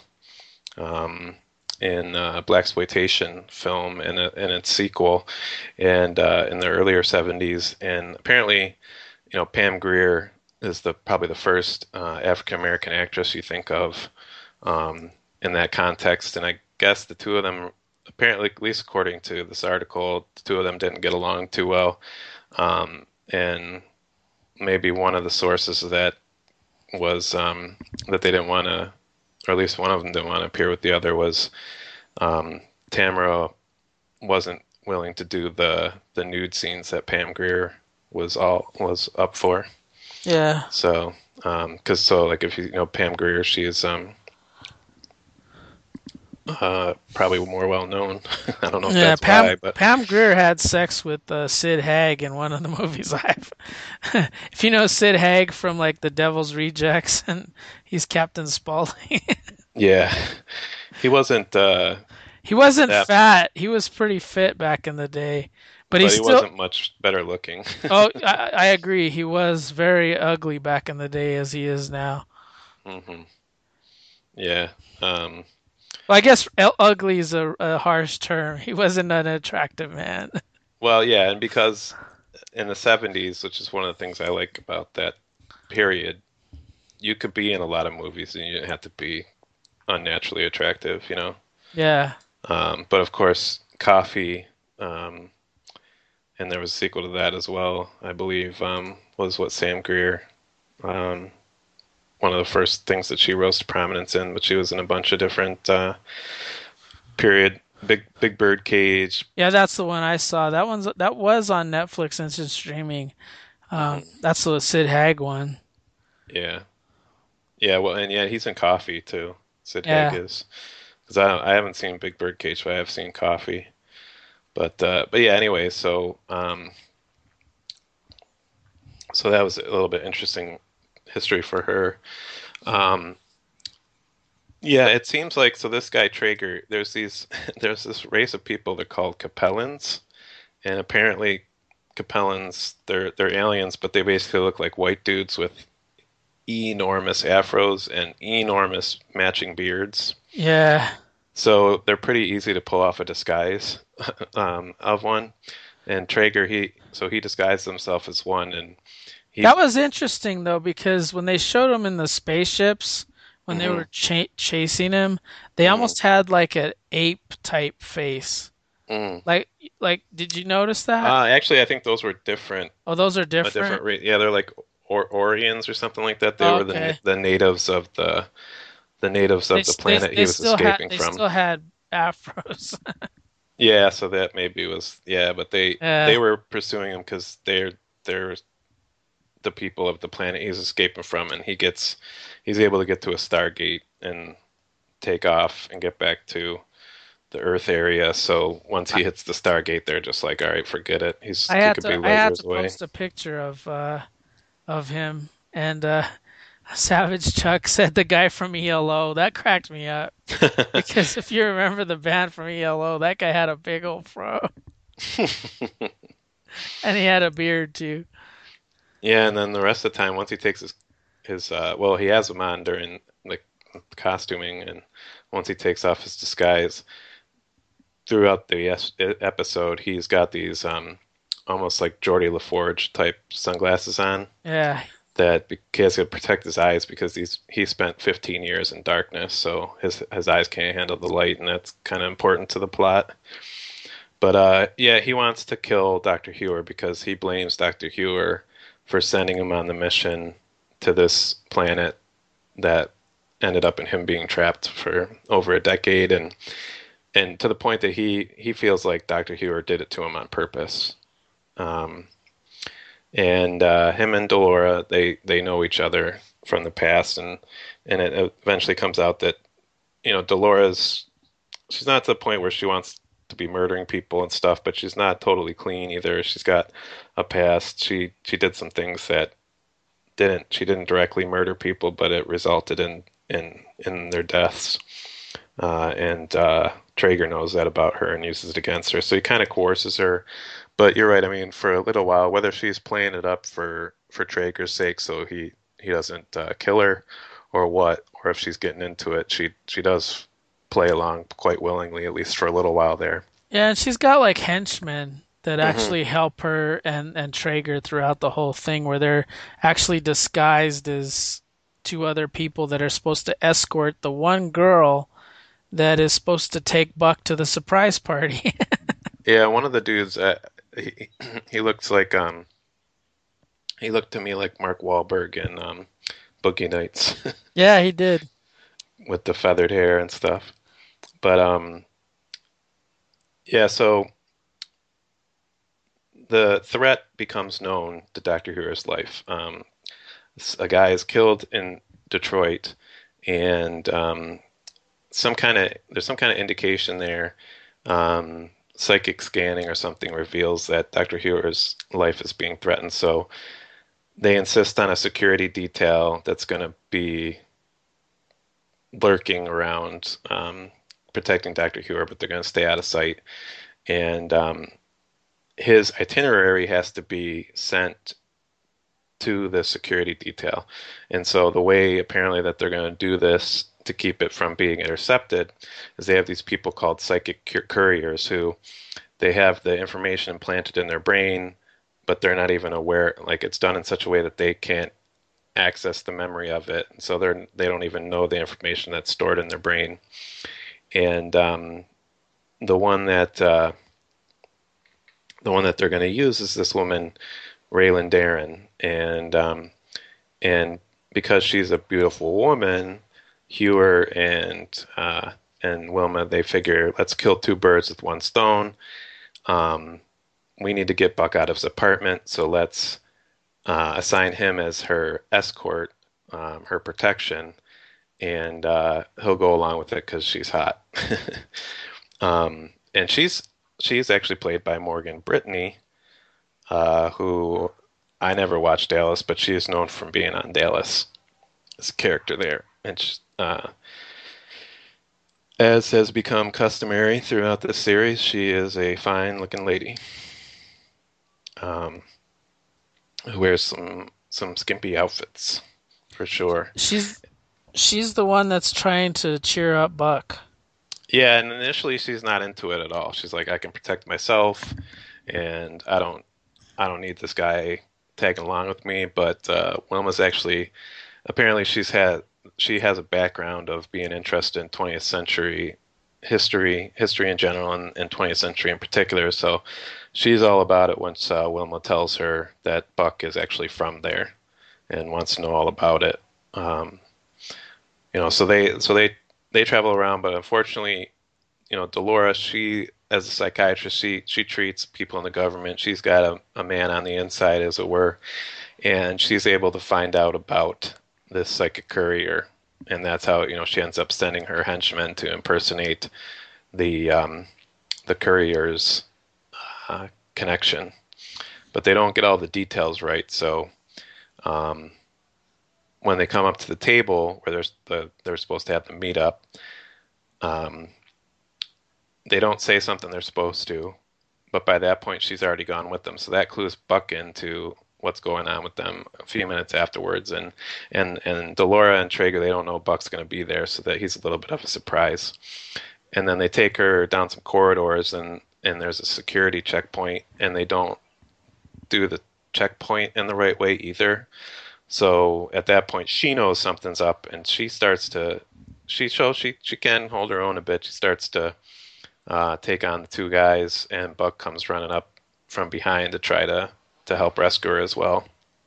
um, in uh, blaxploitation film and, a, and its sequel, and uh, in the earlier seventies. And apparently, you know, Pam Grier is the probably the first uh, African American actress you think of um, in that context. And I guess the two of them, apparently, at least according to this article, the two of them didn't get along too well. Um, and maybe one of the sources of that was um, that they didn't want to, or at least one of them didn't want to appear with the other, was um, Tamara wasn't willing to do the the nude scenes that Pam Grier was all was up for. Yeah. So, um, because so like if you, you know Pam Grier, she is um uh probably more well known. I don't know if Yeah, that's why, Pam but Pam Grier had sex with uh, Sid Haig in one of the movies I've. If you know Sid Haig from like The Devil's Rejects, and he's Captain Spaulding. yeah, he wasn't uh He wasn't that, fat. He was pretty fit back in the day, but he but he still. wasn't much better looking. Oh, I, I agree. He was very ugly back in the day, as he is now. Hmm. Yeah. Um, Well, I guess el- ugly is a, a harsh term. He wasn't an attractive man. well, yeah, and because in the seventies, which is one of the things I like about that period, you could be in a lot of movies and you didn't have to be unnaturally attractive, you know. Yeah. Um, but of course, Coffee, um, and there was a sequel to that as well, I believe, um, was what Sam Greer, um, one of the first things that she rose to prominence in. But she was in a bunch of different uh, period, Big Big Bird Cage. Yeah, that's the one I saw. That one's that was on Netflix and it's just streaming. Um, Hmm. that's the Sid Haig one. Yeah, yeah. Well, and yeah, he's in Coffee too. Sid Haig Yeah. is, because I I haven't seen Big Bird Cage, but I have seen Coffee. But uh, but yeah. Anyway, so um, so that was a little bit interesting history for her. Um, yeah, it seems like so this guy Traeger, there's these there's this race of people they're called Capellans, and apparently Capellans they're they're aliens, but they basically look like white dudes with enormous afros and enormous matching beards. Yeah. So they're pretty easy to pull off a disguise um, of one. And Traeger, he so he disguised himself as one, and That he's was interesting though because when they showed him in the spaceships when they hmm were ch- chasing him, they hmm almost had like an ape type face. hmm Like like did you notice that? Uh, actually, I think those were different, Oh, those are a different. different race. Yeah, they're like or Orions or something like that. They Oh, were the na- okay. the natives of the the natives They of the s- they planet he they was still had escaping they from. still had afros. Yeah, so that maybe was yeah, but they Yeah. they were pursuing him because they're they're the people of the planet he's escaping from, and he gets he's able to get to a Stargate and take off and get back to the Earth area. So once I, he hits the Stargate, they're just like, all right, forget it. He's I he had could be to I light had years to away. post a picture of uh of him and uh Savage Chuck said the guy from E L O. That cracked me up because if you remember the band from E L O, that guy had a big old fro and he had a beard too. Yeah, and then the rest of the time, once he takes his his uh, well, he has them on during like costuming, and once he takes off his disguise throughout the es- e- episode, he's got these um almost like Geordie LaForge type sunglasses on Yeah. that be- he has to protect his eyes because he's he spent fifteen years in darkness, so his his eyes can't handle the light, and that's kind of important to the plot. But uh, yeah, he wants to kill Doctor Hewer because he blames Doctor Hewer for sending him on the mission to this planet that ended up in him being trapped for over a decade, and and to the point that he he feels like Doctor Hewer did it to him on purpose. Um, and uh, him and Delora, they they know each other from the past, and and it eventually comes out that you know Delora's she's not to the point where she wants to be murdering people and stuff, but she's not totally clean either. She's got a past. She she did some things that didn't she didn't directly murder people, but it resulted in in in their deaths. Uh, and uh, Traeger knows that about her and uses it against her. So he kind of coerces her. But you're right. I mean, for a little while, whether she's playing it up for for Traeger's sake, so he he doesn't uh, kill her, or what, or if she's getting into it, she she does play along quite willingly, at least for a little while there. Yeah, and she's got like henchmen that Hmm. actually help her and and Traeger throughout the whole thing where they're actually disguised as two other people that are supposed to escort the one girl that is supposed to take Buck to the surprise party. Yeah, one of the dudes, uh, he he looks like um he looked to me like Mark Wahlberg in um Boogie Nights Yeah, he did. with the feathered hair and stuff. But um yeah, so the threat becomes known to Doctor Who's life. Um, a guy is killed in Detroit, and um, some kind of there's some kind of indication there. Um, psychic scanning or something reveals that Doctor Hewer's life is being threatened. So they insist on a security detail that's going to be lurking around, um, protecting Doctor Hewer, but they're going to stay out of sight. And um, his itinerary has to be sent to the security detail. And so the way apparently that they're going to do this to keep it from being intercepted is they have these people called psychic couriers who they have the information implanted in their brain, but they're not even aware. Like it's done in such a way that they can't access the memory of it, and so they're they don't even know the information that's stored in their brain. And um, the one that uh, the one that they're going to use is this woman Raylan Darren, and um, and because she's a beautiful woman, Hewer and uh, and Wilma they figure let's kill two birds with one stone. Um, we need to get Buck out of his apartment, so let's uh, assign him as her escort, um, her protection, and uh, he'll go along with it because she's hot. um, and she's she's actually played by Morgan Brittany, uh, who I never watched Dallas, but she is known from being on Dallas as a character there. And she, uh, as has become customary throughout this series, she is a fine-looking lady um, who wears some some skimpy outfits for sure. She's she's the one that's trying to cheer up Buck. Yeah, and initially she's not into it at all. She's like, I can protect myself, and I don't I don't need this guy tagging along with me. But uh, Wilma's actually apparently she's had she has a background of being interested in twentieth century history, history in general, and, and twentieth century in particular. So she's all about it once uh, Wilma tells her that Buck is actually from there and wants to know all about it. Um, you know, so they so they they travel around, but unfortunately, you know, Dolores, she as a psychiatrist, she she treats people in the government. She's got a, a man on the inside, as it were, and she's able to find out about this psychic courier, and that's how you know she ends up sending her henchmen to impersonate the um, the courier's uh, connection, but they don't get all the details right. So um, when they come up to the table where there's the they're supposed to have the meetup, um, they don't say something they're supposed to, but by that point she's already gone with them. So that clues Buck into what's going on with them a few minutes afterwards, and and and Delora and Traeger, they don't know Buck's going to be there, so that he's a little bit of a surprise. And then they take her down some corridors, and and there's a security checkpoint, and they don't do the checkpoint in the right way either. So at that point, she knows something's up, and she starts to she shows she she can hold her own a bit. She starts to uh, take on the two guys, and Buck comes running up from behind to try to to help rescue her as well.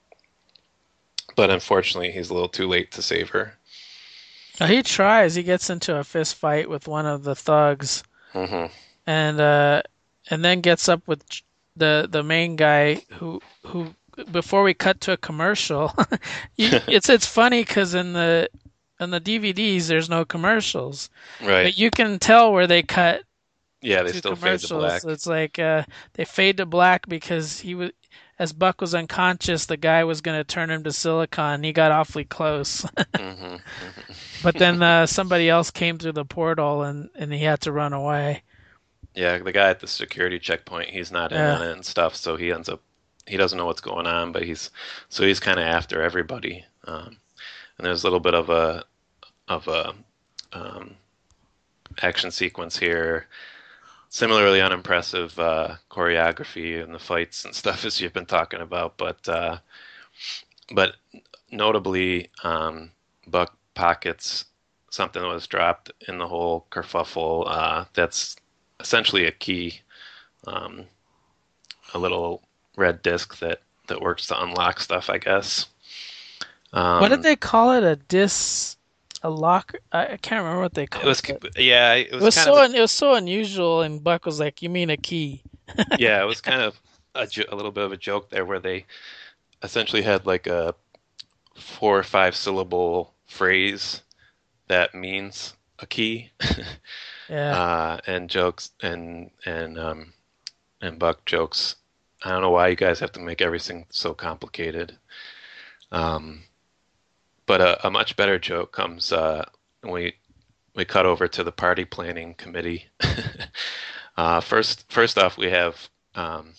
But unfortunately, he's a little too late to save her. Uh, He tries. He gets into a fist fight with one of the thugs, Hmm. and uh, and then gets up with Ch- the the main guy who who before we cut to a commercial. you, it's it's funny because in the in the D V Ds there's no commercials, Right. but you can tell where they cut Yeah, they to still fade to commercials. black. It's like uh, they fade to black because he was. As Buck was unconscious, the guy was going to turn him to silicon. He got awfully close. Hmm. But then uh, somebody else came through the portal and, and he had to run away. Yeah, the guy at the security checkpoint, he's not in Yeah. on it and stuff, so he ends up he doesn't know what's going on, but he's so he's kind of after everybody. Um, and there's a little bit of a of a um, action sequence here. Similarly unimpressive uh, choreography and the fights and stuff as you've been talking about, but uh, but notably, um, Buck pockets something that was dropped in the whole kerfuffle. Uh, that's essentially a key, um, a little red disc that that works to unlock stuff, I guess. What did Um, they call it? A dis, a lock? I, I can't remember what they it called was, it. yeah, it It was was kind of so a, it was so unusual, and Buck was like, "You mean a key?" yeah, it was kind of a, jo- a little bit of a joke there, where they essentially had like a four or five syllable phrase that means a key, Yeah. uh, and jokes and and um, and Buck jokes. I don't know why you guys have to make everything so complicated. Um, but a, a much better joke comes uh, when we we cut over to the party planning committee. uh, first, first off, we have um,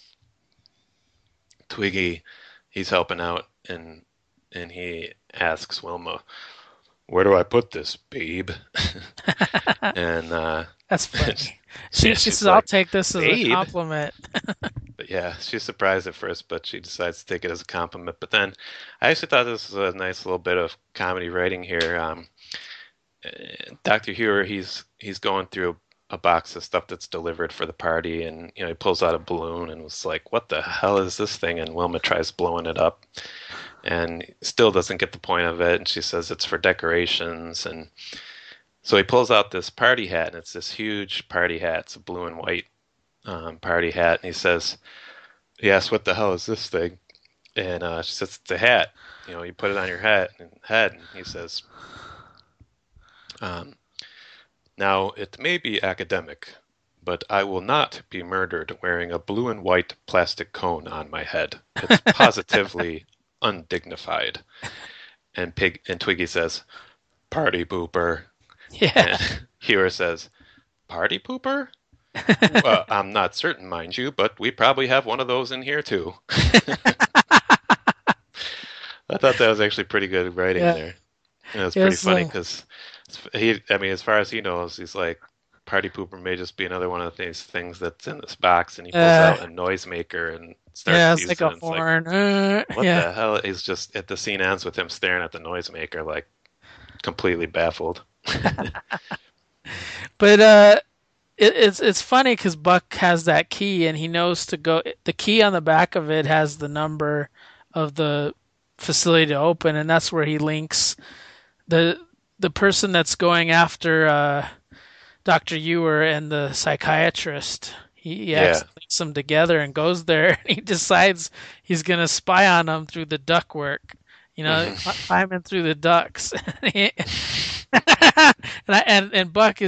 Twiggy. He's helping out, and and he asks Wilma, "Where do I put this, babe?" And uh, That's funny. She yeah, she she's says, "I'll like, take this as a "Babe." compliment." But yeah, she's surprised at first, but she decides to take it as a compliment. But then I actually thought this was a nice little bit of comedy writing here. Um, doctor Hewer, he's he's going through a box of stuff that's delivered for the party, and you know he pulls out a balloon and was like, "What the hell is this thing?" And Wilma tries blowing it up, and still doesn't get the point of it. And she says it's for decorations, and so he pulls out this party hat, and it's this huge party hat. It's a blue and white um, party hat, and he says, "Yes, what the hell is this thing?" And uh, she says, "It's a hat. You know, you put it on your hat and head." And he says, um, "Now it may be academic, but I will not be murdered wearing a blue and white plastic cone on my head. It's positively undignified." And Pig and Twiggy says, "Party pooper." Yeah. And Hewer says, "Party pooper? Well, I'm not certain, mind you, but we probably have one of those in here too." I thought that was actually pretty good writing Yeah. there. And it's pretty It's funny uh, because he, I mean, as far as he knows, he's like, Party Pooper may just be another one of these things that's in this box, and he pulls uh, out a noisemaker and starts yeah, it's like using a it. It's like, horn. Uh, what yeah. the hell? He's just, at the scene ends with him staring at the noisemaker, like completely baffled. But uh, it, it's it's funny because Buck has that key and he knows to go. The key on the back of it has the number of the facility to open, and that's where he links the the person that's going after uh, doctor Ewer and the psychiatrist. He, he Yeah. actually links them together and goes there. And he decides he's gonna spy on them through the ductwork. You know, Hmm. climbing through the ducts. and I, and and Buck is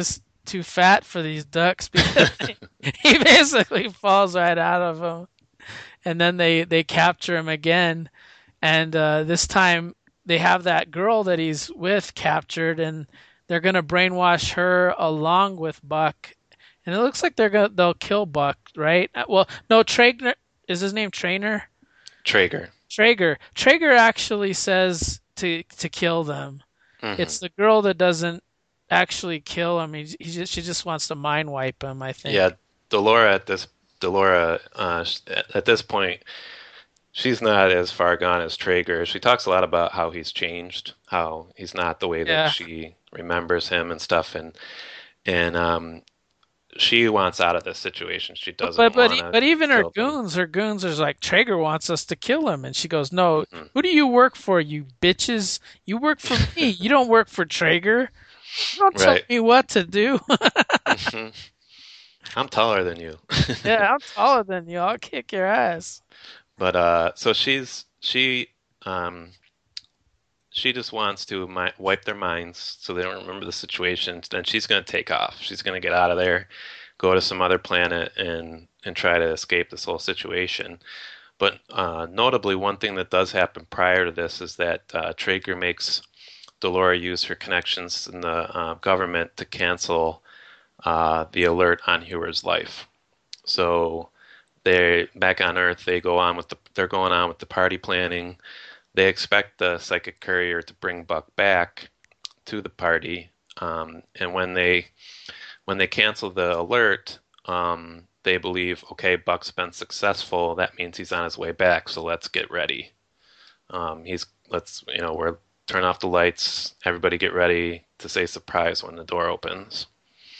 too fat for these ducks because he basically falls right out of them. And then they they capture him again, and uh, this time they have that girl that he's with captured, and they're gonna brainwash her along with Buck. And it looks like they're gonna they'll kill Buck, right? Uh, Well, no, Traeger is his name. Trainer. Traeger. Traeger. Traeger actually says to to kill them. Hmm. It's the girl that doesn't actually kill him. He, he just she just wants to mind wipe him, I Yeah, think. Delora at this Delora uh, sh- at at this point, she's not as far gone as Traeger. She talks a lot about how he's changed, how he's not the way that Yeah. she remembers him and stuff, and and um, she wants out of this situation. She But doesn't but but, want e- to but even her kill them. goons, her goons are like Traeger wants us to kill him, and she goes, "No, Hmm. who do you work for, you bitches? You work for me. You don't work for Traeger. You don't tell Right. me what to do." Hmm. I'm taller than you. Yeah, I'm taller than you. I'll kick your ass. But uh, so she's she um she just wants to mi wipe their minds so they don't remember the situation. Then she's going to take off. She's going to get out of there, go to some other planet, and and try to escape this whole situation. But uh, notably, one thing that does happen prior to this is that uh, Traeger makes Delora use her connections in the uh, government to cancel uh, the alert on Hewer's life. So they back on Earth, they go on with the they're going on with the party planning. They expect the psychic courier to bring Buck back to the party, um, and when they when they cancel the alert, um, they believe, okay, Buck's been successful. That means he's on his way back. So let's get ready. Um, he's let's you know we're turn off the lights. Everybody get ready to say surprise when the door opens.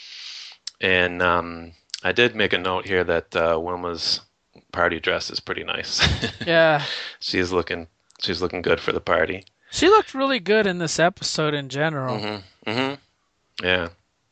And um, I did make a note here that uh, Wilma's party dress is pretty nice. Yeah, she's looking she's looking good for the party. she looked really good in this episode in general. Hmm. Hmm. Yeah.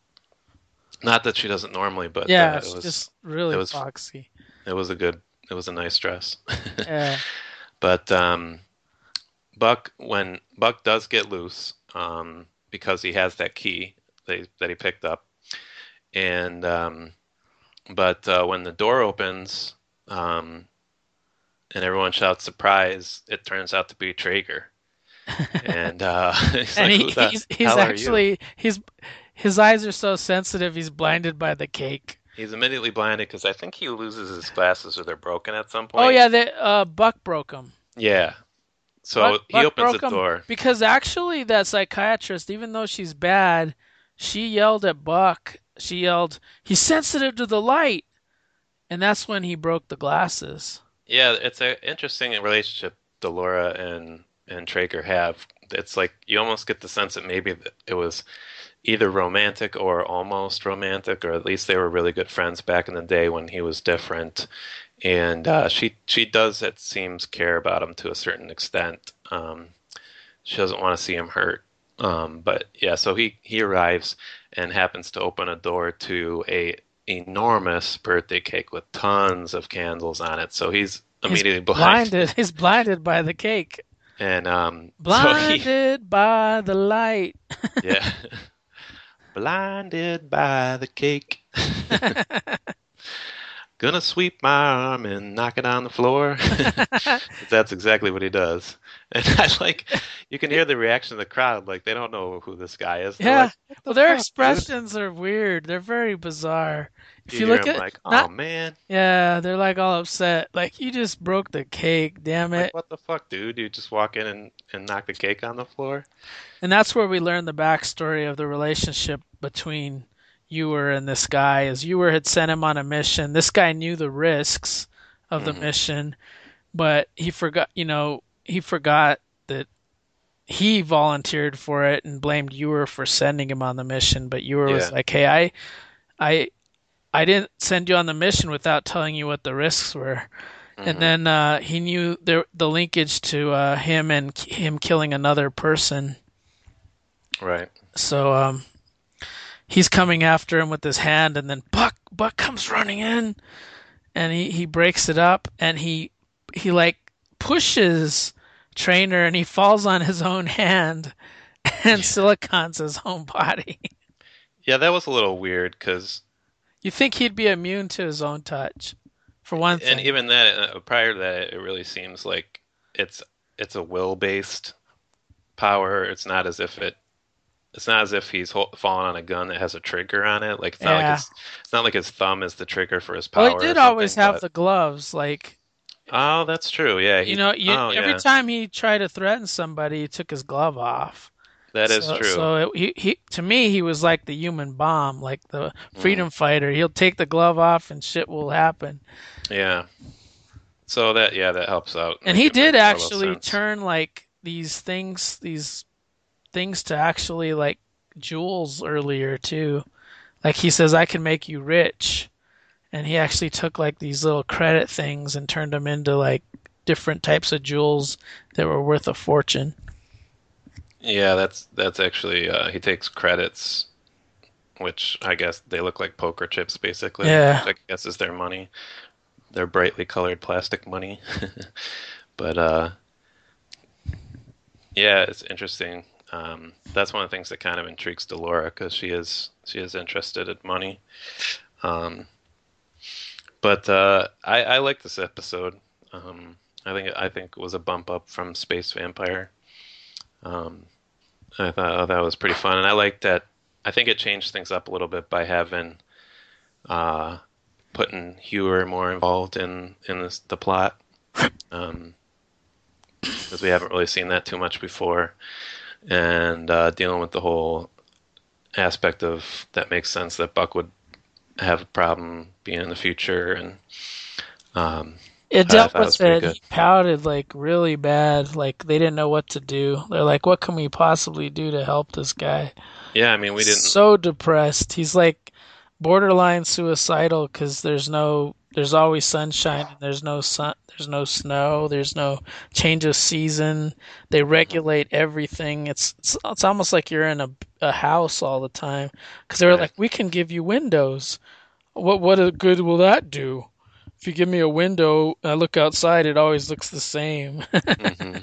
Not that she doesn't normally, but Yeah, uh, it she's was just it really was foxy. it was a good it was a nice dress. Yeah. But um, Buck when Buck does get loose um, because he has that key that he, that he picked up, and um, but uh, when the door opens um, and everyone shouts surprise, it turns out to be Traeger, and uh, he's And like, he, "Who the he's he's hell are you?" actually he's his eyes are so sensitive he's blinded by the cake. He's immediately blinded because I think he loses his glasses or they're broken at some Oh point. yeah, they, uh, Buck broke him. Yeah. Buck So he Buck opens the broke him door. because actually that psychiatrist, even though she's bad, she yelled at Buck. She yelled, "He's sensitive to the light," and that's when he broke the glasses. Yeah, it's an interesting relationship Delora and and Traeger have. It's like you almost get the sense that maybe th- it was either romantic or almost romantic, or at least they were really good friends back in the day when he was different. And uh, she she does, it seems, care about him to a certain extent. Um, she doesn't want to see him hurt. Um, but yeah, so he he arrives and happens to open a door to a enormous birthday cake with tons of candles on it. So he's He's immediately blinded. blinded, He's blinded by the cake. and um, so he Blinded by the light. yeah, blinded by the cake. Gonna sweep my arm and knock it on the floor. That's exactly what he does. And I like, you can hear the reaction of the crowd. Like, they don't know who this guy is. They're Yeah. like, what Well, the their fuck, dude? expressions are weird. They're very bizarre. If You you hear look him at like, oh not, man. yeah, they're like all upset. Like you just broke the cake, damn Like, it. what the fuck, dude? You just walk in and, and knock the cake on the floor? And that's where we learn the backstory of the relationship between Ewer and this guy. As Ewer had sent him on a mission, this guy knew the risks of the Hmm. mission, but he forgot. You know, he forgot that he volunteered for it and blamed Ewer for sending him on the mission. But Ewer was Yeah. like, "Hey, I, I, I didn't send you on the mission without telling you what the risks were." And Hmm. then uh, he knew the the linkage to uh, him and k- him killing another person. Right. So um, he's coming after him with his hand, and then Buck Buck comes running in, and he, he breaks it up, and he he like pushes Trainer, and he falls on his own hand, and Yeah. silicons his own body. Yeah, that was a little weird because, You think he'd be immune to his own touch, for one and thing. even that, uh, prior to that, it really seems like it's it's a will-based power. It's not as if it it's not as if he's hol falling on a gun that has a trigger on it. Like it's not like Yeah. his it's not like his thumb is the trigger for his Well, he power or did always something. have But the gloves. Like, oh, that's true. Yeah, you he. know, you, Oh, every yeah, time he tried to threaten somebody, he took his glove off. that is So, true. so it, he, he, to me, he was like the human bomb, like the Mm, freedom fighter. He'll take the glove off and shit will happen. yeah. So that yeah, that helps out. And Make he it did make more little actually sense. turn like these things, these things to actually like jewels earlier too. Like he says, I can make you rich. And he actually took like these little credit things and turned them into like different types of jewels that were worth a fortune. Yeah, that's that's actually uh, he takes credits, which I guess they look like poker chips basically, which Yeah. I guess is their money. They're brightly colored plastic money. But uh, yeah, it's interesting. Um, that's one of the things that kind of intrigues Delora because she is she is interested in money. Um, but uh, I, I like this episode. Um, I think I think it was a bump up from Space Vampire. Um, I thought oh, that was pretty fun, and I like that. I think it changed things up a little bit by having uh, putting Hewer more involved in in this, the plot, um, because we haven't really seen that too much before, and uh, dealing with the whole aspect of that makes sense that Buck would have a problem being in the future, and um, It I dealt thought it with was pretty it. good. He pouted like really bad. Like they didn't know what to do. They're like, what can we possibly do to help this guy? Yeah, I mean, we didn't. So depressed. He's like borderline suicidal because there's no, there's always sunshine and there's no sun, there's no snow, there's no change of season. They Mhm, regulate everything. It's it's, it's almost like you're in a, a house all the time because they were right. like, we can give you windows. What what a good will that do? If you give me a window, I look outside, it always looks the same. hmm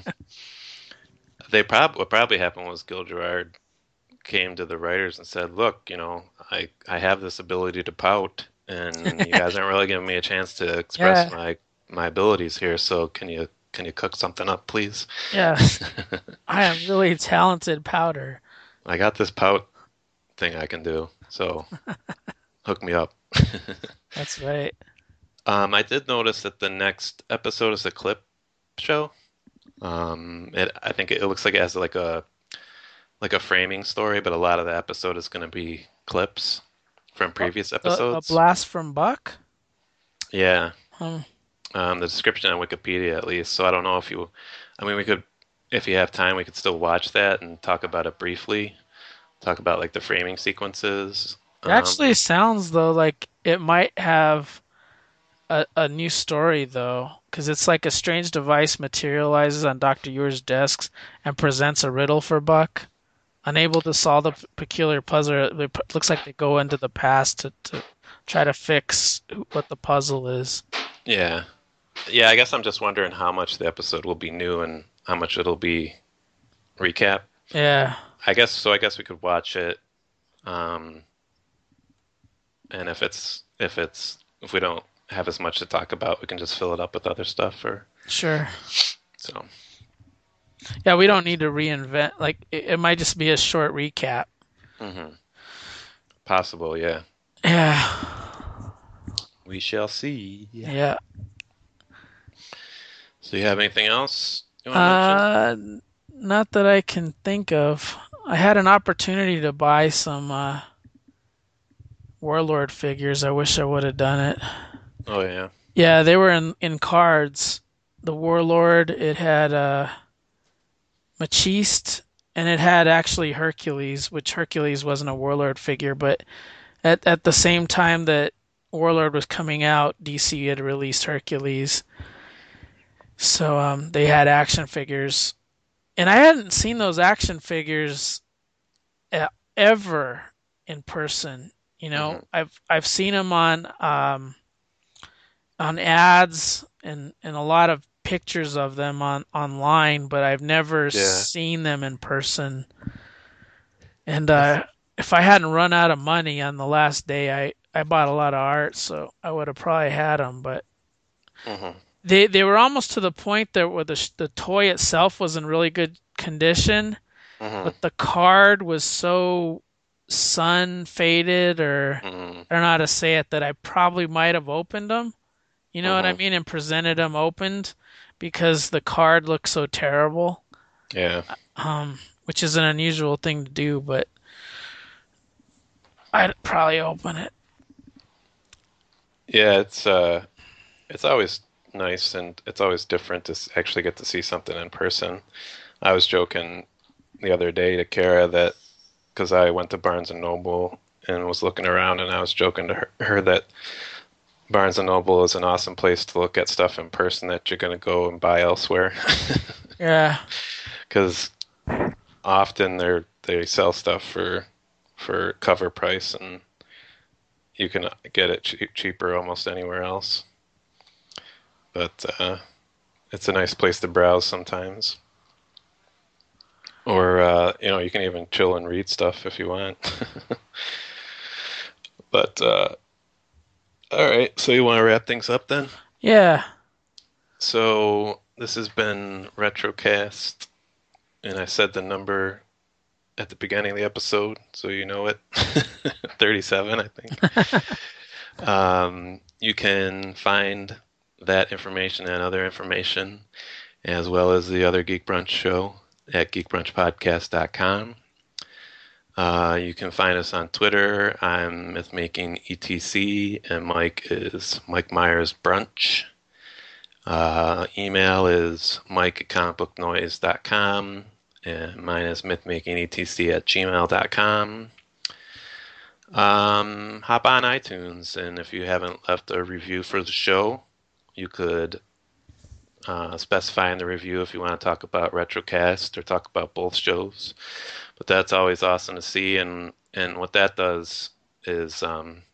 They prob what probably happened was Gil Gerard came to the writers and said, "Look, you know, I I have this ability to pout, and you guys aren't really giving me a chance to express Yeah, my my abilities here. So can you can you cook something up, please? yes. I am really talented powder. I got this pout thing I can do, so hook me up." That's right. Um, I did notice that the next episode is a clip show. Um, it I think it, it looks like it has like a like a framing story, but a lot of the episode is going to be clips from A, previous a, a episodes. blast from Buck? Yeah, Um, um, the description on Wikipedia at least. So I don't know if you, I mean, we could, if you have time, we could still watch that and talk about it briefly. Talk about like the framing sequences. it actually Um, sounds though like it might have a, a new story though, because it's like a strange device materializes on Doctor Ewer's desk and presents a riddle for Buck. Unable to solve the peculiar puzzle, it looks like they go into the past to, to try to fix what the puzzle is. yeah, yeah. I guess I'm just wondering how much the episode will be new and how much it'll be recap. Yeah, I guess so. I guess we could watch it. Um, and if it's if it's if we don't have as much to talk about, we can just fill it up with other stuff. Or sure. so. Yeah, we don't need to reinvent. Like it, it might just be a short recap. hmm Possible, yeah. Yeah, We shall see. Yeah. yeah. So you have anything else you want to mention? Uh, not that I can think of. I had an opportunity to buy some uh, Warlord figures. I wish I would have done it. Oh yeah. Yeah, they were in in cards. The Warlord. It had uh, Machiste, and it had actually Hercules, which Hercules wasn't a Warlord figure, but at at the same time that Warlord was coming out, D C had released Hercules. So um, they had action figures, and I hadn't seen those action figures e- ever in person. You know, hmm I've I've seen them on um, on ads and and a lot of pictures of them on online, but I've never Yeah. seen them in person. And I th uh, if I hadn't run out of money on the last day, I I bought a lot of art, so I would have probably had them. But Hmm. they they were almost to the point that where the the toy itself was in really good condition, Hmm. but the card was so sun faded, or Hmm. I don't know how to say it, that I probably might have opened them. You know what I Hmm. mean? And presented them opened because the card looked so terrible. Yeah. Um, which is an unusual thing to do, but I'd probably open it. Yeah, it's uh it's always nice and it's always different to s- actually get to see something in person. I was joking the other day to Kara that because I went to Barnes and Noble and was looking around and I was joking to her, her that Barnes and Noble is an awesome place to look at stuff in person that you're going to go and buy elsewhere. Yeah. Because often they're they sell stuff for for cover price and you can get it cheap, cheaper almost anywhere else. But uh, it's a nice place to browse sometimes. Or uh, you know, you can even chill and read stuff if you want. But uh, all right, so you want to wrap things up then? Yeah. So this has been Retrocast, and I said the number at the beginning of the episode, so you know it. thirty-seven, I think. Um, you can find that information and other information, as well as the other Geek Brunch show at geek brunch podcast dot com. Uh, you can find us on Twitter. I'm MythMaking E T C, and Mike is Mike Myers Brunch. Uh, email is mike at comic book noise dot com, and mine is mythmakingetc at gmail dot com. Um, hop on iTunes, and if you haven't left a review for the show, you could uh, specify in the review if you want to talk about Retrocast or talk about both shows. But that's always awesome to see, and and what that does is um,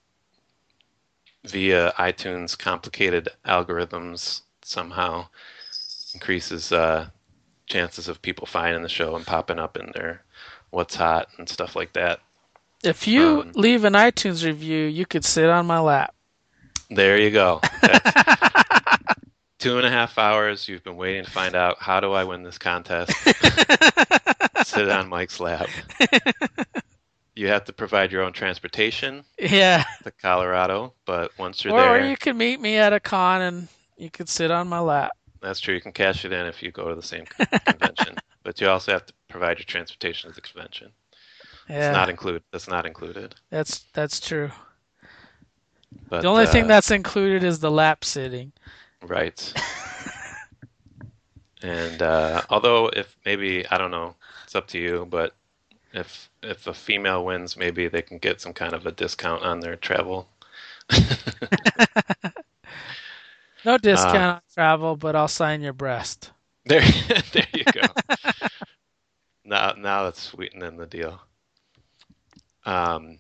via iTunes complicated algorithms somehow increases uh, chances of people finding the show and popping up in their what's hot and stuff like that. If you Um, leave an iTunes review, you could sit on my lap. there you go. That's two and a half hours. You've been waiting to find out how do I win this contest. Sit on Mike's lap. You have to provide your own transportation Yeah. to Colorado, but once you're Or or there, you could meet me at a con and you could sit on my lap. that's true. You can cash it in if you go to the same convention, but you also have to provide your transportation to the convention. It's Yeah. not included. That's not included. That's that's true. The But only thing uh, that's included is the lap sitting. right. And uh, although if maybe I don't know, it's up to you, but if if a female wins, maybe they can get some kind of a discount on their travel. No uh, discount on travel, but I'll sign your breast. there, there you go. Now, now that's sweetening the deal. Um,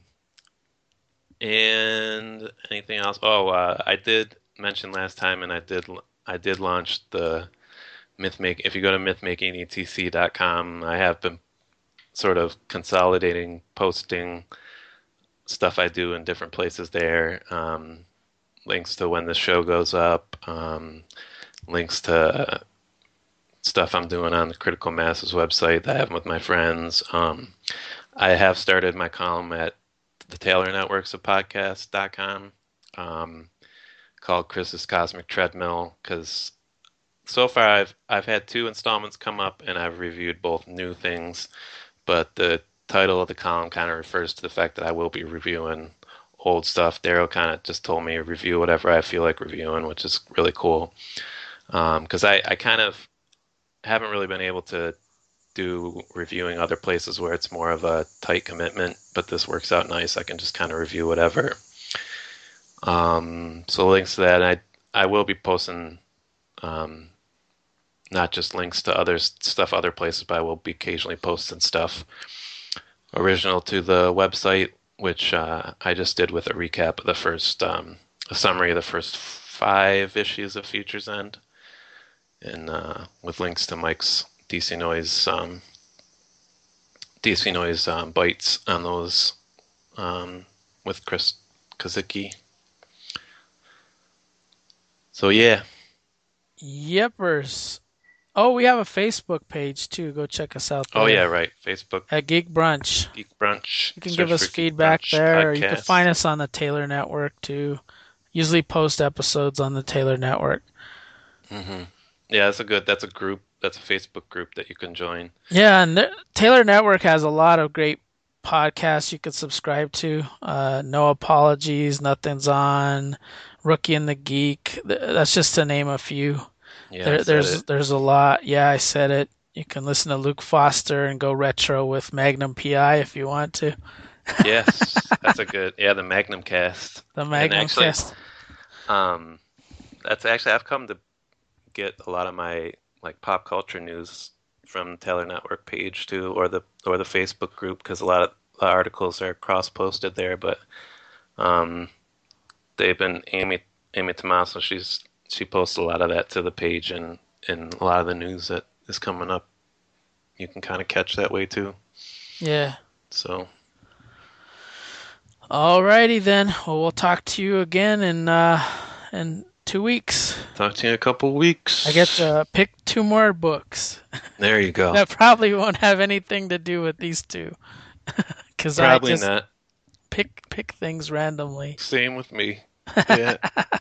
and anything else? Oh, uh, I did mention last time, and I did I did launch the MythMake. If you go to myth making e t c dot com, I have been sort of consolidating, posting stuff I do in different places there. Um, links to when the show goes up, um, links to stuff I'm doing on the Critical Masses website that I have with my friends. Um, I have started my column at the Taylor Networks of podcast dot com um, called Chris's Cosmic Treadmill because so far I've I've had two installments come up and I've reviewed both new things, but the title of the column kind of refers to the fact that I will be reviewing old stuff. Daryl kind of just told me review whatever I feel like reviewing, which is really cool. Because um, I, I kind of haven't really been able to do reviewing other places where it's more of a tight commitment, but this works out nice. I can just kind of review whatever. Um, so links to that. I I will be posting um, not just links to other stuff other places, but I will be occasionally posting stuff original to the website, which uh, I just did with a recap of the first, um, a summary of the first five issues of Futures End, and uh, with links to Mike's D C Noise um, D C Noise um, bites on those um, with Chris Kazuki. So yeah. Yepers. Oh, we have a Facebook page too. Go check us out Oh yeah, there right. Facebook at Geek Brunch. Geek Brunch. You can give Search us for Geek feedback Brunch there, or you can podcast. find us on the Taylor Network too. Usually post episodes on the Taylor Network. hmm Yeah, that's a good. That's a group. That's a Facebook group that you can join. Yeah, and the, Taylor Network has a lot of great podcasts you could subscribe to. Uh, No Apologies, Nothing's On, Rookie and the Geek. Th- That's just to name a few. Yeah, I There, said there's it. there's a lot. Yeah, I said it. You can listen to Luke Foster and go retro with Magnum P I if you want to. Yes, that's a good. Yeah, the Magnum Cast. The And Magnum actually, Cast. um, that's actually I've come to get a lot of my like pop culture news from the Taylor Network page too, or the or the Facebook group because a lot of the articles are cross posted there. But um, they've been Amy Amy Tomaso. She's she posts a lot of that to the page and and a lot of the news that is coming up. You can kind of catch that way too. Yeah. So Alrighty then. Well, we'll talk to you again in uh, in two weeks. talk to you in a couple weeks. I get to pick two more books There you go. that probably won't have anything to do with these two, because I Probably just not. pick pick things randomly. Same with me. Yeah.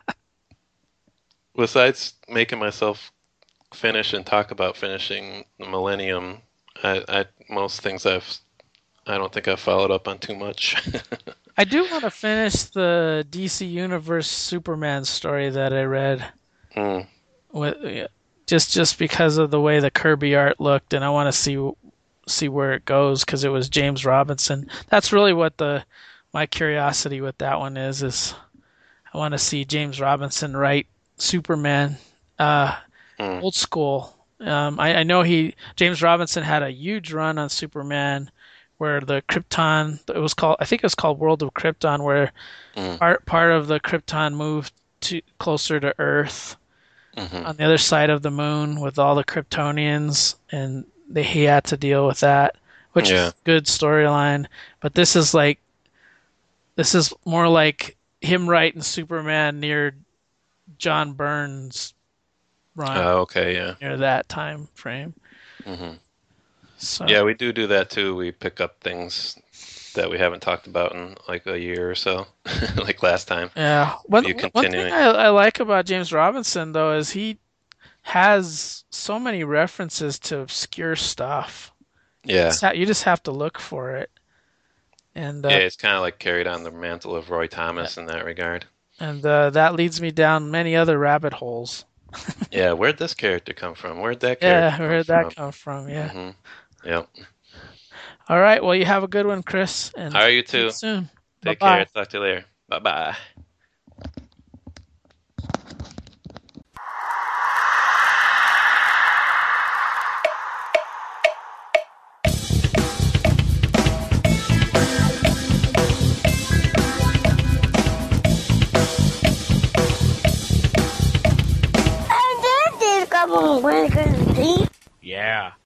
Besides making myself finish and talk about finishing the Millennium, I, I most things I've I don't think I've followed up on too much. I do want to finish the D C Universe Superman story that I read, mm, with yeah, just just because of the way the Kirby art looked, and I want to see see where it goes because it was James Robinson. That's really what the my curiosity with that one is is I want to see James Robinson write Superman, uh, mm, old school. Um, I, I know he James Robinson had a huge run on Superman where the Krypton it was called I think it was called World of Krypton where mm, part part of the Krypton moved to closer to Earth hmm on the other side of the moon with all the Kryptonians, and they, he had to deal with that, which Yeah. is a good storyline. But this is like this is more like him writing Superman near John Burns' run Oh, okay. Yeah. near that time frame. hmm So Yeah, we do do that too. We pick up things that we haven't talked about in like a year or so, like last time. yeah, one You one thing continuing. I, I like about James Robinson though is he has so many references to obscure stuff. Yeah. It's ha- You just have to look for it, and Yeah, uh, it's kind of like carried on the mantle of Roy Thomas in that regard. and uh, that leads me down many other rabbit holes. Yeah, where'd this character come from? Where'd that character Yeah, where come did that from? come from? Yeah. hmm Yep. All right. Well, you have a good one, Chris, and How are you see you too? soon. Bye Take care. bye. Talk to you later. Bye bye. And there did come on, when